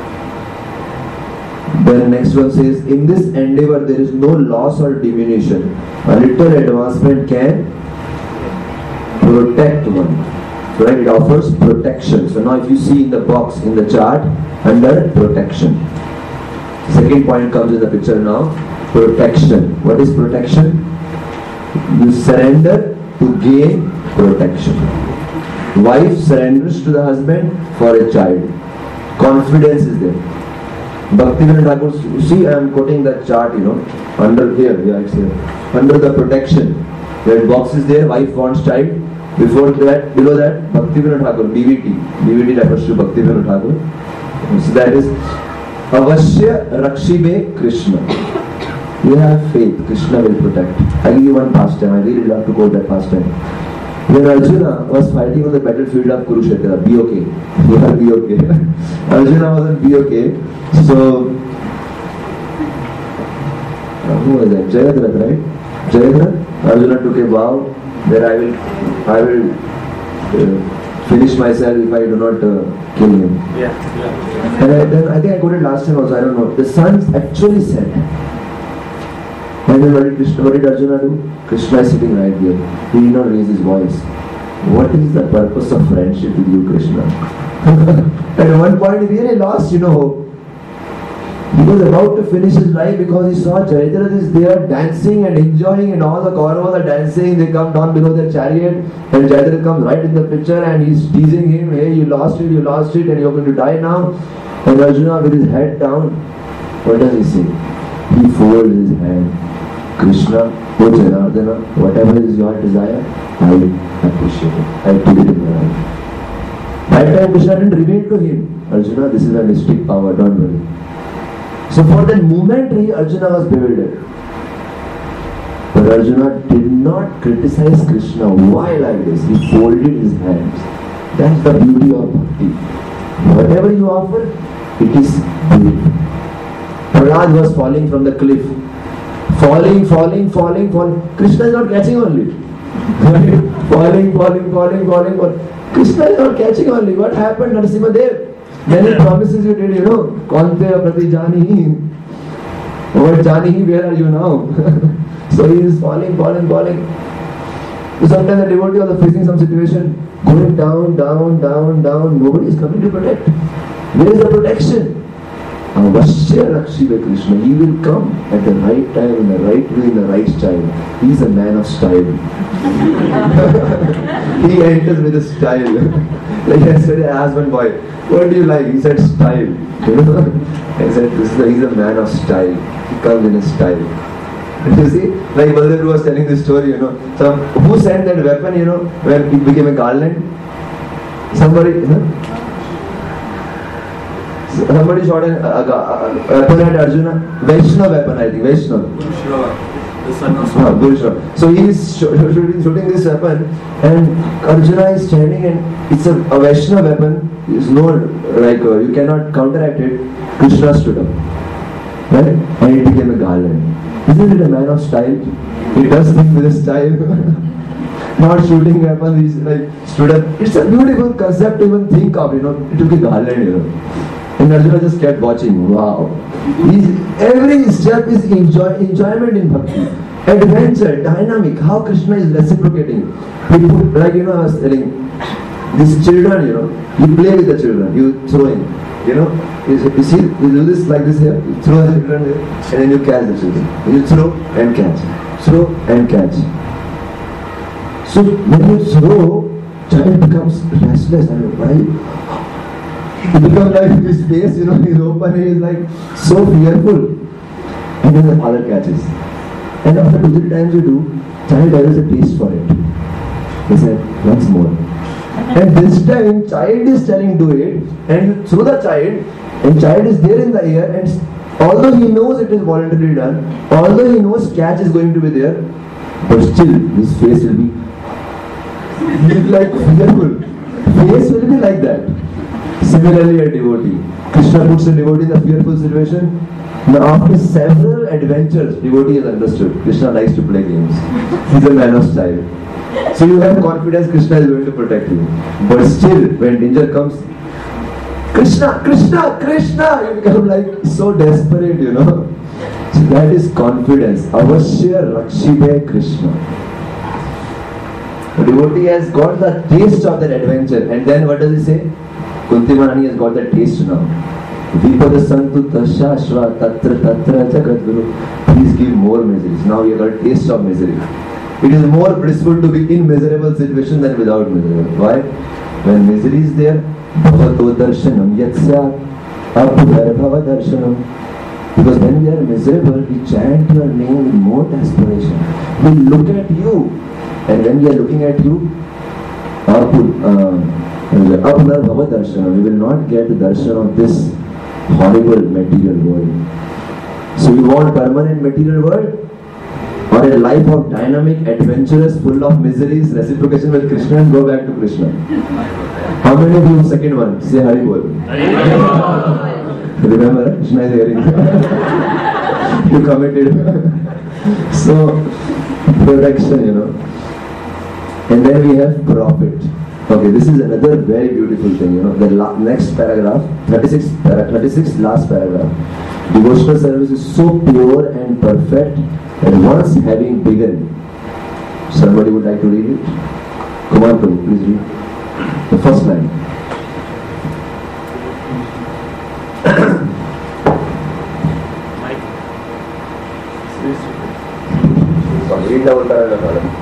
Then next one says, in this endeavor there is no loss or diminution. A little advancement can protect one. So, right, it offers protection. So now if you see in the box, in the chart, under protection. Second point comes in the picture now. Protection. What is protection? You surrender to gain protection. Wife surrenders to the husband for a child. Confidence is there. Bhaktivinoda Thakur, see, I am quoting that chart, under here, it's here. Under the protection, that box is there, wife wants child. Before that, below that, Bhaktivinoda Thakur, BVT. BVT refers to Bhaktivinoda Thakur. So that is Avashya Rakshibe Krishna. You have faith, Krishna will protect. I give you one pastime, I really love to quote that pastime. When Arjuna was fighting on the battlefield of Kurukshetra, be okay. You have be okay. Arjuna wasn't be okay. So, who was that? Jayadratha, right? Jayadratha? Arjuna took a vow that I will finish myself if I do not kill him. Yeah. And then I think I quoted last time also, I don't know. The sun actually set. And then what did Arjuna do? Krishna is sitting right here. He did not raise his voice. What is the purpose of friendship with you, Krishna? At one point he really lost, hope. He was about to finish his life because he saw Jayadratha is there dancing and enjoying, and all the Kauravas are dancing. They come down below their chariot, and Jayadratha comes right in the picture and he's teasing him, hey, you lost it, and you're going to die now. And Arjuna with his head down, what does he say? He folds his hand. Krishna, O Janardana, whatever is your desire, I will appreciate it. I will give it in my life. That time Krishna didn't reveal to him, Arjuna, this is a mystic power, don't worry. So for that momentary, Arjuna was bewildered. But Arjuna did not criticize Krishna. Why like this? He folded his hands. That's the beauty of bhakti. Whatever you offer, it is beautiful. Prahlad was falling from the cliff. Falling. Krishna is not catching only. falling. Krishna is not catching only. What happened, Narasimha Dev? Many promises you did, Kaunteya pratijani. What Jani, where are you now? So he is falling. So sometimes the devotee was facing some situation, going down. Nobody is coming to protect. Where is the protection? Avashya Rakshibe Krishna. He will come at the right time, in the right way, in the right style. He is a man of style. He enters with a style. Like yesterday I asked one boy, what do you like? He said style. I said, he's a man of style. He comes in a style. You see, like Baldev was telling this story, So who sent that weapon, when it became a garland? Somebody shot a weapon at Arjuna. Vaishnava weapon, I think. Vaishnava. The son of Guru. So he is shooting this weapon, and Arjuna is standing, and it's a Vaishnava weapon. It's you cannot counteract it. Krishna stood up, right? And it became a garland. Isn't it a man of style? He does things with a style. Not shooting weapons, he's stood up. It's a beautiful concept to even think of, It took a garland, And Arjuna just kept watching. Wow. Every step is enjoyment in bhakti. Adventure, dynamic, how Krishna is reciprocating. People, I was telling, these children, you play with the children, you throw in. You know, you see, you do this like this here, you throw the children here, and then you catch the children. You throw and catch, throw and catch. So when you throw, child becomes restless. And why? He becomes like his face, you know, his open, he is like so fearful. And then the father catches. And after 2-3 times you do, child develops a taste for it. He said, once more. And this time, child is telling do it, and you throw the child, and child is there in the air, and although he knows it is voluntarily done, although he knows catch is going to be there, but still his face will be, he is like fearful. Face will be like that. Similarly, a devotee. Krishna puts a devotee in a fearful situation. Now, after several adventures, devotee has understood. Krishna likes to play games. He's a man of style. So you have confidence Krishna is going to protect you. But still, when danger comes, Krishna, Krishna, Krishna, you become like so desperate, you know. So that is confidence. Avashya Rakshibe Krishna. The devotee has got the taste of that adventure. And then what does he say? Kunti Maharani has got that taste now. Vipada Santu Tashashva Tatra Tatra Jagat Guru. Please give more miseries. Now we have got a taste of misery. It is more blissful to be in miserable situation than without misery. Why? When misery is there, Bhavato Darshanam Yatsya Abhudarbhava Darshanam. Because when we are miserable, we chant your name with more desperation. We look at you. And when we are looking at you, Abhudarbhava Darshanam. We will not get the darshan of this horrible material world. So we want permanent material world? Or a life of dynamic, adventurous, full of miseries, reciprocation with Krishna and go back to Krishna. How many of you second one? Say Hari Bol. Remember, Krishna is hearing. You committed. So, protection, you know. And then we have profit. Okay, this is another very beautiful thing, you know. The next paragraph, 36 last paragraph. Devotional service is so pure and perfect that once having begun, somebody would like to read it? Come on, Prabhu, please read the first line. Sorry, read the whole paragraph.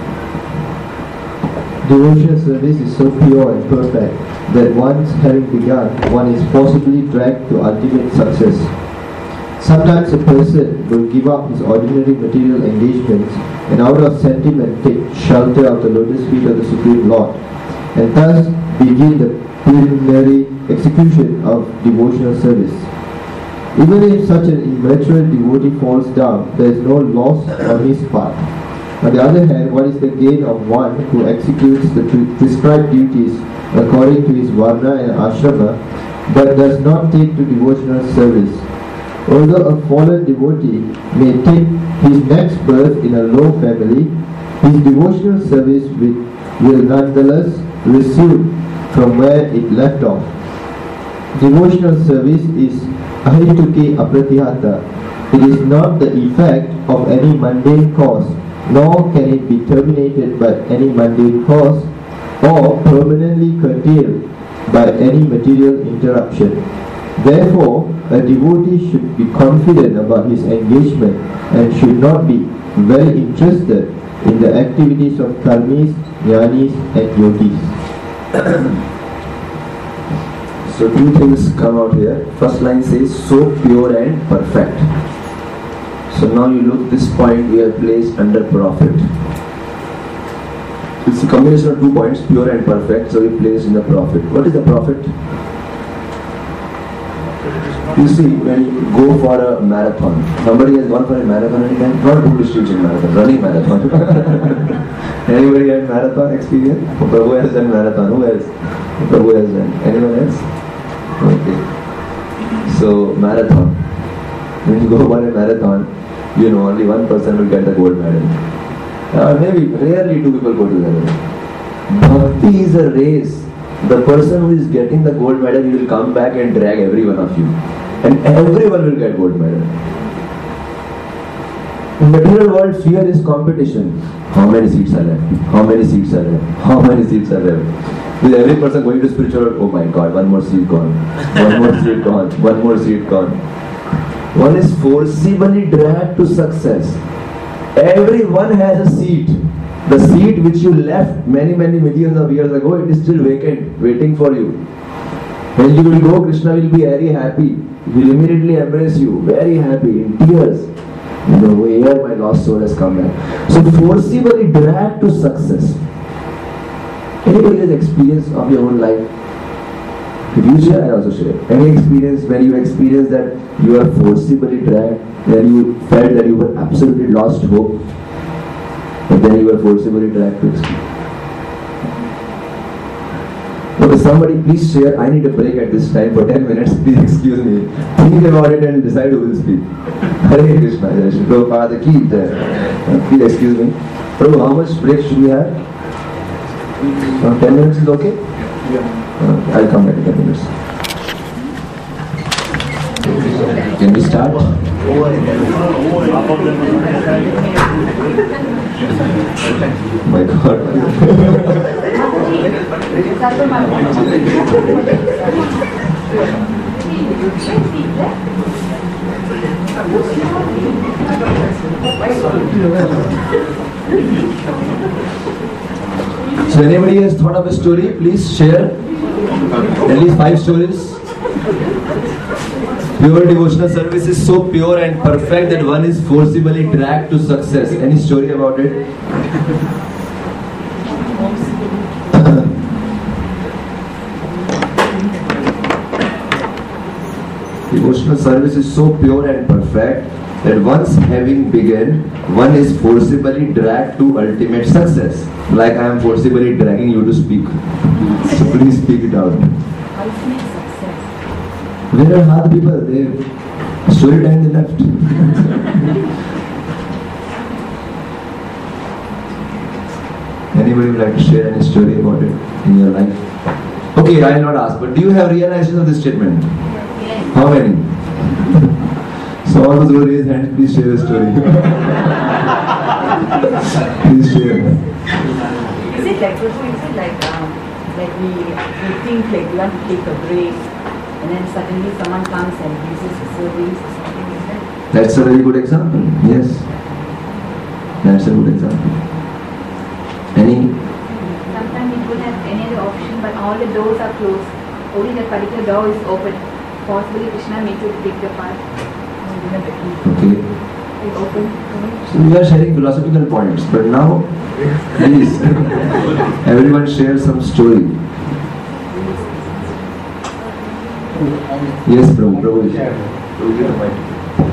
Devotional service is so pure and perfect that once having begun, one is possibly dragged to ultimate success. Sometimes a person will give up his ordinary material engagements and out of sentiment take shelter of the lotus feet of the Supreme Lord, and thus begin the preliminary execution of devotional service. Even if such an immature devotee falls down, there is no loss on his part. On the other hand, what is the gain of one who executes the prescribed duties according to his varna and ashrama, but does not take to devotional service? Although a fallen devotee may take his next birth in a low family, his devotional service will nonetheless resume from where it left off. Devotional service is ahituke apratihata. It is not the effect of any mundane cause, nor can it be terminated by any mundane cause or permanently curtailed by any material interruption. Therefore, a devotee should be confident about his engagement and should not be well interested in the activities of karmis, jnanis and yogis. So two things come out here. First line says, so pure and perfect. So now you look, this point we have placed under profit. It's a combination of 2 points, pure and perfect, so we place in the profit. What is the profit? You see, when you go for a marathon, somebody has gone for a marathon anytime? Not good distinction marathon, running marathon. Anybody had marathon experience? Prabhu has done marathon. Who else? Prabhu has done. Anyone else? Okay. So, marathon. When you go for a marathon, you know only one person will get the gold medal. Maybe rarely 2 people go together. Bhakti is a race. The person who is getting the gold medal, he will come back and drag every one of you. And everyone will get gold medal. In material world, fear is competition. How many seats are left? How many seats are left? How many seats are left? With every person going to spiritual world, oh my God, one more seat gone, one more seat gone, one more seat gone. One is forcibly dragged to success. Everyone has a seat. The seat which you left many millions of years ago, it is still vacant, waiting for you. When you will go, Krishna will be very happy. He will immediately embrace you, very happy, in tears. You know, here my lost soul has come back. So forcibly dragged to success. Anybody has experience of your own life? If you share, I also share. Any experience when you experience that you are forcibly dragged, when you felt that you were absolutely lost hope, but then you were forcibly dragged to escape. Okay, somebody please share. I need a break at this time for 10 minutes. Please excuse me. Think about it and decide who will speak. Hare Krishna. Prabhupada ki jai. Please excuse me. Prabhu, how much break should we have? 10 minutes is okay? Yeah. I'll come back in 10 minutes. Can we start? My God. So anybody has thought of a story, please share. At least 5 stories. Pure devotional service is so pure and perfect that one is forcibly dragged to success. Any story about it? Devotional service is so pure and perfect that once having begun, one is forcibly dragged to ultimate success. Like I am forcibly dragging you to speak. So please speak it out. Ultimate success. Where are hard people? They story time they left. Anybody would like to share any story about it in your life? Okay, I will not ask, but do you have realization of this statement? Yes. How many? So all those who raise hands, please share a story. Please share. Is it like we think like we want to take a break and then suddenly someone comes and gives us a service or something like that? That's a very good example. Yes. That's a good example. Any? Sometimes we don't have any other option, but all the doors are closed. Only that particular door is open. Possibly Krishna makes it take the path. Okay. It's open. So we are sharing philosophical points, but now, please, everyone share some story. Yes, Prabhu. Prabhu, Prabhu, give the mic.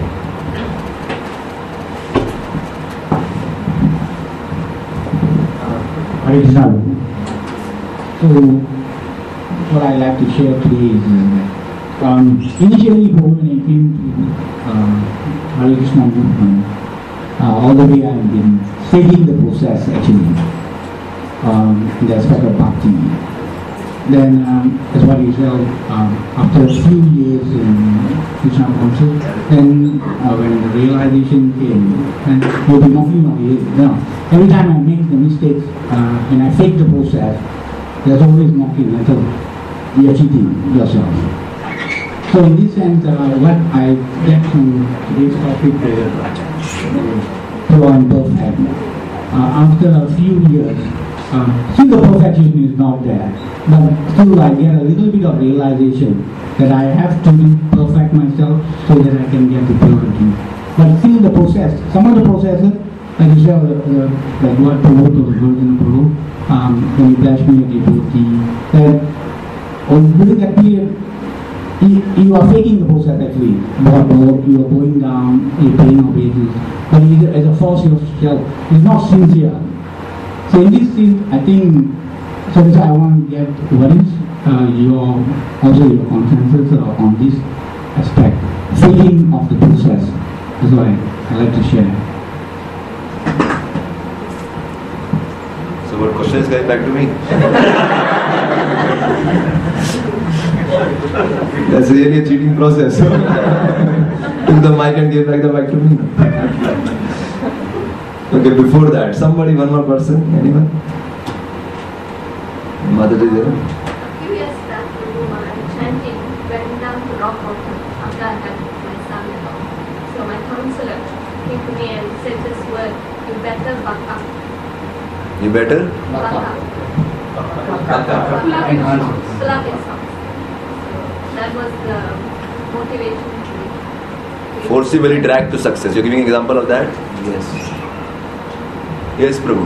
Hare Krishna. So, what I like to share today is initially when I came to Hare Krishna movement, all the way I've been studying the process actually, in the aspect of bhakti. Then, as what you said, after a few years in Krishna consciousness, then when the realization came, and you'll be knocking on the head. Every time I make the mistakes, and I fake the process, there's always knocking until you're cheating yourself. So in this sense, what I get from today's topic is pure and perfect. After a few years, still the perfection is not there, but still I get a little bit of realization that I have to perfect myself so that I can get the purity. But still the process, some of the processes, like you said, like what Prabhu to the Virgin Prabhu, when you bless me a devotee, that during that period, you are faking the process actually. You are going down a pain of ages, but it is as a force yourself. It's not sincere. So in this thing, I think, so this I want to get what is your consensus on this aspect, faking of the process. That's why I like to share. So what question is going back to me? That's really a cheating process. Took the mic and gave back the mic to me. Okay, before that, somebody, one more person, anyone? Madhuri dear? A few years back, chanting went down to rock bottom after I had my son-in-law. So my counselor came to me and said this word, you better buck up. You better? Buck up. Plug in songs. That was the motivation to Forcibly dragged to success. You're giving an example of that? Yes. Yes, Prabhu.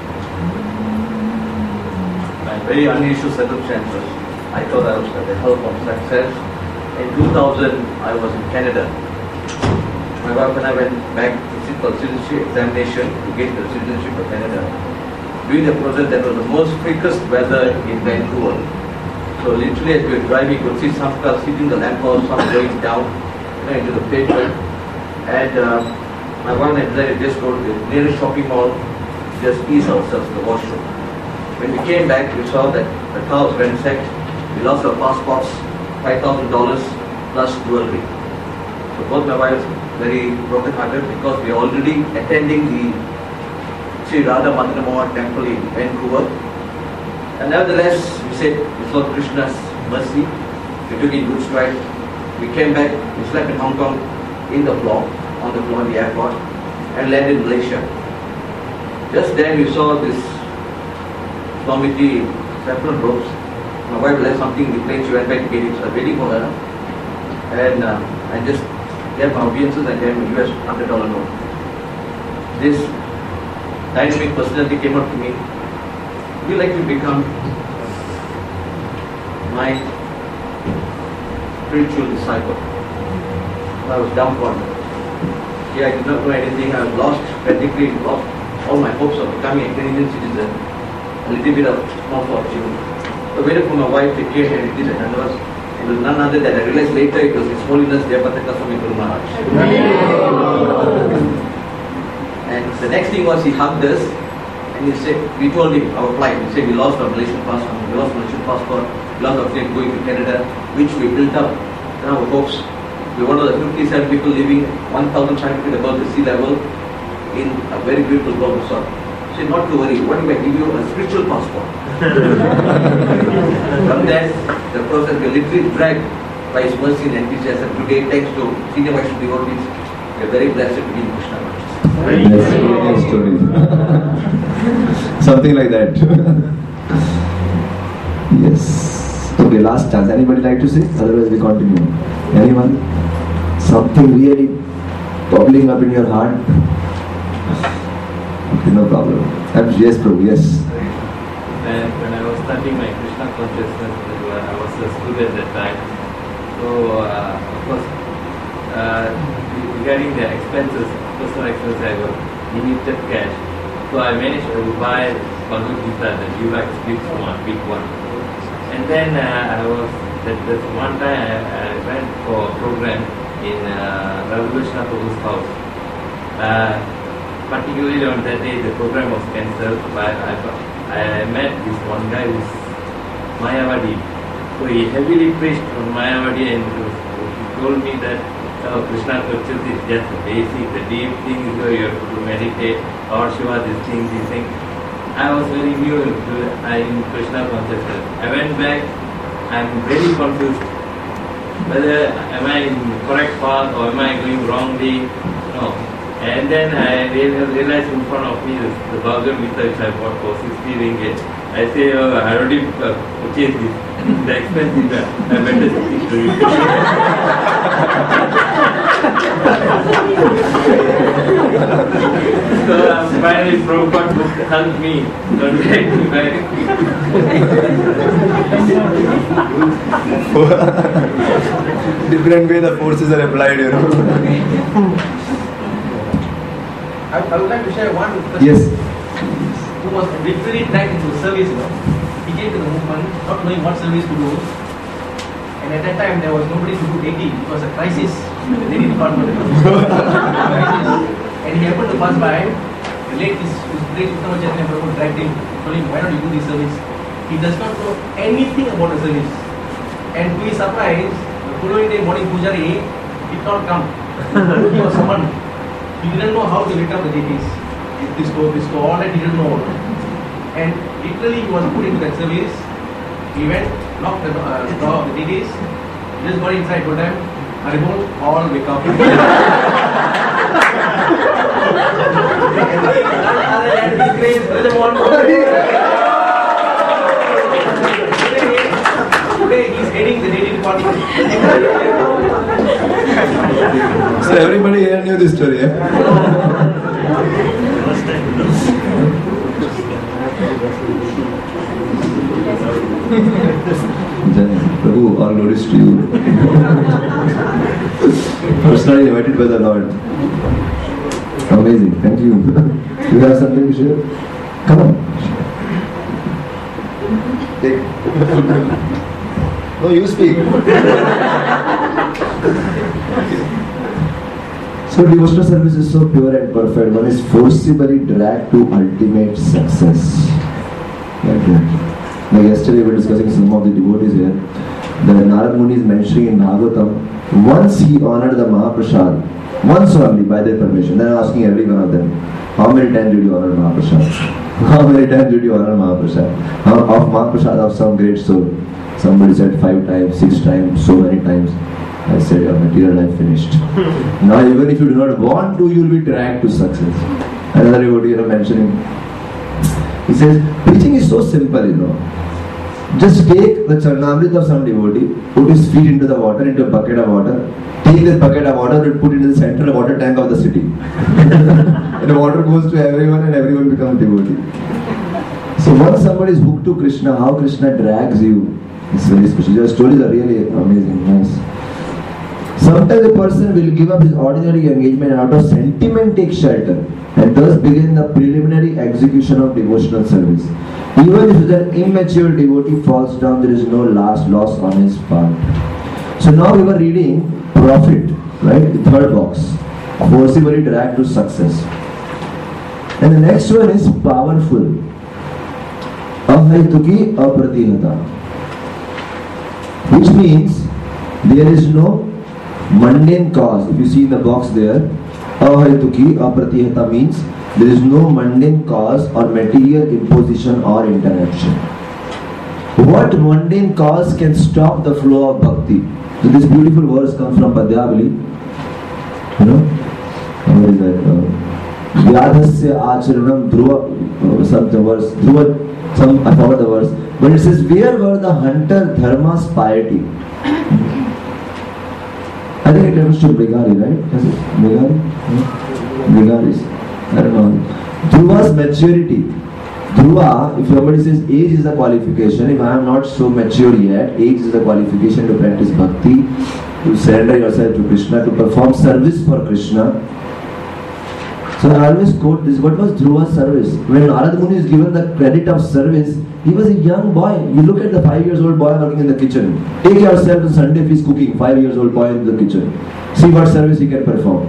My very unusual circumstances. I thought I was at the help of success. In 2000, I was in Canada. My wife and I went back to sit for citizenship examination to get the citizenship of Canada. During the process, there was the most freakest weather in Vancouver. So literally as we were driving, you could see some cars hitting the lamppost, some going down into the pavement. And my wife and I decided just go to the nearest shopping mall, just ease ourselves in the washroom. When we came back, we saw that the car was ransacked. We lost our passports, $5,000 plus jewelry. So both my wives very broken-hearted because we are already attending the Sri Radha Madanamohan temple in Vancouver. And nevertheless, we said, we saw Krishna's mercy. We took it good stride. We came back, we slept in Hong Kong on the floor in the airport, and landed in Malaysia. Just then we saw this Swamiji saffron robes. My wife left something in the plane, she went back to get it. So I was waiting for her. And I just gave my obeisances and gave him a US $100 note. This dynamic personality came up to me. Would you like to become my spiritual disciple? I was dumbfounded. I did not know anything. I was lost, practically lost all my hopes of becoming a Canadian citizen. A little bit of small fortune. So I waited for my wife to came and did it. And it was none other than I realized later it was His Holiness Jayapataka Swami Guru Maharaj. And the next thing was he hugged us and he said, we told him our flight. We said we lost our Malaysian passport, we lost our flight going to Canada, which we built up in our hopes. We were one of the 57 people living 1,500 feet above the sea level in a very beautiful golf resort. He said, not to worry, what if I give you a spiritual passport? From that, the process was literally dragged by His mercy and enthusiasm. Today, thanks to senior Vaishnava devotees, we are very blessed to be in Krishna. That's a very nice story. Something like that. Yes. Okay, last chance. Anybody like to say? Otherwise we continue. Anyone? Something really bubbling up in your heart? Okay, no problem. Yes, Prabhu, yes. And when I was studying my Krishna consciousness, I was a student at that time. So, of course, regarding the expenses, personal expenses, I got limited cash. So I managed to buy Bhagavad Gita, the deluxe big one, big one. And then there's one time I went for a program in Revolution Prabhu's house. Particularly on that day, the program was cancelled, but I met this one guy who's Mayavadi. So he heavily preached on Mayavadi and he told me that Krishna consciousness is just the basic, the deep thing is where you have to meditate, or Shiva, this thing. I was very new in Krishna consciousness. I went back, I'm very confused. Whether am I in correct path or am I going wrongly? No. And then I realized in front of me the Bhagavad Gita which I bought for 60 ringgit. I say, I already purchased this. The expensive, I better stick to it. So finally Prabhupada helped me, don't take me back. Different way the forces are applied, you know. I would like to share one person who was literally dragged into service. He came to the movement not knowing what service to do. And at that time there was nobody to do 80. It was a crisis in the daily department. And he happened to pass by. The late great Uttama Chaitanya Prabhu dragged him, told him, why don't you do this service? He does not know anything about the service. And to his surprise, the following day morning Pujari did not come. He was summoned. He didn't know how to lift up the deities. This all that he didn't know. And literally he was put into that service. He went, knocked the door of the DDs, just got inside, told them, Haribol, all wake up. Today he's heading the DD department. So everybody here knew this story, eh? Prabhu, all glories to you. Personally invited by the Lord. Amazing, thank you. You have something to share? Come on. Take. No, you speak. So devotional service is so pure and perfect. One is forcibly dragged to ultimate success. Like that. Like yesterday we were discussing some of the devotees here. The Narad Muni is mentioning in Bhagavatam, once he honored the Mahaprasad, once only by their permission. Then I'm asking every one of them, how many times did you honor Mahaprasad? How many times did you honor Mahaprasad? Of Mahaprasad of some great soul. Somebody said 5 times, 6 times, so many times. I said, your material life finished. Now even if you do not want to, you will be dragged to success. Another devotee mentioning, he says, preaching is so simple, Just take the Charnamrit of some devotee, put his feet into the water, into a bucket of water, take this bucket of water and put it in the central water tank of the city. And the water goes to everyone and everyone becomes devotee. So once somebody is hooked to Krishna, how Krishna drags you, it's very special. Your stories are really amazing, nice. Sometimes a person will give up his ordinary engagement and out of sentiment take shelter and thus begin the preliminary execution of devotional service. Even if an immature devotee falls down, there is no loss on his part. So now we were reading Profit, right? The third box. Forcibly dragged to success. And the next one is Powerful. Ahaituki apratihata. Which means there is no mundane cause. If you see in the box there, Ahaituki apratihata means there is no mundane cause or material imposition or interruption. What mundane cause can stop the flow of bhakti? So this beautiful verse comes from Padyavali. What is that? Vyadhasya acharanam dhruva, some verse, dhruva, I forgot the verse. But it says, where were the hunter Dharma's piety? I think it comes to Brigari, right? Is it Brigari? Brigaris. I don't know. Dhruva's maturity. Dhruva, if somebody says age is a qualification, if I am not so mature yet, age is a qualification to practice bhakti, to surrender yourself to Krishna, to perform service for Krishna. So I always quote this, what was Dhruva's service? When Narad Muni is given the credit of service, he was a young boy. You look at the 5-year-old boy working in the kitchen. Take yourself on Sunday if he's cooking, 5-year-old boy in the kitchen. See what service he can perform.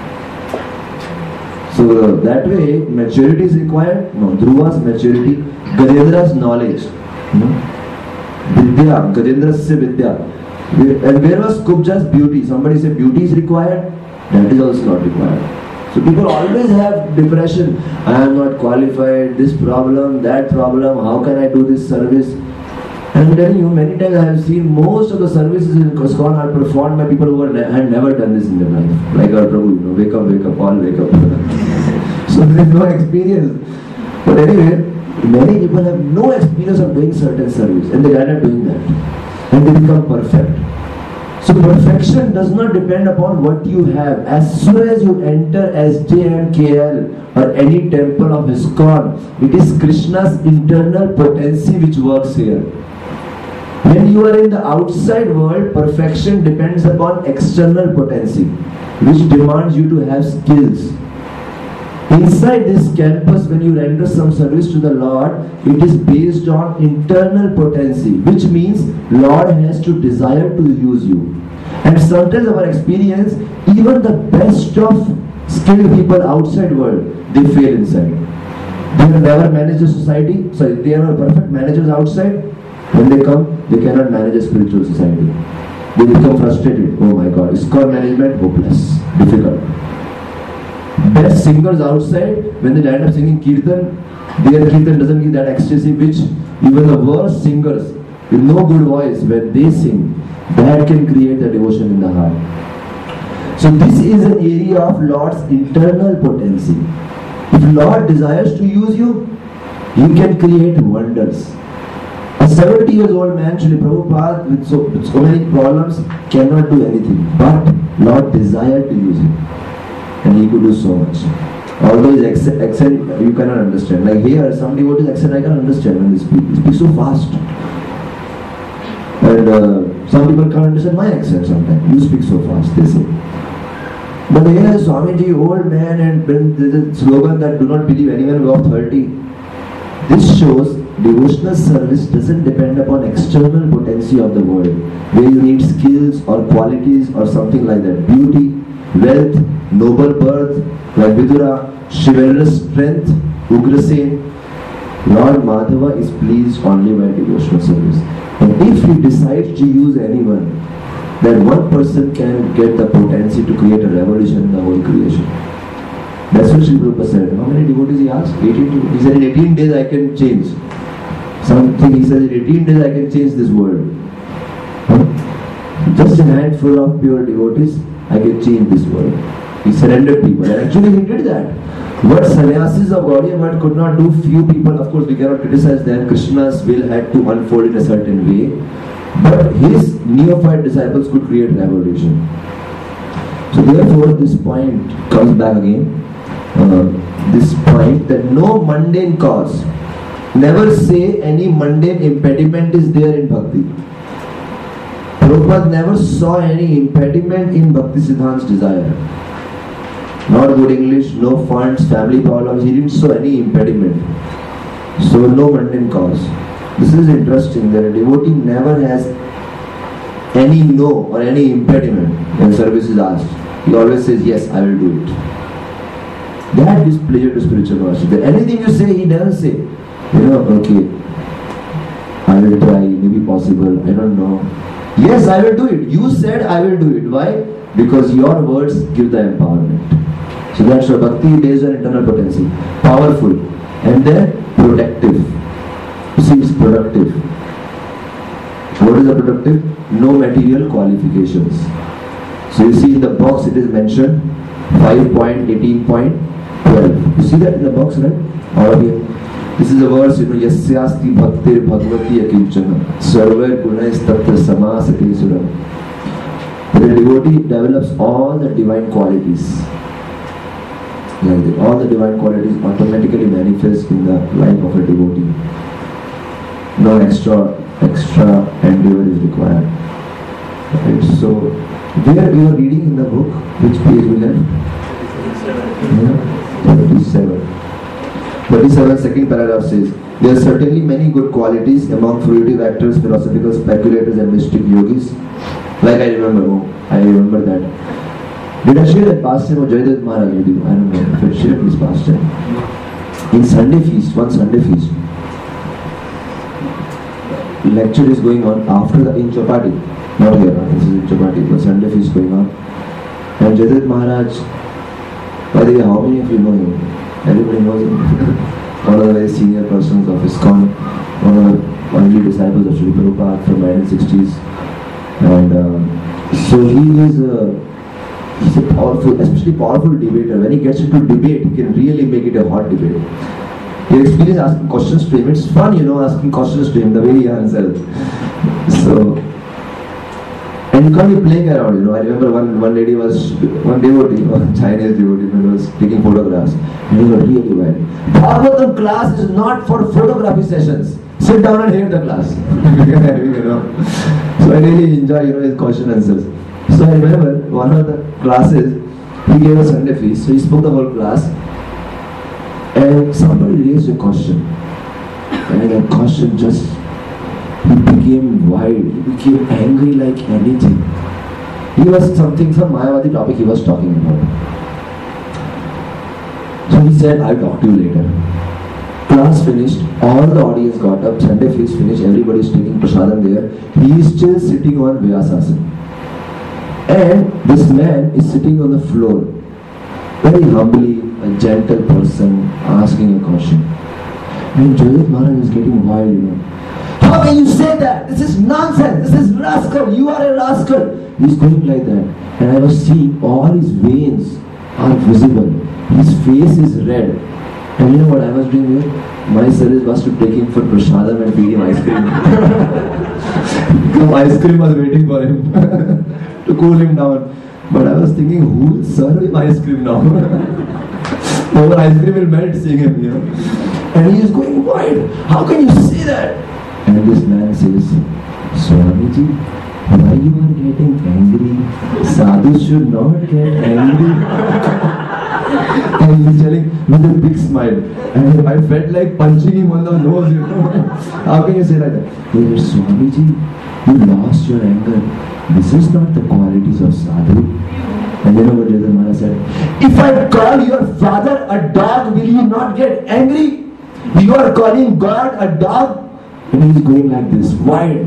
So that way, maturity is required. No, Dhruva's maturity, Gajendra's knowledge. Vidya, Gajendra's Vidya. And where was Kubja's beauty? Somebody said beauty is required. That is also not required. So people always have depression. I am not qualified, this problem, that problem, how can I do this service? And I'm telling you, many times I have seen most of the services in ISKCON are performed by people who had never done this in their life. Like our Prabhu, wake up, all wake up. So there is no experience. But anyway, many people have no experience of doing certain service and they end up doing that. And they become perfect. So perfection does not depend upon what you have. As soon as you enter SJMKL or any temple of ISKCON, it is Krishna's internal potency which works here. When you are in the outside world, perfection depends upon external potency, which demands you to have skills. Inside this campus, when you render some service to the Lord, it is based on internal potency, which means Lord has to desire to use you. And sometimes our experience, even the best of skilled people outside world, they fail inside. They have never managed a society, they are perfect managers outside. When they come, they cannot manage a spiritual society. They become frustrated. Oh my God, ISKCON management, hopeless, difficult. Best singers outside, when they end up singing Kirtan, Their kirtan doesn't give that ecstasy which even the worst singers with no good voice, when they sing, that can create the devotion in the heart. So this is an area of Lord's internal potency. If Lord desires to use you, He can create wonders. A 70-year-old man, Srila Prabhupada, with so many problems, cannot do anything. But Lord desired to use him. And he could do so much. Although his accent, you cannot understand. Like here, some devotees' accent I can understand when they speak. They speak so fast. And some people can't understand my accent sometimes. You speak so fast, they say. But here, Swamiji, old man, and there's a slogan that do not believe anyone above 30. This shows devotional service doesn't depend upon external potency of the world, where you need skills or qualities or something like that. Beauty, wealth, noble birth, like Vidura, chivalrous strength, Ugrasen. Lord Madhava is pleased only by devotional service. And if He decides to use anyone, then one person can get the potency to create a revolution in the whole creation. That's what Sri Prabhupada said. How many devotees he asked? 18. He said, in 18 days I can change something. He said, in 18 days I can change this world. Just a handful of pure devotees, I can change this world. He surrendered people. And actually he did that. What sannyasis of Gaudiya Math could not do, few people, of course we cannot criticize them. Krishna's will had to unfold in a certain way. But his neophyte disciples could create revolution. So therefore this point comes back again. This point that no mundane cause, never say any mundane impediment is there in bhakti. Prabhupada never saw any impediment in Bhakti Siddhanta's desire. Not good English, no funds, family problems, he didn't saw any impediment. So no mundane cause. This is interesting that a devotee never has any no or any impediment when service is asked. He always says, yes, I will do it. That gives pleasure to spiritual master. Anything you say, he never say, okay, I will try, maybe possible, I don't know. Yes, I will do it. You said I will do it. Why? Because your words give the empowerment. So that's why bhakti based on internal potency. Powerful. And then protective. You see, it's productive. What is the productive? No material qualifications. So you see in the box it is mentioned 5.18.12. You see that in the box, right? All of you. This is a verse, Yasyasti bhaktir bhagavati akinchana sarva gunais tatra samasati suram. The devotee develops all the divine qualities. Like that. All the divine qualities automatically manifest in the life of a devotee. No extra endeavor is required. Right? So, where we are reading in the book, which page we left? 37, second paragraph says, there are certainly many good qualities among fruitive actors, philosophical speculators and mystic yogis. Like I remember that. Did I share that past time of Jayadeva Maharaj with you? I don't know if I shared this past time. In Sunday feast, one Sunday feast, lecture is going on after in Chapati. Not here, this is in Chapati, but Sunday feast going on. And Jayadeva Maharaj, by the way, how many of you know him? Everybody knows him. One of the very senior persons of ISKCON, one of the early disciples of Srila Prabhupada from the 1960s. And so he's a powerful, especially powerful debater. When he gets into debate, he can really make it a hot debate. He experienced asking questions to him. It's fun, asking questions to him, the way he answers. So, and you can't be playing around, I remember one devotee, one Chinese devotee, was taking photographs. And he was really bad. Bhagavatam class is not for photography sessions. Sit down and hear the class. So I really enjoy, his question answers. So I remember one of the classes, he gave a Sunday feast, so he spoke the whole class. And somebody raised a question. And that question just, he became wild, he became angry like anything. He was some Mayavadi topic he was talking about. So he said, I'll talk to you later. Class finished, all the audience got up, Sunday feast finished, everybody is taking prasadam there. He is still sitting on Vyasasana. And this man is sitting on the floor, very humbly, a gentle person, asking a question. And Joseph Maharaj was getting wild, you know. How can you say that? This is nonsense. This is rascal. You are a rascal. He's going like that. And I was seeing all his veins are visible. His face is red. And you know what I was doing here? My service was to take him for prasadam and feed him ice cream. Some ice cream was waiting for him to cool him down. But I was thinking, who will serve him ice cream now? Our ice cream will melt seeing him, you know. And he is going wild. How can you say that? And this man says, Swamiji, why you are getting angry? Sadhus should not get angry. And he's telling with a big smile. And I felt like punching him on the nose, you know. How can you say like that? He said, Swamiji, you lost your anger. This is not the qualities of sadhu. And you know what Joseph Maharaj said? If I call your father a dog, will you not get angry? You are calling God a dog? And he's going like this, wild.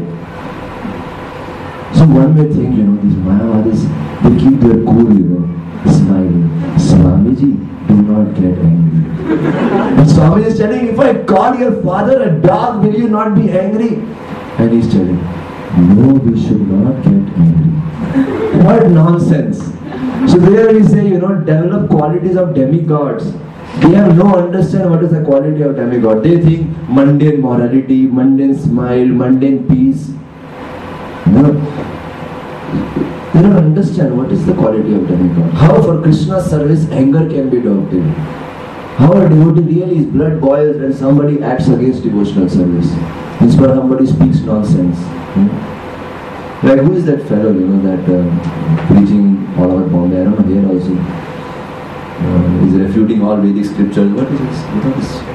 So one may think, you know, these Mayavadis, they keep their cool, you know, smiling. Swamiji, do not get angry. And Swamiji is telling, if I call your father a dog, will you not be angry? And he's telling, no, we should not get angry. What nonsense. So there we say, you know, develop qualities of demigods. They have no understand what is the quality of demigod. They think mundane morality, mundane smile, mundane peace. You know, they don't understand what is the quality of demigod. How for Krishna's service anger can be adopted. How a devotee really his blood boils when somebody acts against devotional service. Instead somebody speaks nonsense. Like who is that fellow, you know, that preaching all over Bombay? I don't know, here also. Is refuting all Vedic scriptures. What is this? You know this?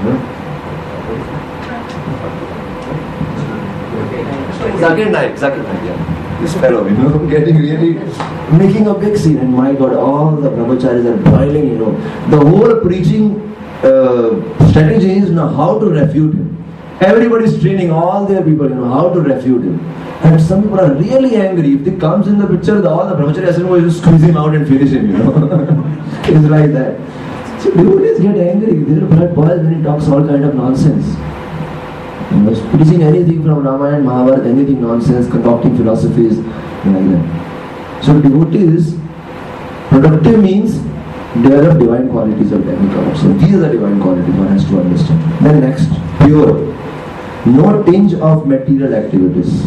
Zakir Naik, yeah. This fellow, you know, getting really, making a big scene. And my God, all the brahmacharis are boiling, you know. The whole preaching strategy is now how to refute him. Everybody is training all their people, you know, how to refute him. And some people are really angry. If he comes in the picture, all the brahmacharis will just squeeze him out and finish him, you know. It's like that. So devotees get angry. Their blood boils when he talks all kind of nonsense. You know, preaching anything from Ramayana, Mahabharata, anything nonsense, concocting philosophies, like that. So devotees, productive means develop divine qualities of demigods. So these are the divine qualities one has to understand. Then next, pure. No tinge of material activities.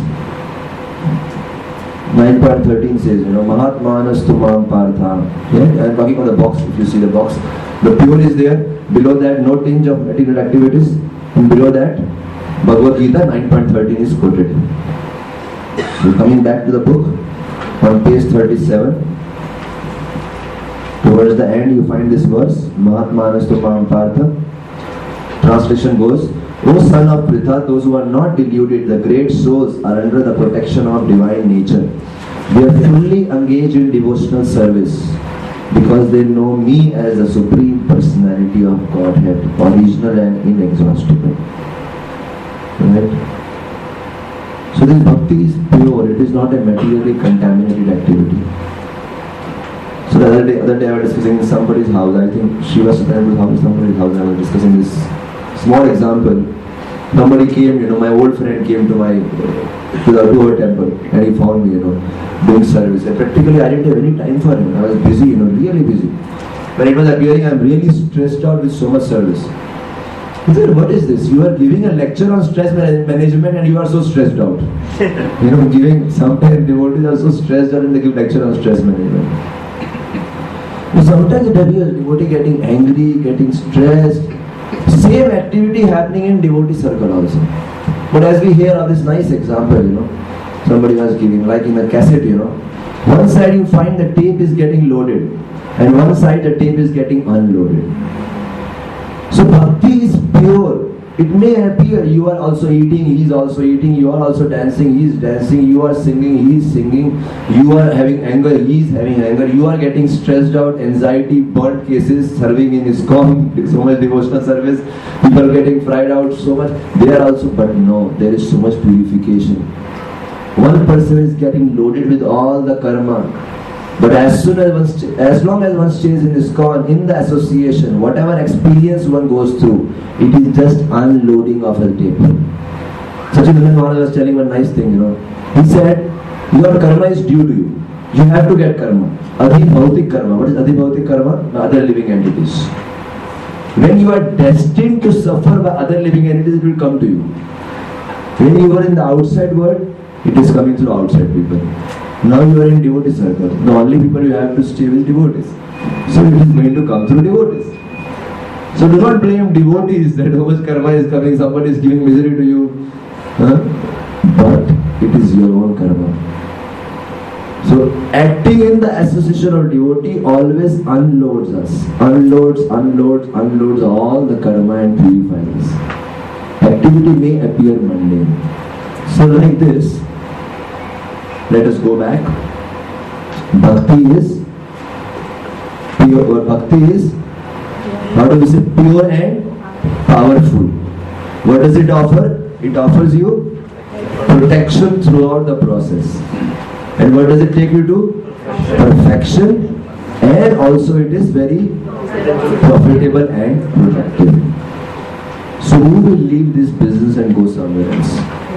9.13 says, you know, Mahatmanastu Mam Partha. Yeah, I'm talking about the box. If you see the box, the pure is there. Below that, no tinge of material activities. And below that, Bhagavad Gita 9.13 is quoted. So coming back to the book, on page 37, towards the end you find this verse, Mahatmanastu Mam Partha. Translation goes, O son of Pritha, those who are not deluded, the great souls are under the protection of divine nature. They are fully engaged in devotional service because they know me as the Supreme Personality of Godhead, original and inexhaustible. Right? So this bhakti is pure, it is not a materially contaminated activity. So the other day I was discussing in somebody's house, I think Shiva Satyananda's house, somebody's house, I was discussing this small example. Somebody came, you know, my old friend came to our temple and he found me, you know, doing service. And practically I didn't have any time for him. I was busy, you know, really busy. When it was appearing, I'm really stressed out with so much service. He said, what is this? You are giving a lecture on stress management and you are so stressed out. You know, giving, sometimes devotees are so stressed out and they give lecture on stress management. But sometimes it appears devotee getting angry, getting stressed. Same activity happening in devotee circle also. But as we hear of this nice example, you know, somebody was giving, like in a cassette, you know, one side you find the tape is getting loaded and one side the tape is getting unloaded. So bhakti is pure. It may appear you are also eating, he is also eating, you are also dancing, he is dancing, you are singing, he is singing, you are having anger, he is having anger, you are getting stressed out, anxiety, burnt cases, serving in ISKCON, so much devotional service, people getting fried out so much, they are also, but no, there is so much purification. One person is getting loaded with all the karma, But as long as one stays in ISKCON, in the association, whatever experience one goes through, it is just unloading of the tape. Sachin Maharaj was telling one nice thing, He said, your karma is due to you. You have to get karma. Adhibhautik karma. What is adhibhautik karma? The other living entities. When you are destined to suffer by other living entities, it will come to you. When you are in the outside world, it is coming through outside people. Now you are in devotee circle. The only people you have to stay with devotees. So it is going to come through devotees. So do not blame devotees that how much karma is coming, somebody is giving misery to you. But it is your own karma. So acting in the association of devotee always unloads us. Unloads all the karma and purifies us. Activity may appear mundane. So like this, let us go back. Bhakti is pure. Bhakti is, how do we say, pure and powerful. What does it offer? It offers you protection throughout the process. And what does it take you to? Perfection. And also it is very profitable and productive. So who will leave this business and go somewhere else?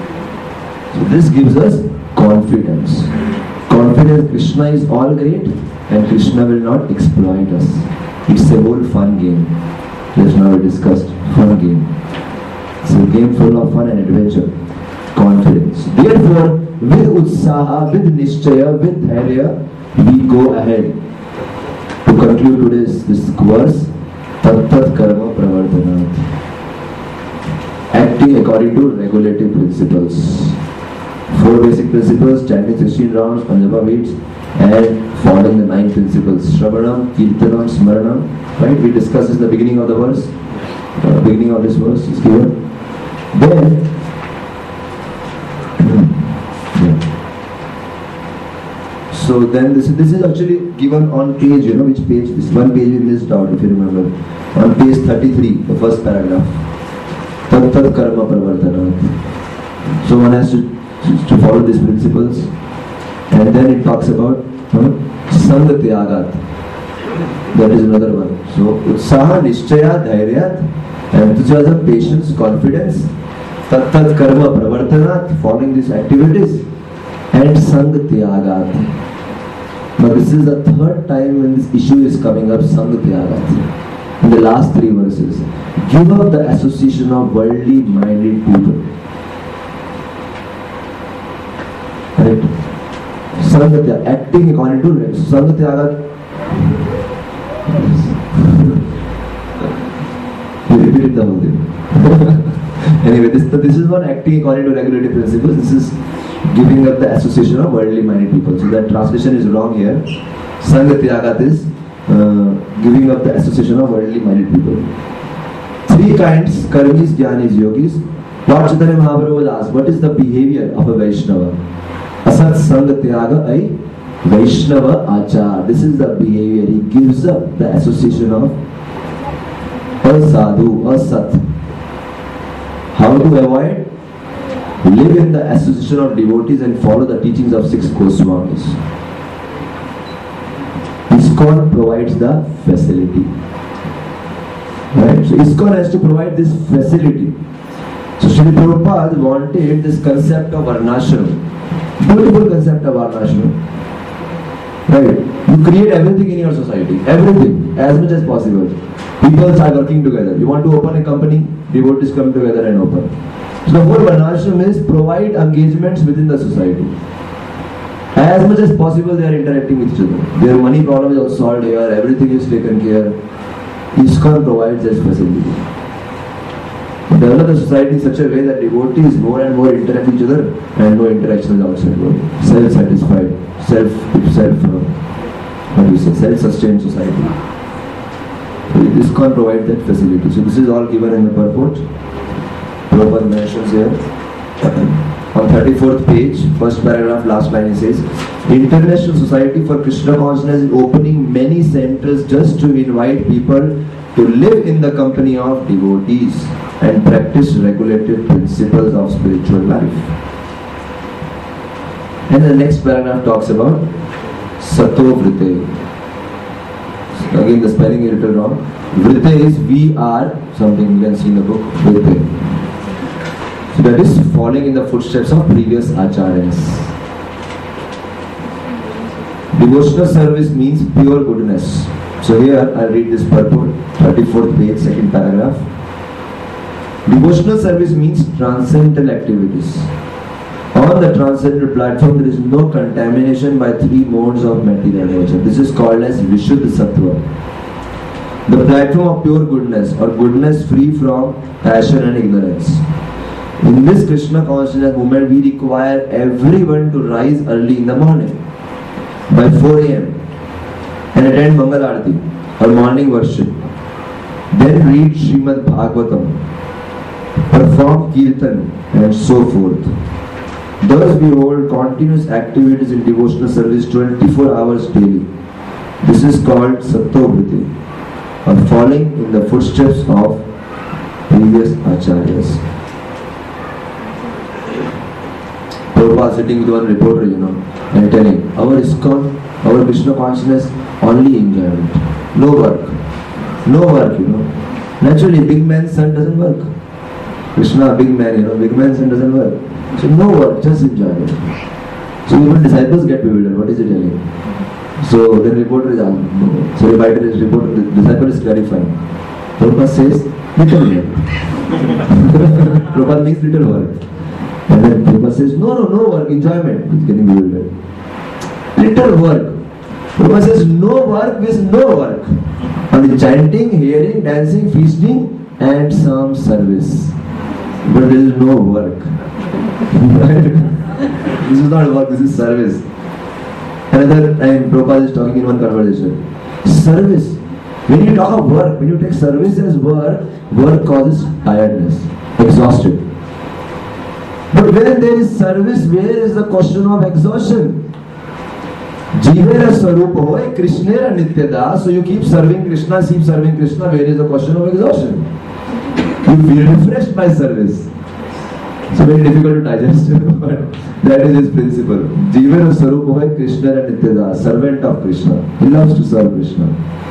So this gives us confidence. Confidence Krishna is all great and Krishna will not exploit us. It's a whole fun game. Just now we discussed fun game. It's a game full of fun and adventure. Confidence. Therefore, with utsaha, with nishchaya, with dhairya, we go ahead. To conclude today's this verse, tat karma pravartanat. Acting according to regulative principles. 4 basic principles, chanting 16 rounds, Panjapa beats, and following the 9 principles. Shravanam, Kirtanam, Smaranam. Right? We discussed this in the beginning of the verse. Beginning of this verse is given. Then, so then this is actually given on page, which page? This one page we missed out, if you remember. On page 33, the first paragraph. Tat karma pravartanat. So one has to follow these principles. And then it talks about Sangha Tyagat. That is another one. So Utsaha, Nishchaya, Dhairyat, enthusiasm, patience, confidence, Tat karma pravartanat, following these activities, and Sangha Tyagat. Now this is the third time when this issue is coming up, Sangha Tyagat. In the last 3 verses. Give up the association of worldly minded people. Right? Sangha Tyagat, acting according to Sangha Tyagat. You repeated the whole thing. Anyway, this is not acting according to regulative principles. This is giving up the association of worldly minded people. So that translation is wrong here. Sangha Tyagat is giving up the association of worldly minded people. 3 kinds, karmis, jnanis, yogis. Lord Chaitanya Mahaprabhu was asked, what is the behavior of a Vaishnava? Asat Sangha Tyaga ay Vaishnava Achar. This is the behavior. He gives up the association of sadhu, asat. How to avoid? Live in the association of devotees and follow the teachings of 6 Goswamis. ISKCON provides the facility. Right? So ISKCON has to provide this facility. So Srila Prabhupada wanted this concept of Varnashram. Beautiful concept of Varnashram. Right? You create everything in your society. Everything. As much as possible. People start working together. You want to open a company, devotees come together and open. So the whole Varnashram is provide engagements within the society. As much as possible they are interacting with each other. Their money problem is also solved here, everything is taken care. ISKCON provides this facility. Develop the society in such a way that devotees more and more interact with each other and no interaction with outside world. Self-satisfied, self-sustained society. So ISKCON provides that facility. So this is all given in the purport. Prabhupada mentions here. On 34th page, first paragraph, last line, he says, International Society for Krishna Consciousness is opening many centers just to invite people to live in the company of devotees and practice regulative principles of spiritual life. And the next paragraph talks about Sato Vrite. Again, the spelling is a little wrong. Vrite is V-R, something you can see in the book, Vrite. So that is following in the footsteps of previous acharyas. Devotional service means pure goodness. So here I'll read this purport, 34th page, second paragraph. Devotional service means transcendental activities. On the transcendental platform, there is no contamination by three modes of material nature. This is called as Vishuddha Sattva. The platform of pure goodness, or goodness free from passion and ignorance. In this Krishna consciousness movement, we require everyone to rise early in the morning by 4 a.m. and attend Mangal Aarti or morning worship. Then read Srimad Bhagavatam, perform Kirtan and so forth. Thus we hold continuous activities in devotional service 24 hours daily. This is called Sattva-Vritti, or following in the footsteps of previous acharyas. Prabhupada sitting with one reporter, and telling, our ISKCON, our Krishna consciousness, only enjoyment. No work. No work, Naturally, big man's son doesn't work. Krishna, big man, big man's son doesn't work. So no work, just enjoyment. So even disciples get bewildered. What is he telling? So the reporter is asking. So the disciple is clarifying. Prabhupada says, little work. Prabhupada means little work. And then Prabhupada says, no work, enjoyment. He's getting bewildered. Little work. Prabhupada says, no work is no work. Only chanting, hearing, dancing, feasting, and some service. But there is no work. This is not work, this is service. Another time Prabhupada is talking in one conversation. Service. When you talk of work, when you take service as work, work causes tiredness, exhausted. But when there is service, where is the question of exhaustion? Jivera Sarupa hoy, Krishnera Nityada. So you keep serving Krishna, where is the question of exhaustion? You feel refreshed by service. It's very difficult to digest, but that is his principle. Jivera Sarupa hoy, Krishnera Nityada, servant of Krishna. He loves to serve Krishna.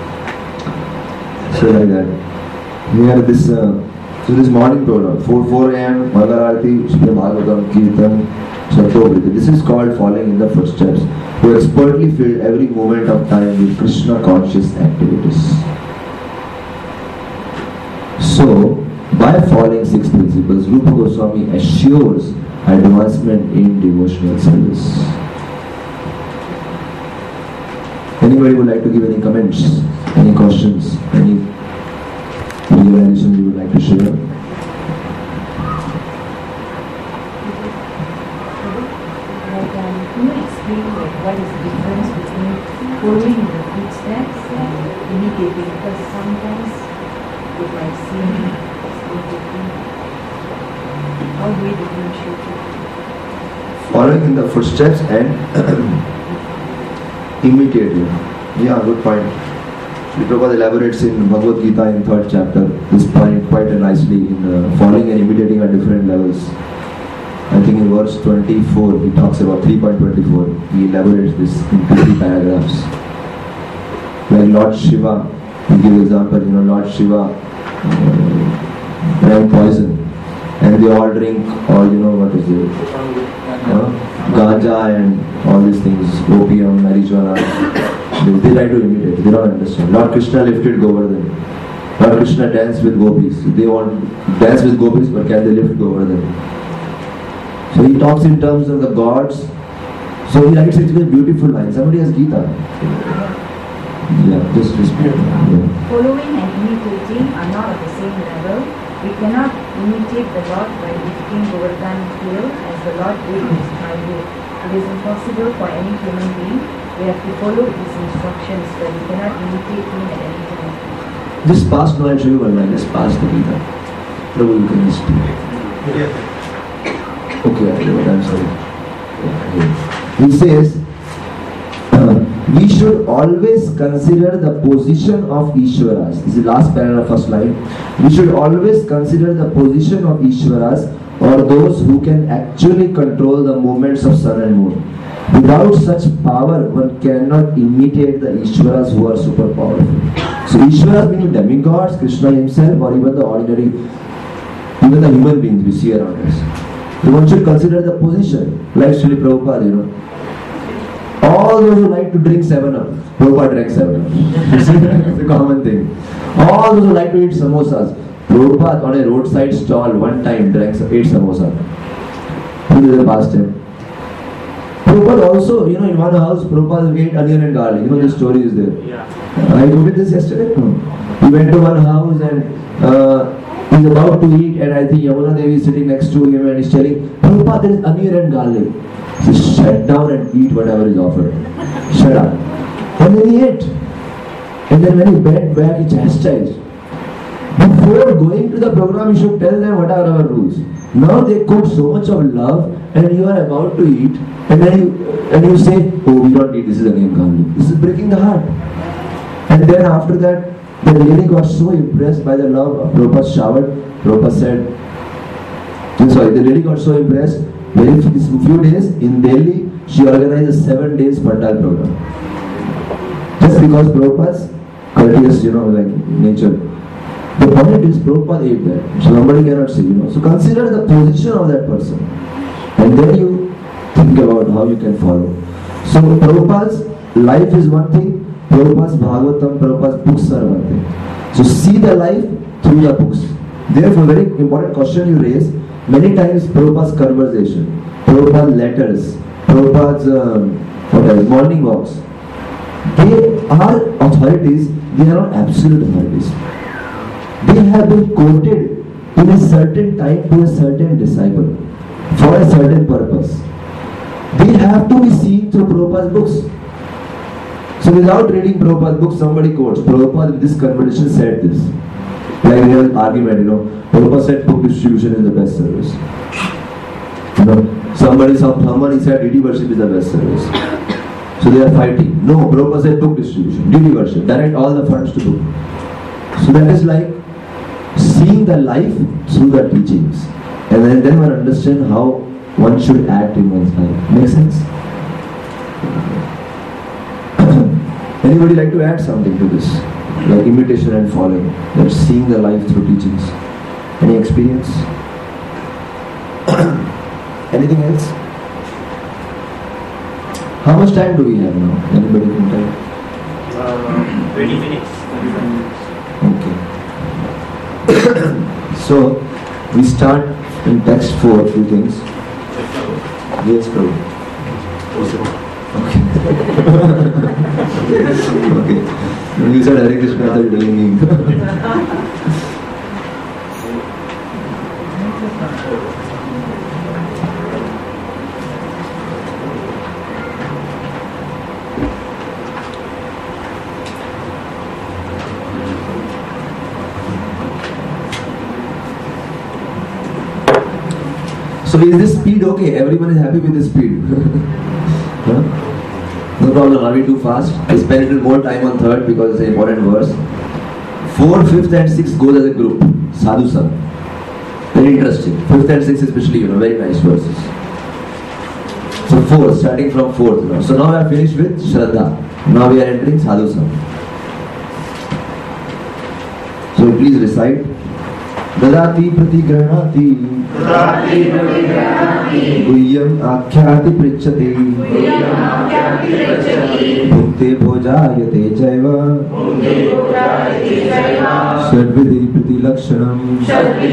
So like that. Here this morning program, 4 a.m. Mangal Aarti, Srimad Bhagavatam, Kirtan, Sattva-Vritti. This is called following in the footsteps, who expertly filled every moment of time with Krishna conscious activities. So, by following 6 principles, Rupa Goswami assures advancement in devotional service. Anybody would like to give any comments, any questions, any realization you would like to share? Can you explain what is the difference between following in the footsteps and imitating? Because sometimes it might seem different. How do we differentiate it? Following in the footsteps and imitating. Yeah, good point. Sri Prabhupada elaborates in Bhagavad Gita in 3rd chapter this point quite nicely in following and imitating at different levels. I think in verse 24 he talks about 3.24. He elaborates this in 3 paragraphs. Like Lord Shiva, he gives example, Lord Shiva drank poison and they all drink all, what is it? Ganja and all these things, opium, marijuana. They try to imitate, they don't understand. Lord Krishna lifted Govardhan. Lord Krishna danced with gopis. They want to dance with gopis, but can they lift Govardhan? So he talks in terms of the gods. So he writes actually a beautiful line. Somebody has Gita. Yeah, just respect. Yeah. Following and imitating are not at the same level. We cannot imitate the Lord by lifting Govardhan hill as the Lord did in his childhood. It is impossible for any human being. We have to follow his instructions, but we cannot imitate him at any time. Just pass knowledge to you one line. Just pass the Gita. Prabhu, you can just okay, I'm sorry. He says, we should always consider the position of Ishwaras. This is the last paragraph, first line. We should always consider the position of Ishwaras, or those who can actually control the movements of sun and moon. Without such power, one cannot imitate the Ishwaras who are super powerful. So Ishwaras meaning demigods, Krishna himself, or even the ordinary, even the human beings we see around us. So one should consider the position, like Srila Prabhupada, you know. All those who like to drink 7-Up, Prabhupada drank 7-Up. It's a common thing. All those who like to eat samosas, Prabhupada on a roadside stall one time drank 8 samosas. This is the past time. Prabhupada also, you know, in one house, Prabhupada ate onion and garlic. You know, the story is there. Yeah. I told you this yesterday. He went to one house and he's about to eat, and I think Yamuna Devi is sitting next to him and he's telling, Prabhupada, there is onion and garlic. He says, shut down and eat whatever is offered. Shut up. And then he ate. And then when he went back, he chastised. Before going to the program, you should tell them what are our rules. Now they cook so much of love, and you are about to eat, and then you say, oh, we don't eat, this is onion garlic. This is breaking the heart. And then after that, the lady got so impressed by the love Prabhupada showered. Prabhupada said, sorry, the lady got so impressed, very few days in Delhi, she organized a 7 days Pandal program. Just because Prabhupada's courteous, you know, like nature. The point is Prabhupada ate that. So somebody cannot say, you know. So consider the position of that person. And then you think about how you can follow. So Prabhupada's life is one thing, Prabhupada's Bhagavatam, Prabhupada's books are one thing. So see the life through the books. Therefore, very important question you raise. Many times Prabhupada's conversation, Prabhupada's letters, Prabhupada's morning walks, they are authorities, they are not absolute authorities. They have been quoted in a certain time to a certain disciple for a certain purpose. They have to be seen through Prabhupada's books. So without reading Prabhupada's books, somebody quotes, Prabhupada in this conversation said this. Like real argument, you know, Prabhupada said book distribution is the best service. You know, someone he said deity worship is the best service. So they are fighting. No, Prabhupada said book distribution, deity worship, direct all the funds to book. So that is like seeing the life through the teachings, and then one understand how one should act in one's life. Make sense? Anybody like to add something to this? Like imitation and following, that's seeing the life through teachings. Any experience? Anything else? How much time do we have now? Anybody can tell? 20 minutes. Okay. So we start in text 4, few things. Yes, Prabhu. Okay. Okay. When you said Hare Krishna, I thought you were doing So is this speed okay? Everyone is happy with this speed? Huh? No problem, are we too fast? I spend a little more time on third because it's an important verse. 4, 5th and 6th goes as a group. Sadhu Sangh. Very interesting. 5th and 6th especially, you know, very nice verses. So 4, starting from 4th. You know. So now we are finished with Shraddha. Now we are entering Sadhu Sangh. So please recite. Dadati pratigrahati Guhyam akhyati prichati Bhukte bhojayate jaiva Shadvidi pratilakshanam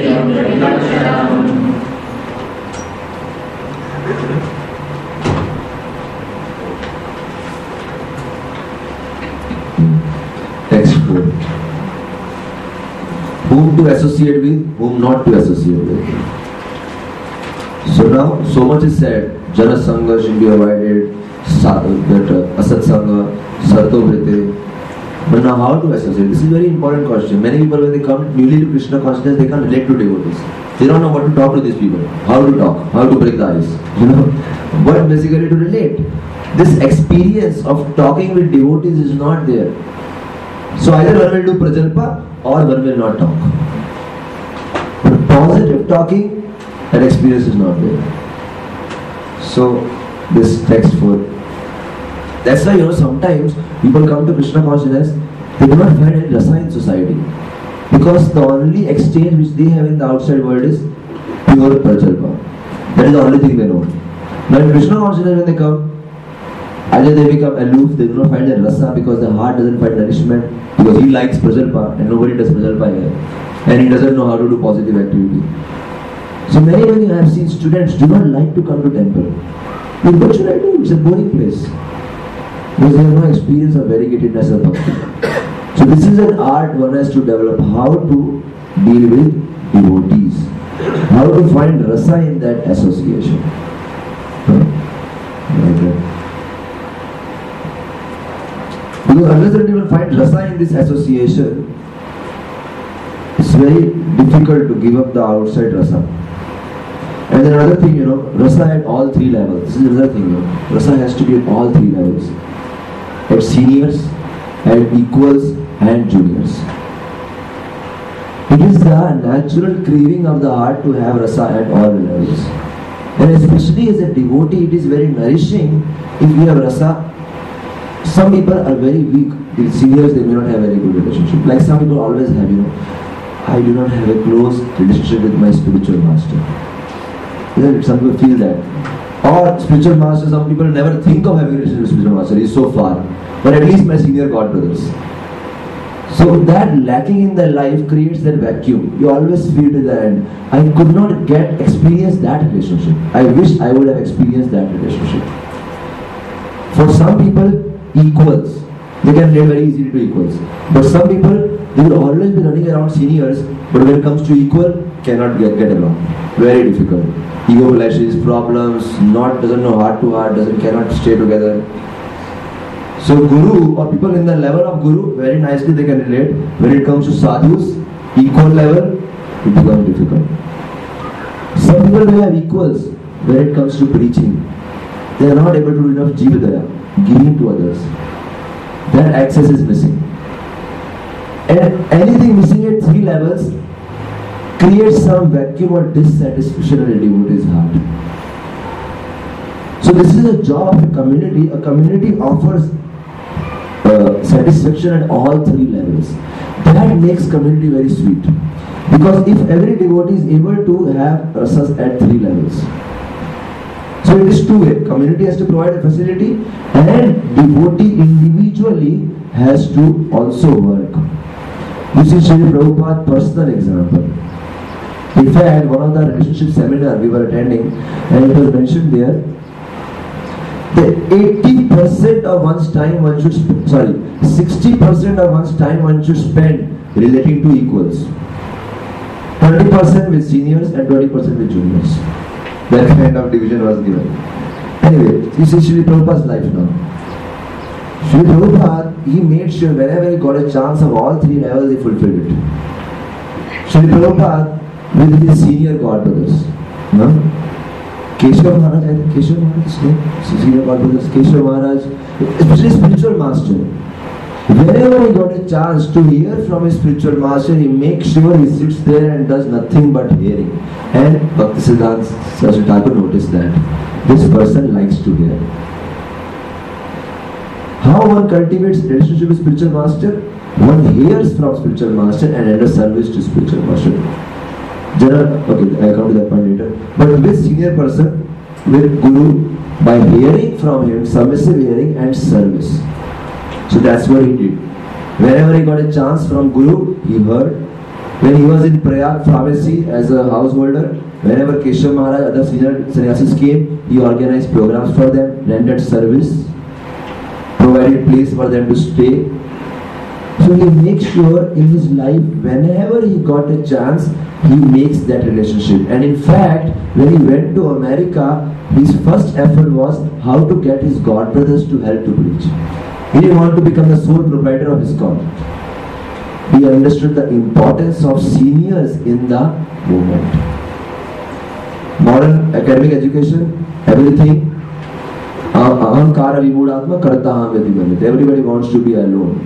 Text 4. Whom to associate with, whom not to associate with. So now, so much is said. Jana Sangha should be avoided, Asat Sangha, Sarto Vrite. But now how to associate? This is a very important question. Many people when they come newly to Krishna consciousness, they can't relate to devotees. They don't know what to talk to these people. How to talk, how to break the ice. You know, but basically to relate. This experience of talking with devotees is not there. So either one will do prajalpa or one will not talk. But positive talking, that experience is not there. So this text for. That's why sometimes people come to Krishna consciousness, they do not find any rasa in society, because the only exchange which they have in the outside world is pure prajalpa. That is the only thing they know. Now in Krishna consciousness, when they come, either they become aloof, they do not find the rasa because the heart doesn't find nourishment, because he likes prajalpa and nobody does prajalpa here, and he doesn't know how to do positive activity. So many I have seen students do not like to come to temple. But what should I do? It's a boring place, because they have no experience of variegatedness of bhakti. So this is an art one has to develop, how to deal with devotees, how to find rasa in that association. Because unless you will find rasa in this association, it's very difficult to give up the outside rasa. And then another thing, rasa at all three levels. This is another thing, rasa has to be at all three levels. At seniors, at equals and juniors. It is the natural craving of the heart to have rasa at all levels. And especially as a devotee, it is very nourishing if you have rasa. Some people are very weak. In seniors, they may not have a very good relationship. Like some people always have, I do not have a close relationship with my spiritual master. Some people feel that. Or spiritual master, some people never think of having a relationship with spiritual master. He is so far. But at least my senior God brothers. So that lacking in their life creates that vacuum. You always feel to the end, I could not experience that relationship. I wish I would have experienced that relationship. For some people, equals. They can relate very easily to equals. But some people, they will always be running around seniors, but when it comes to equal, cannot get along. Very difficult. Ego clashes, problems, doesn't know heart to heart, cannot stay together. So Guru or people in the level of Guru, very nicely they can relate. When it comes to sadhus, equal level, it becomes difficult. Some people may have equals when it comes to preaching. They are not able to do enough jividaya, giving to others. That access is missing. And anything missing at three levels creates some vacuum or dissatisfaction in a devotee's heart. So this is a job of a community. A community offers satisfaction at all three levels. That makes community very sweet. Because if every devotee is able to have rasas at three levels, so it is two-way. Community has to provide a facility and devotee individually has to also work. This is Srila Prabhupada's personal example. In fact, one of the relationship seminar we were attending, and it was mentioned there, that 80% of one's time 60% of one's time one should spend relating to equals. 30% with seniors and 20% with juniors. That kind of division was given. Anyway, this is Srila Prabhupada's life now. Srila Prabhupada, he made sure whenever he got a chance of all three levels, he fulfilled it. Srila Prabhupada with his senior God brothers. Keshav Maharaj, I think Keshav Maharaj's name, senior God brothers, Keshav Maharaj, especially spiritual master. Whenever he got a chance to hear from his spiritual master, he makes sure he sits there and does nothing but hearing. And Bhaktisiddhanta Saraswati Thakur noticed that this person likes to hear. How one cultivates relationship with spiritual master? One hears from spiritual master and renders service to spiritual master. Okay, I come to that point later. But with senior person, with Guru, by hearing from him, submissive hearing and service. So that's what he did. Whenever he got a chance from Guru, he heard. When he was in Prayag pharmacy as a householder, whenever Keshav Maharaj, other senior sannyasis came, he organized programs for them, rendered service, provided place for them to stay. So he makes sure in his life, whenever he got a chance, he makes that relationship. And in fact, when he went to America, his first effort was how to get his god brothers to help to preach. He didn't want to become the sole proprietor of his god. He understood the importance of seniors in the movement. Modern academic education, everything, ahankara vimudhatma kartaham vyatibanit. Everybody wants to be alone.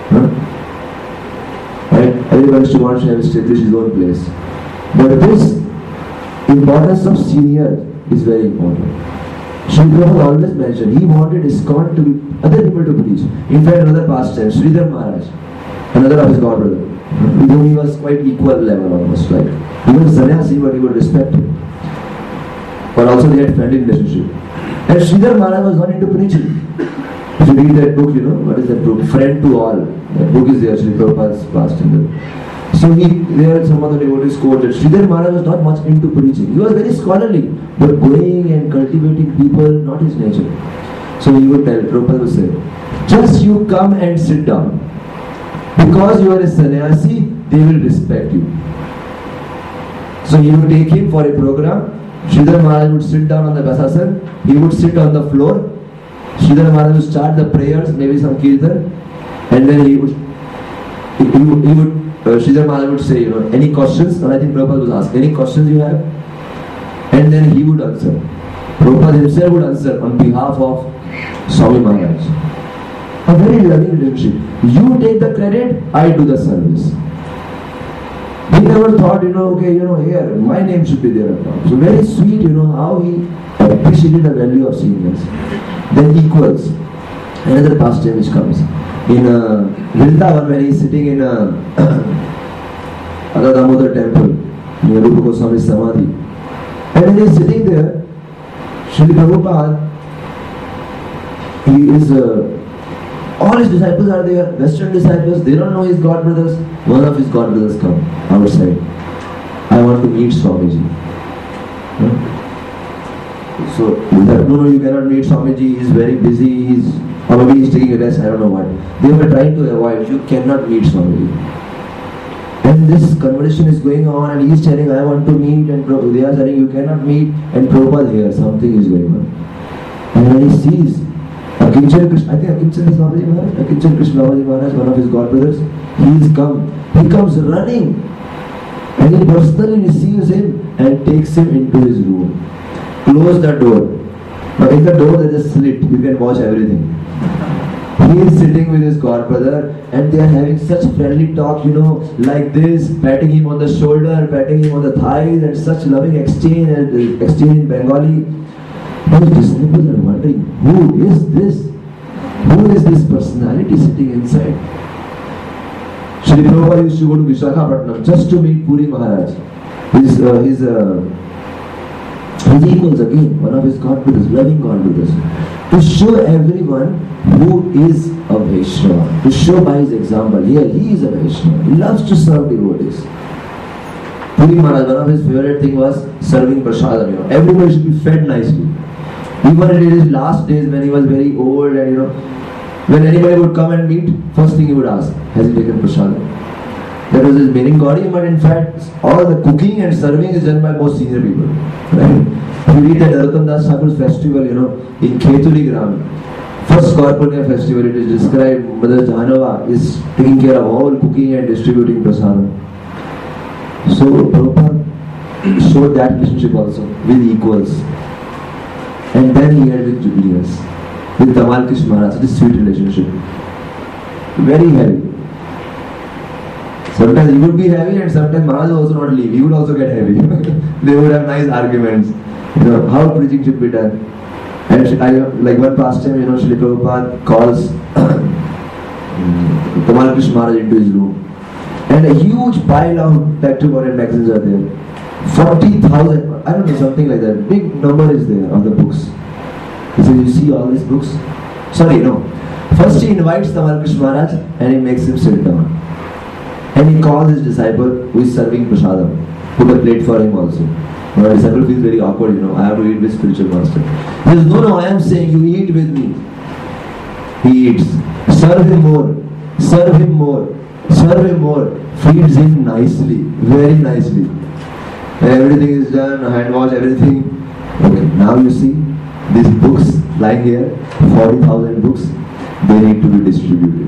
Right? Everybody wants to have established his own place. But this importance of senior is very important. Sri Prabhupada always mentioned he wanted ISKCON to be other people to preach. In fact, another pastime, Sridhar Maharaj, another of his god brother, with whom he was quite equal level almost, like he was sannyasi but he would respect him. But also they had friendly relationship. And Sridhar Maharaj was not into preaching. If you read that book, you know, what is that book? Friend to All. That book is there, Sri Prabhupada's past in there. So there some other devotees quote that Sridhar Maharaj was not much into preaching. He was very scholarly, but going and cultivating people, not his nature. So he would tell, Prabhupada would say, just you come and sit down. Because you are a sannyasi, they will respect you. So he would take him for a program. Sridhar Maharaj would sit down on the Basasan. He would sit on the floor. Sridhar Maharaj would start the prayers, maybe some kirtan, and then Sridhar Maharaj would say, you know, any questions? And I think Prabhupada would ask, any questions you have? And then he would answer. Prabhupada himself would answer on behalf of Swami Maharaj. A very loving relationship. You take the credit, I do the service. He never thought, you know, okay, you know, here, my name should be there. So very sweet, you know, how he appreciated the value of seniors. Then equals. Another pastime which comes. In Vrindavan, when he is sitting in Damodar temple, near Rupa Goswami's Samadhi. And when he is sitting there, Srila Prabhupada, he is, all his disciples are there, Western disciples, they don't know his god brothers. One of his god brothers come outside. I want to meet Swamiji. So, no, you cannot meet Swamiji, he is very busy, or maybe he is taking a rest, I don't know what. They were trying to avoid, you cannot meet Swamiji. And this conversation is going on and he is telling, I want to meet, and they are saying, you cannot meet, and Prabhupada here, something is going on. And when he sees Akinchan Krishna, I think Akinchan is Babaji Maharaj, Akinchan Krishna Babaji Maharaj, one of his god brothers, he comes running, and he personally receives him and takes him into his room. Close the door. Now in the door there is a slit, you can watch everything. He is sitting with his god brother and they are having such friendly talk, you know, like this, patting him on the shoulder, patting him on the thighs, and such loving exchange in Bengali. His disciples are wondering, who is this? Who is this personality sitting inside? Srila Prabhupada used to go to Visakhapatnam just to meet Puri Maharaj. His equals again, one of his god brothers, loving god brothers, to show everyone who is a Vaishnava, to show by his example. Here, he is a Vaishnava. He loves to serve devotees. Puri Maharaj, one of his favorite thing was serving prasadam. You know, everybody should be fed nicely. Even in his last days when he was very old, and you know, when anybody would come and meet, first thing he would ask, has he taken prasadam? That was his main Gaudi, but in fact, all the cooking and serving is done by most senior people. Right? If you read the Narottam Das Thakur's festival, you know, in Kheturi Gram, first Corpurnia festival, it is described, Mother Jahanava is taking care of all cooking and distributing prasadam. So Prabhupada showed that relationship also with equals. And then he had with Jubileers, with Tamal Krishna Maharaj, such a sweet relationship. Very heavy. Sometimes he would be heavy and sometimes Maharaj would also not leave. He would also get heavy. They would have nice arguments. You know, how preaching should be done. And like one pastime, you know, Srila Prabhupada calls Tamal Krishna Maharaj into his room. And a huge pile of Bacterial magazines are there. 40,000, I don't know, something like that. Big number is there of the books. He says, you see all these books? Sorry, no. First he invites Tamal Krishna Maharaj and he makes him sit down. And he calls his disciple who is serving prasadam. Put a plate for him also. My disciple feels very awkward, you know, I have to eat with spiritual master. He says, no, I am saying you eat with me. He eats. Serve him more. Serve him more. Serve him more. Feeds him nicely. Very nicely. And everything is done, hand wash, everything. Okay, now you see, these books lying here, 40,000 books, they need to be distributed.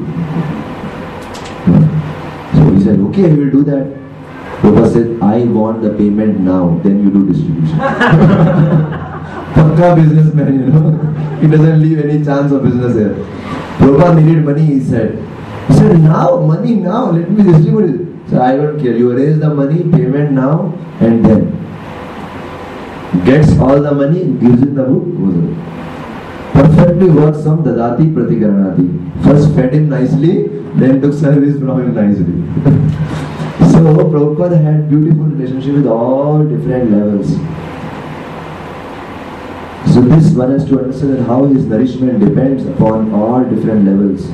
So he said, okay, we will do that. Prabhupada said, I want the payment now, then you do distribution. Pakka businessman, you know. He doesn't leave any chance of business here. Prabhupada needed money, he said. He said, now, money now, let me distribute it. So I don't care, you raise the money, payment now, and then gets all the money, gives it the book, goes away. Perfectly works some dadati pratigaranati. First fed him nicely, then took service from him nicely. So Prabhupada had beautiful relationship with all different levels. So this one has to understand how his nourishment depends upon all different levels.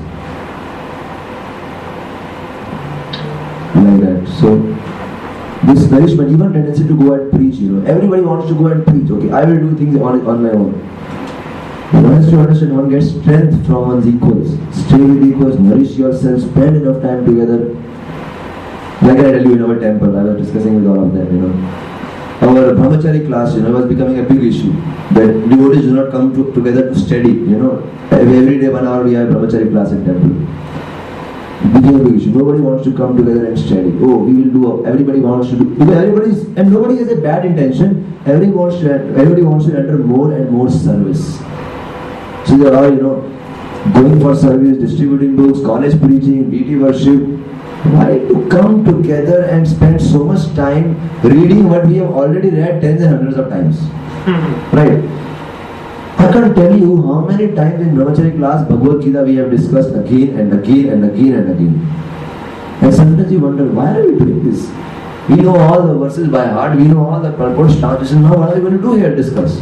Like that. So this nourishment, even tendency to go and preach, everybody wants to go and preach. Okay, I will do things on my own. One has to understand, one gets strength from one's equals. Stay with equals, nourish yourself, spend enough time together. Like I tell you in our temple, I was discussing with all of them, Our brahmachari class, was becoming a big issue. That devotees do not come together to study, Every day 1 hour we have brahmachari class in temple. It became a big issue. Nobody wants to come together and study. Oh, we will do, everybody wants to do, because and nobody has a bad intention. Everybody wants to enter more and more service. So they are all, going for service, distributing books, college preaching, deity worship. Why to come together and spend so much time reading what we have already read tens and hundreds of times? Right? I can't tell you how many times in brahmachari class Bhagavad Gita we have discussed again and again and again and again. And sometimes you wonder, why are we doing this? We know all the verses by heart, we know all the purport translation. Now what are we going to do here? Discuss.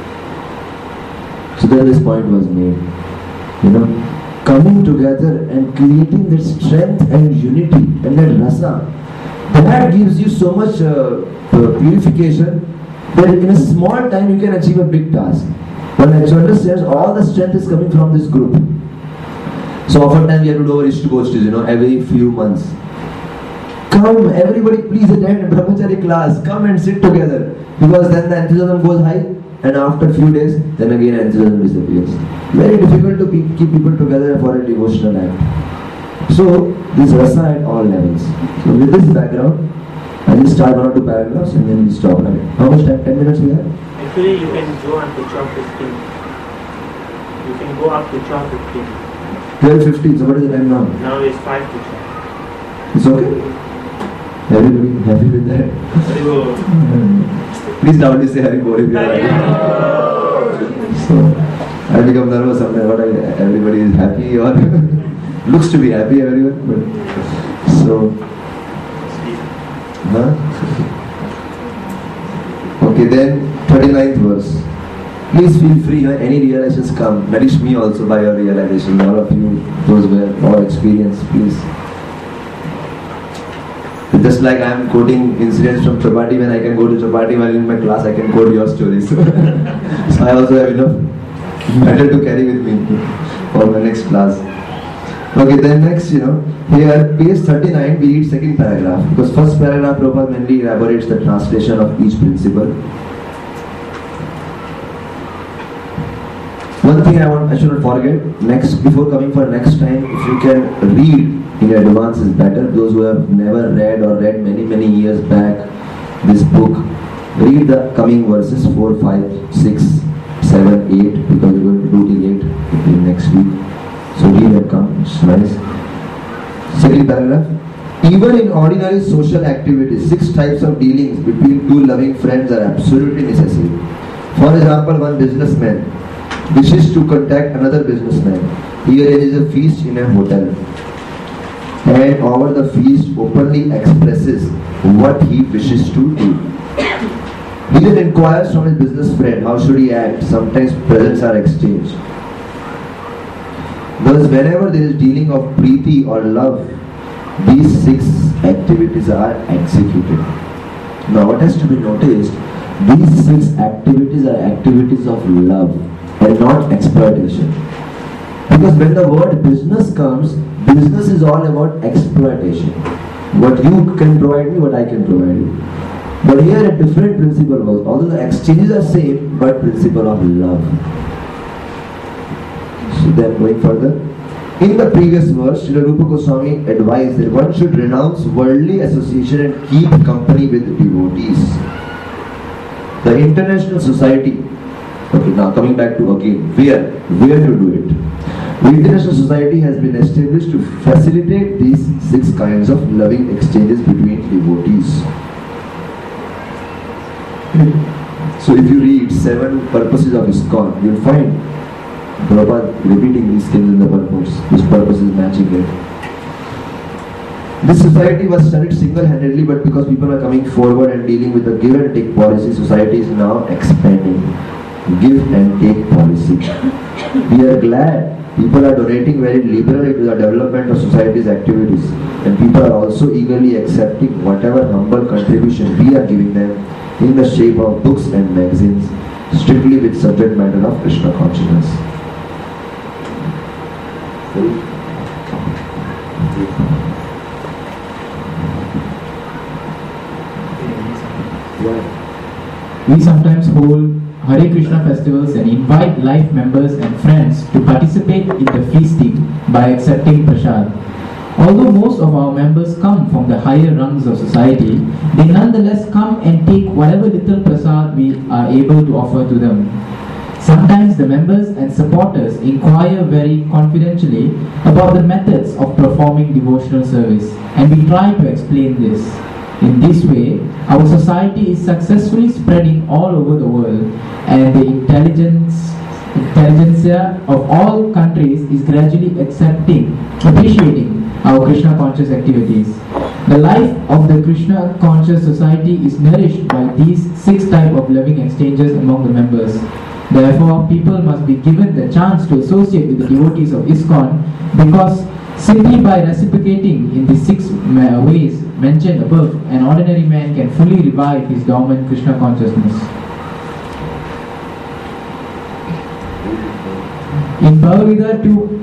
So then this point was made. Coming together and creating that strength and unity and that rasa, that gives you so much purification that in a small time you can achieve a big task. One understands all the strength is coming from this group. So oftentimes we have to do our Ishtagoshtis, every few months. Come, everybody please attend brahmachari class, come and sit together, because then the enthusiasm goes high. And after a few days, then again enthusiasm disappears. Very difficult to keep people together for a devotional act. So, this rasa at all levels. So, with this background, I will start 1 or 2 paragraphs and then we stop. Right? How much time? 10 minutes we have? Actually, you can go up to 12:15. You can go up to 12:15. 12:15. So, what is the time now? Now it's 5 to 12. It's okay? Everybody happy with that? Very good. Please loudly say Hari Bol if you are right. So, I become nervous sometimes. Everybody is happy or looks to be happy, everyone. But, so, okay, then 39th verse. Please feel free, any realizations come. Nourish me also by your realization. All of you, those who have all experienced, please. Just like I am quoting incidents from Chapati, when I can go to Chapati while in my class, I can quote your stories. So I also have enough matter to carry with me for my next class. Okay, then next, here, page 39, we read second paragraph. Because first paragraph, Prabhupada mainly elaborates the translation of each principle. One thing I should not forget, before coming for next time, if you can read in advance is better. Those who have never read or read many years back this book, read the coming verses 4, 5, 6, 7, 8, because we're going to do till 8 in next week. So read and come, it's nice. Second paragraph. Even in ordinary social activities, 6 types of dealings between 2 loving friends are absolutely necessary. For example, one businessman wishes to contact another businessman. He arranges a feast in a hotel, and over the feast openly expresses what he wishes to do. He then inquires from his business friend how should he act. Sometimes presents are exchanged. Thus, whenever there is dealing of preeti or love, these 6 activities are executed. Now, what has to be noticed, these 6 activities are activities of love and not exploitation. Because when the word business comes, business is all about exploitation. What you can provide me, what I can provide you. But here a different principle works. Although the exchanges are same, but principle of love. So then going further. In the previous verse, Srila Rupa Goswami advised that one should renounce worldly association and keep company with devotees. The International Society, okay, now coming back to again, where to do it? The International Society has been established to facilitate these 6 kinds of loving exchanges between devotees. So if you read 7 purposes of ISKCON, you'll find Prabhupada repeating these things in the purpose. This purpose is matching it. This society was started single-handedly, but because people are coming forward and dealing with the give and take policy, society is now expanding. Give and take policy. We are glad people are donating very liberally to the development of society's activities, and people are also eagerly accepting whatever humble contribution we are giving them in the shape of books and magazines, strictly with subject matter of Krishna consciousness. We sometimes hold Hare Krishna festivals and invite life members and friends to participate in the feasting by accepting prasad. Although most of our members come from the higher rungs of society, they nonetheless come and take whatever little prasad we are able to offer to them. Sometimes the members and supporters inquire very confidentially about the methods of performing devotional service, and we try to explain this. In this way, our society is successfully spreading all over the world, and the intelligentsia of all countries is gradually appreciating our Krishna conscious activities. The life of the Krishna conscious society is nourished by these 6 types of loving exchanges among the members. Therefore, people must be given the chance to associate with the devotees of ISKCON, because simply by reciprocating in the 6 ways mentioned above, an ordinary man can fully revive his dormant Krishna consciousness. In Bhagavad Gita 2.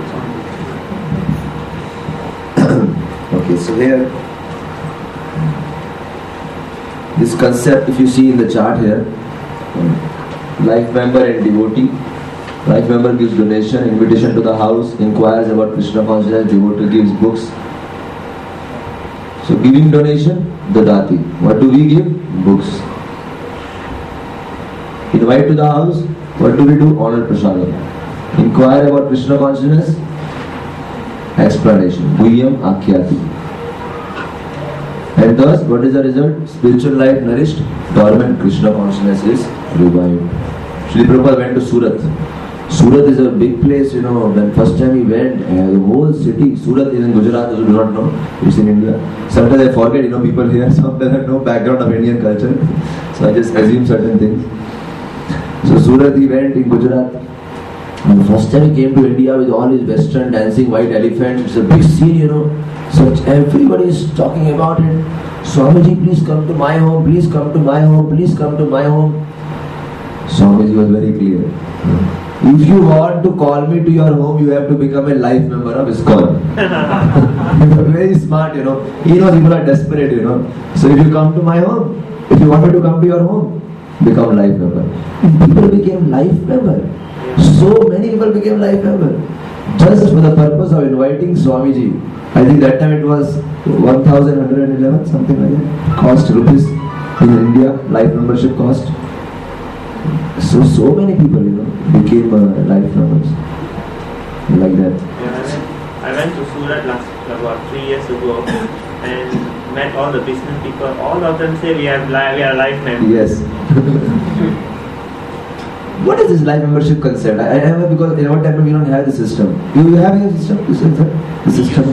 Okay, so here, this concept, if you see in the chart here, life member and devotee. Life member gives donation, invitation to the house, inquires about Krishna consciousness, devotee gives books. So giving donation, dadati. What do we give? Books. Invite to the house, what do we do? Honor prasadam. Inquire about Krishna consciousness, explanation. Guhyam akhyati. And thus, what is the result? Spiritual life nourished, dormant Krishna consciousness is revived. Srila Prabhupada went to Surat. Surat is a big place, you know. When first time he went, the whole city, Surat is in Gujarat, those who do not know, it's in India. Sometimes I forget, you know, people here, sometimes have no background of Indian culture. So I just assume certain things. So Surat he went in Gujarat. And the first time he came to India with all his western dancing white elephants, it's a big scene, you know. So everybody is talking about it. Swamiji, please come to my home, please come to my home, please come to my home. Swamiji was very clear. If you want to call me to your home, you have to become a life member of ISKCON. He was very smart, you know. He knows people are desperate, you know. So if you come to my home, if you want me to come to your home, become life member. And people became life member. So many people became life member. Just for the purpose of inviting Swamiji. I think that time it was 1,111, something like that. Cost rupees in India, life membership cost. So many people, you know, became life members like that. Yeah, I went to Surat about 3 years ago and met all the business people. All of them say we are life members. Yes. What is this life membership concept? I have, because in our temple we don't have the system. You have a system? The system.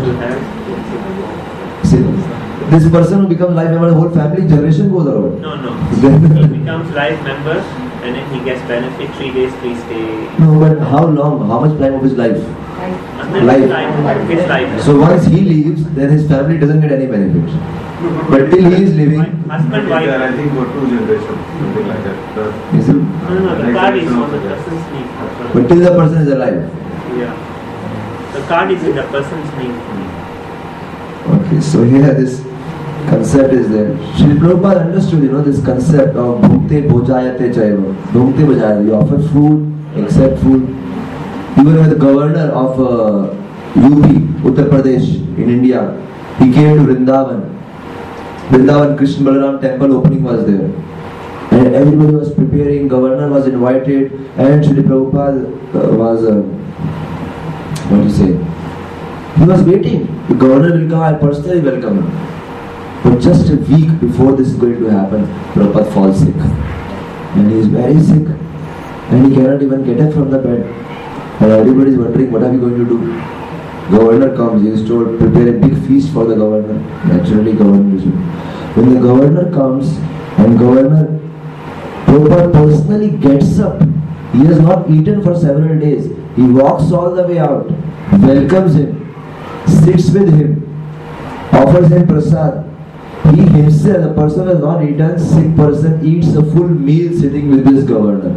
See, this person who becomes life member, the whole family generation goes around. No. He becomes life member and then he gets benefit 3 days free stay. No, but how long? How much time of his life? His life. So once he leaves, then his family doesn't get any benefit. But till he is living, husband, wife. I think for 2 generations, something like that. Is it? No, the card is on the person's name. But till the person is alive. Yeah. The card is in the person's name. Okay, so here this concept is there. Srila Prabhupada understood, you know, this concept of bhukte bhojayate chaiva. Bhukte bhojayate, you offer food, accept food. Even when the governor of UP, Uttar Pradesh in India, he came to Vrindavan. Vrindavan Krishna Balaram temple opening was there. And everybody was preparing, governor was invited, and Srila Prabhupada was, what do you say? He was waiting. The governor will come, I personally welcome him. But just a week before this is going to happen, Prabhupada falls sick. and he is very sick, and he cannot even get up from the bed. And everybody is wondering, what are we going to do? Governor comes, he is told, prepare a big feast for the governor. Naturally, governor is. When the governor comes, and governor Prabhupada personally gets up, he has not eaten for several days. He walks all the way out, welcomes him, sits with him, offers him prasad. He himself, the person who has not eaten, sick person, eats a full meal sitting with this governor.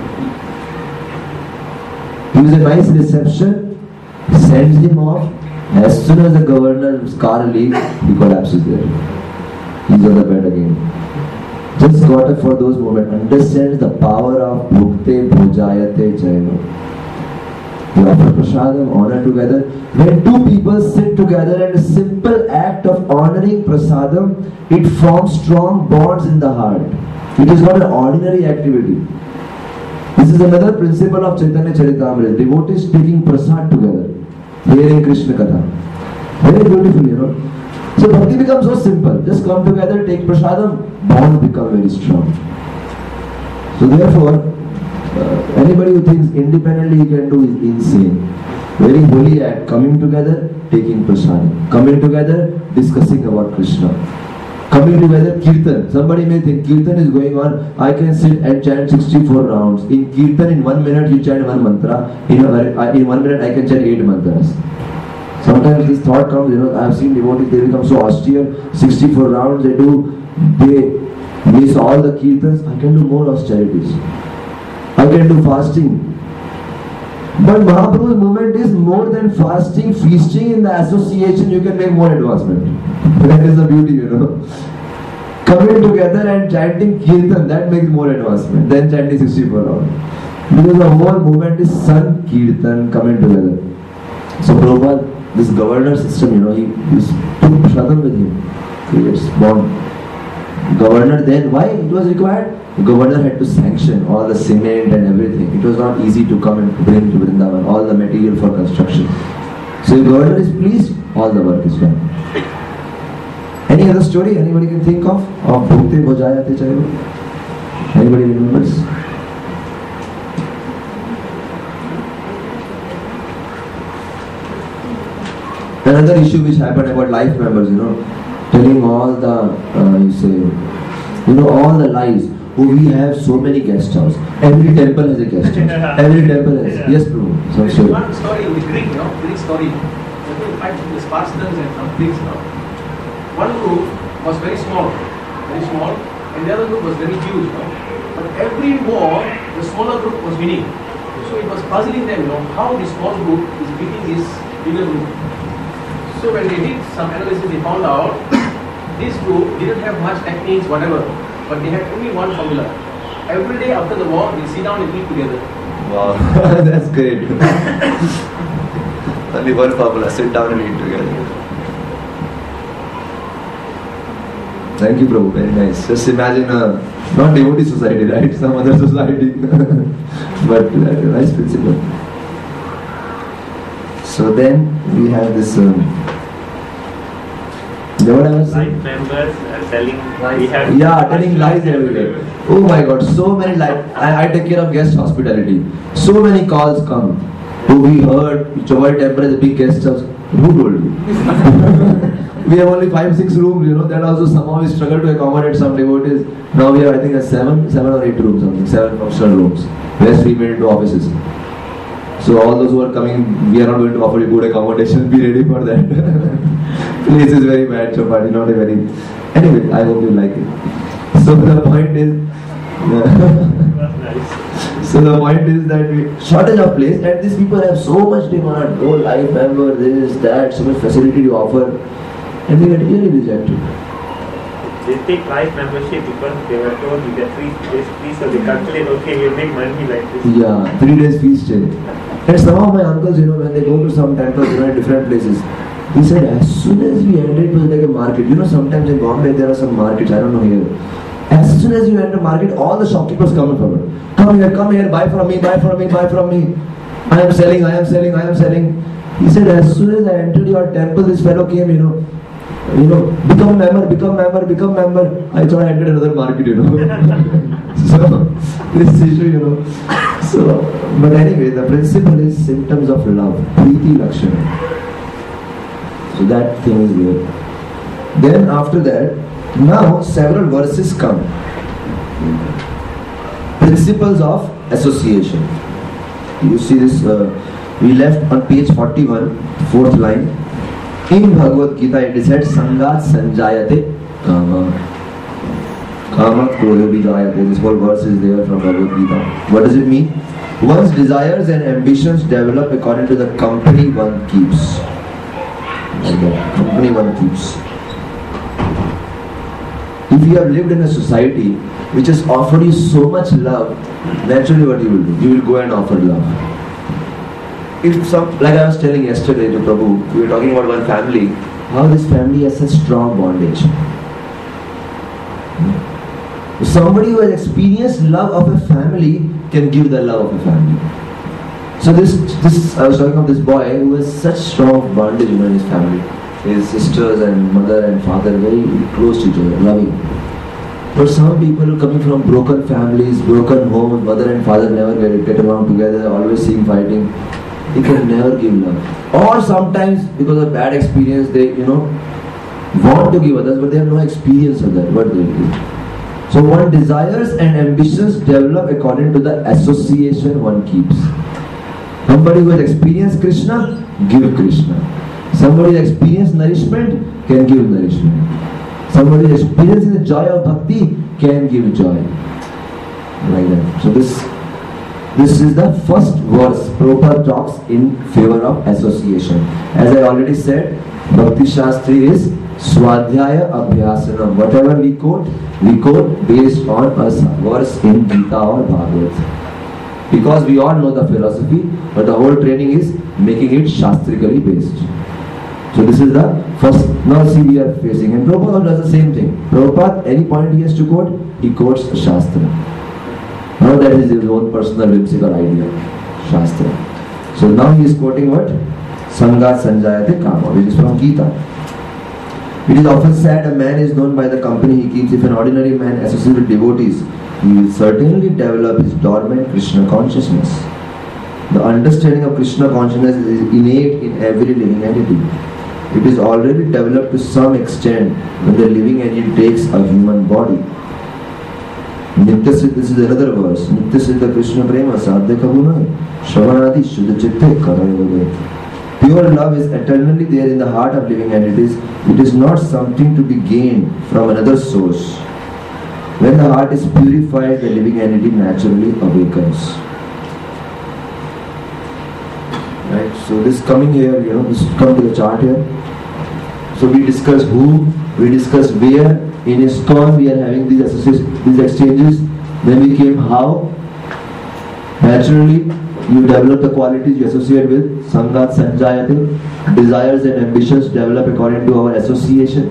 Gives a nice reception, sends him off. As soon as the governor's car leaves, he collapses there. He's on the bed again. Just got up for those moments. Understands the power of Bhukte Bhojayate Jayano. We offer prasadam, honor together. When two people sit together and a simple act of honoring prasadam, it forms strong bonds in the heart. It is not an ordinary activity. This is another principle of Chaitanya Charitamrita. Devotees taking prasad together, hearing Krishna Katha. Very beautiful, you know. So bhakti becomes so simple. Just come together, take prasadam, bonds become very strong. So therefore, anybody who thinks independently he can do is insane. Very holy act, coming together, taking prasadam. Coming together, discussing about Krishna. Coming together, kirtan. Somebody may think kirtan is going on, I can sit and chant 64 rounds. In kirtan, in 1 minute you chant one mantra. In 1 minute I can chant 8 mantras. Sometimes this thought comes, you know, I have seen devotees, they become so austere, 64 rounds they do, they miss all the kirtans. I can do more austerities. I can do fasting. But Mahaprabhu's movement is more than fasting, feasting. In the association you can make more advancement. That is the beauty, you know. Coming together and chanting kirtan, that makes more advancement than chanting 64 rounds. Because the whole movement is sun kirtan coming together. So Prabhupada, this governor system, you know, he took prasadam with him. Creates bond. Governor then, why it was required? The governor had to sanction all the cement and everything. It was not easy to come and bring to Vrindavan all the material for construction. So if the governor is pleased, all the work is done. Any other story anybody can think of Bhukte Bhojayate Jayano? Anybody remembers? Another issue which happened about life members, you know, telling all the, all the lies. Oh, we have so many guest houses. Every temple has a guest house. Every temple has. Yes, Prabhu. There's one story in the Greek, Greek story. Let me find the Spartans and some Greeks now. One group was very small, and the other group was very huge. But every war, the smaller group was winning. So it was puzzling them, how this small group is beating this bigger group. So when they did some analysis, they found out this group didn't have much techniques, whatever, but they had only one formula. Every day after the war, they sit down and eat together. Wow, that's great. Only one formula, sit down and eat together. Thank you, Prabhu, very nice. Just imagine not devotee society, right? Some other society. But nice principle. So then we have this. Life members are telling lies. Telling lies everywhere. Oh my God, so many lies. I take care of guest hospitality. So many calls come. Oh, we heard Chowai Temple is a big guest house. Who told you? We have only 5-6 rooms, that also somehow we struggle to accommodate some devotees. Now we have, I think, 7 or 8 rooms, something, 7 functional rooms. Rest we made into offices. So all those who are coming, we are not going to offer you good accommodation. Be ready for that. Place is very bad, Chopati, not a very. Anyway, I hope you like it. So the point is, that we shortage of place, and these people have so much demand. Oh, life member, this, that, so much facility to offer, and they get really rejected. They take life membership because they were told you get 3 days free, so they calculate, okay, we'll make money like this. Yeah, 3 days feast day. And some of my uncles, when they go to some temples, in different places, he said, as soon as we entered, it was like a market. Sometimes in Bombay there are some markets, I don't know here. As soon as you enter market, all the shopkeepers come forward. Come here, buy from me. I am selling. He said, as soon as I entered your temple, this fellow came, become member. I thought I entered another market, So, this issue, So, but anyway, the principle is symptoms of love, Preeti Lakshana. So that thing is there. Then after that, now several verses come. Principles of association. You see this, we left on page 41, 4th line. In Bhagavad Gita it is said, Sangat Sanjayate Kama. Kama Krodha Vijayate. This whole verse is there from Bhagavad Gita. What does it mean? One's desires and ambitions develop according to the company one keeps. Company one keeps. If you have lived in a society which has offered you so much love, naturally what you will do? You will go and offer love. If some, like I was telling yesterday to Prabhu, we were talking about one family, how this family has such strong bondage. Somebody who has experienced love of a family can give the love of a family. So this I was talking of this boy who has such strong bondage in his family. His sisters and mother and father very close to each other, loving. For some people coming from broken families, broken homes, mother and father never get along together, always seeing fighting, they can never give love. Or sometimes because of bad experience, they want to give others, but they have no experience of that. What they do? So one desires and ambitions develop according to the association one keeps. Somebody who has experienced Krishna, give Krishna. Somebody who has experienced nourishment can give nourishment. Somebody who has experienced the joy of bhakti can give joy. Like that. So this is the first verse. Prabhupada talks in favor of association. As I already said, Bhakti Shastri is Swadhyaya Abhyasanam. Whatever we quote based on a verse in Gita or Bhagavad. Because we all know the philosophy, but the whole training is making it shastrically based. So this is the first. Now see, we are facing, and Prabhupada does the same thing. Prabhupada, any point he has to quote, he quotes a Shastra. Now that is his own personal whimsical idea, Shastra. So now he is quoting what? Sangat Sanjayate Kama, which is from Gita. It is often said a man is known by the company he keeps. If an ordinary man associates with devotees, he will certainly develop his dormant Krishna consciousness. The understanding of Krishna consciousness is innate in every living entity. It is already developed to some extent when the living entity takes a human body. Nitya Siddha, this is another verse. Nitya Siddha Krishna Prema Sadhya Kabuna Shravanadi Shuddha Chitte Karayavade. Pure love is eternally there in the heart of living entities. It is not something to be gained from another source. When the heart is purified, the living entity naturally awakens. Right? So this coming here, this come to the chart here. So we discuss who, we discuss where. In ISKCON we are having these exchanges. Then we came how. Naturally, you develop the qualities you associate with. Sangat Sanjayate. Desires and ambitions develop according to our association.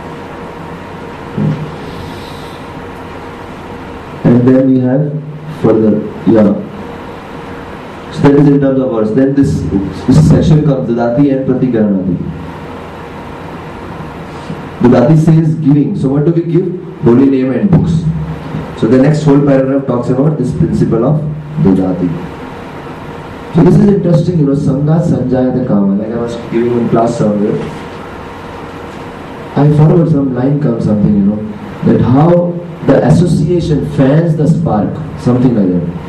And then we have further, So that is in terms of verse. Then this section comes, Dadati and Pratikaranati. Dadati says giving. So what do we give? Holy name and books. So the next whole paragraph talks about this principle of Dadati. So this is interesting, Sangat Sanjayate Kama. Like I was giving in class somewhere. I followed some line comes something, that how the association fans the spark, something like that.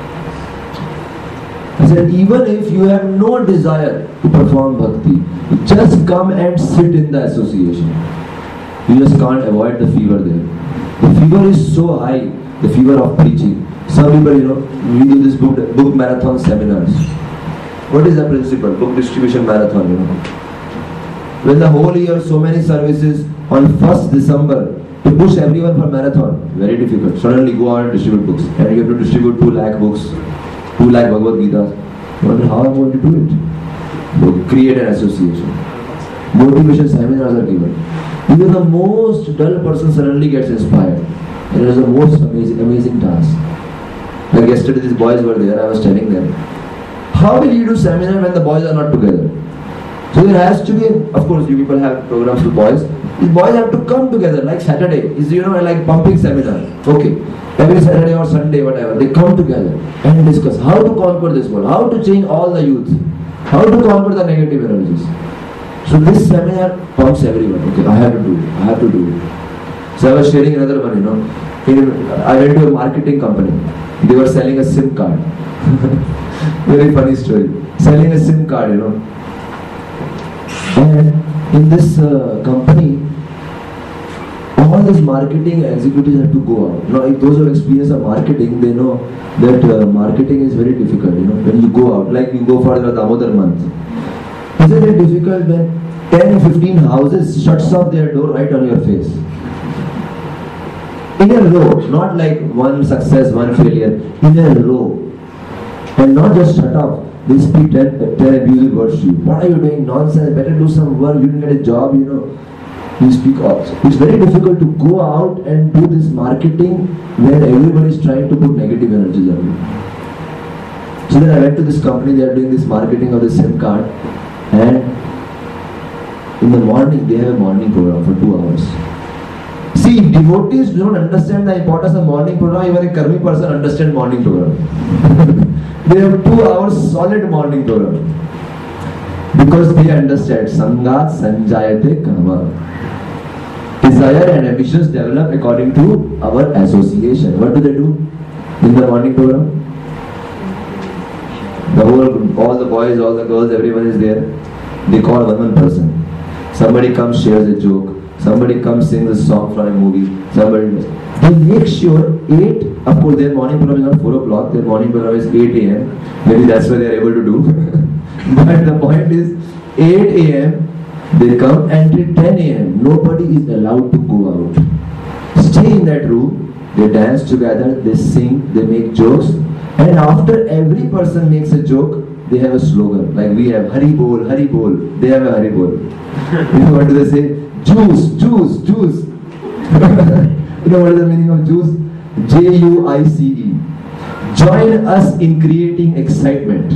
I said, even if you have no desire to perform bhakti, just come and sit in the association. You just can't avoid the fever there. The fever is so high, the fever of preaching. Some people, we do this book marathon seminars. What is the principle? Book distribution marathon, When the whole year, so many services, on 1st December, to push everyone for marathon, very difficult. Suddenly go out and distribute books. And you have to distribute 2 lakh books, 2 lakh Bhagavad Gita. You wonder how I'm going to do it. So create an association. Motivation seminars are given. Even the most dull person suddenly gets inspired. And it is the most amazing task. Like yesterday these boys were there, I was telling them, how will you do seminar when the boys are not together? So there has to be, of course, you people have programs for boys. These boys have to come together, like Saturday is, like pumping seminar. Okay, every Saturday or Sunday, whatever, they come together and discuss how to conquer this world, how to change all the youth, how to conquer the negative energies. So this seminar pumps everyone. Okay, I have to do it. I have to do it. So I was sharing another one, I went to a marketing company. They were selling a SIM card. Very funny story. Selling a SIM card, And in this company, all these marketing executives have to go out. Now, if those who have experience of marketing, they know that marketing is very difficult. When you go out, like you go for the Damodar month. Isn't it difficult when 10-15 houses shuts off their door right on your face? In a row, not like one success, one failure, in a row. And not just shut off, they speak 10 abusive words to you. What are you doing? Nonsense, better do some work, you didn't get a job, You speak also. It's very difficult to go out and do this marketing where everybody is trying to put negative energies on you. So then I went to this company, they are doing this marketing of the SIM card, and in the morning, they have a morning program for 2 hours. See, if devotees don't understand the importance of morning program, even a karmi person understands morning program. They have 2 hours solid morning program. Because they understand Sangat Sanjayate Kama. Desire and ambitions develop according to our association. What do they do in the morning program? All the boys, all the girls, everyone is there. They call one person. Somebody comes, shares a joke. Somebody comes, sings a song from a movie. Somebody does. They make sure 8, of course their morning program is not 4 o'clock, their morning program is 8 a.m. Maybe that's what they are able to do. But the point is, 8 a.m. they come until 10 a.m. Nobody is allowed to go out. Stay in that room, they dance together, they sing, they make jokes. And after every person makes a joke, they have a slogan. Like we have Hari Bol, Hari Bol. They have a Hari Bol. What do they say? Juice, juice, juice. What is the meaning of juice? Juice. Join us in creating excitement.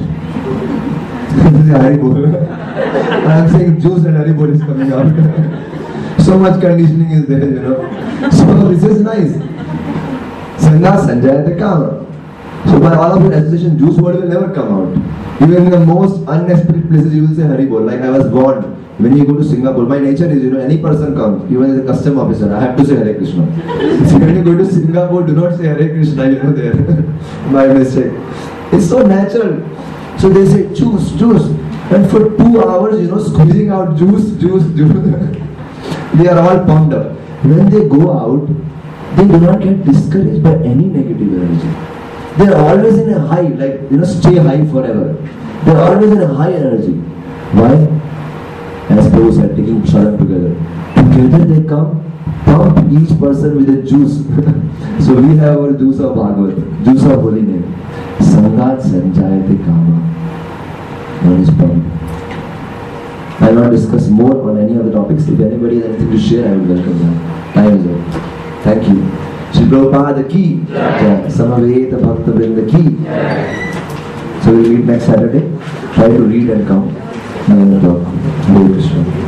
Hari Bol. I am saying juice and Hari Bol is coming out. So much conditioning is there, So this is nice. Sangha Sanjayate Kama. So by all of your association, juice word will never come out. Even in the most unexpected places, you will say Hari Bol. Like I was warned, when you go to Singapore, my nature is, any person comes, even as a custom officer, I have to say Hare Krishna. So when you go to Singapore, do not say Hare Krishna, there, by mistake. It's so natural. So they say juice, juice. And for 2 hours, squeezing out juice, juice, juice. They are all pumped up. When they go out, they do not get discouraged by any negative energy. They are always in a high, like, stay high forever. They are always in a high energy. Why? As Prabhu said, taking sharan together. Together they come, pump each person with a juice. So we have our juice of Bhagavad, juice of holy name. Sangat Sanjayate Kama. One is pumped. I will not discuss more on any other topics. If anybody has anything to share, I will welcome them. Time is up. Thank you. Shri Prabhupada ki jai. Samaveta Bhakta Vrinda ki jai. So we will meet next Saturday. Try to read and come. 9 o'clock. Hare Krishna.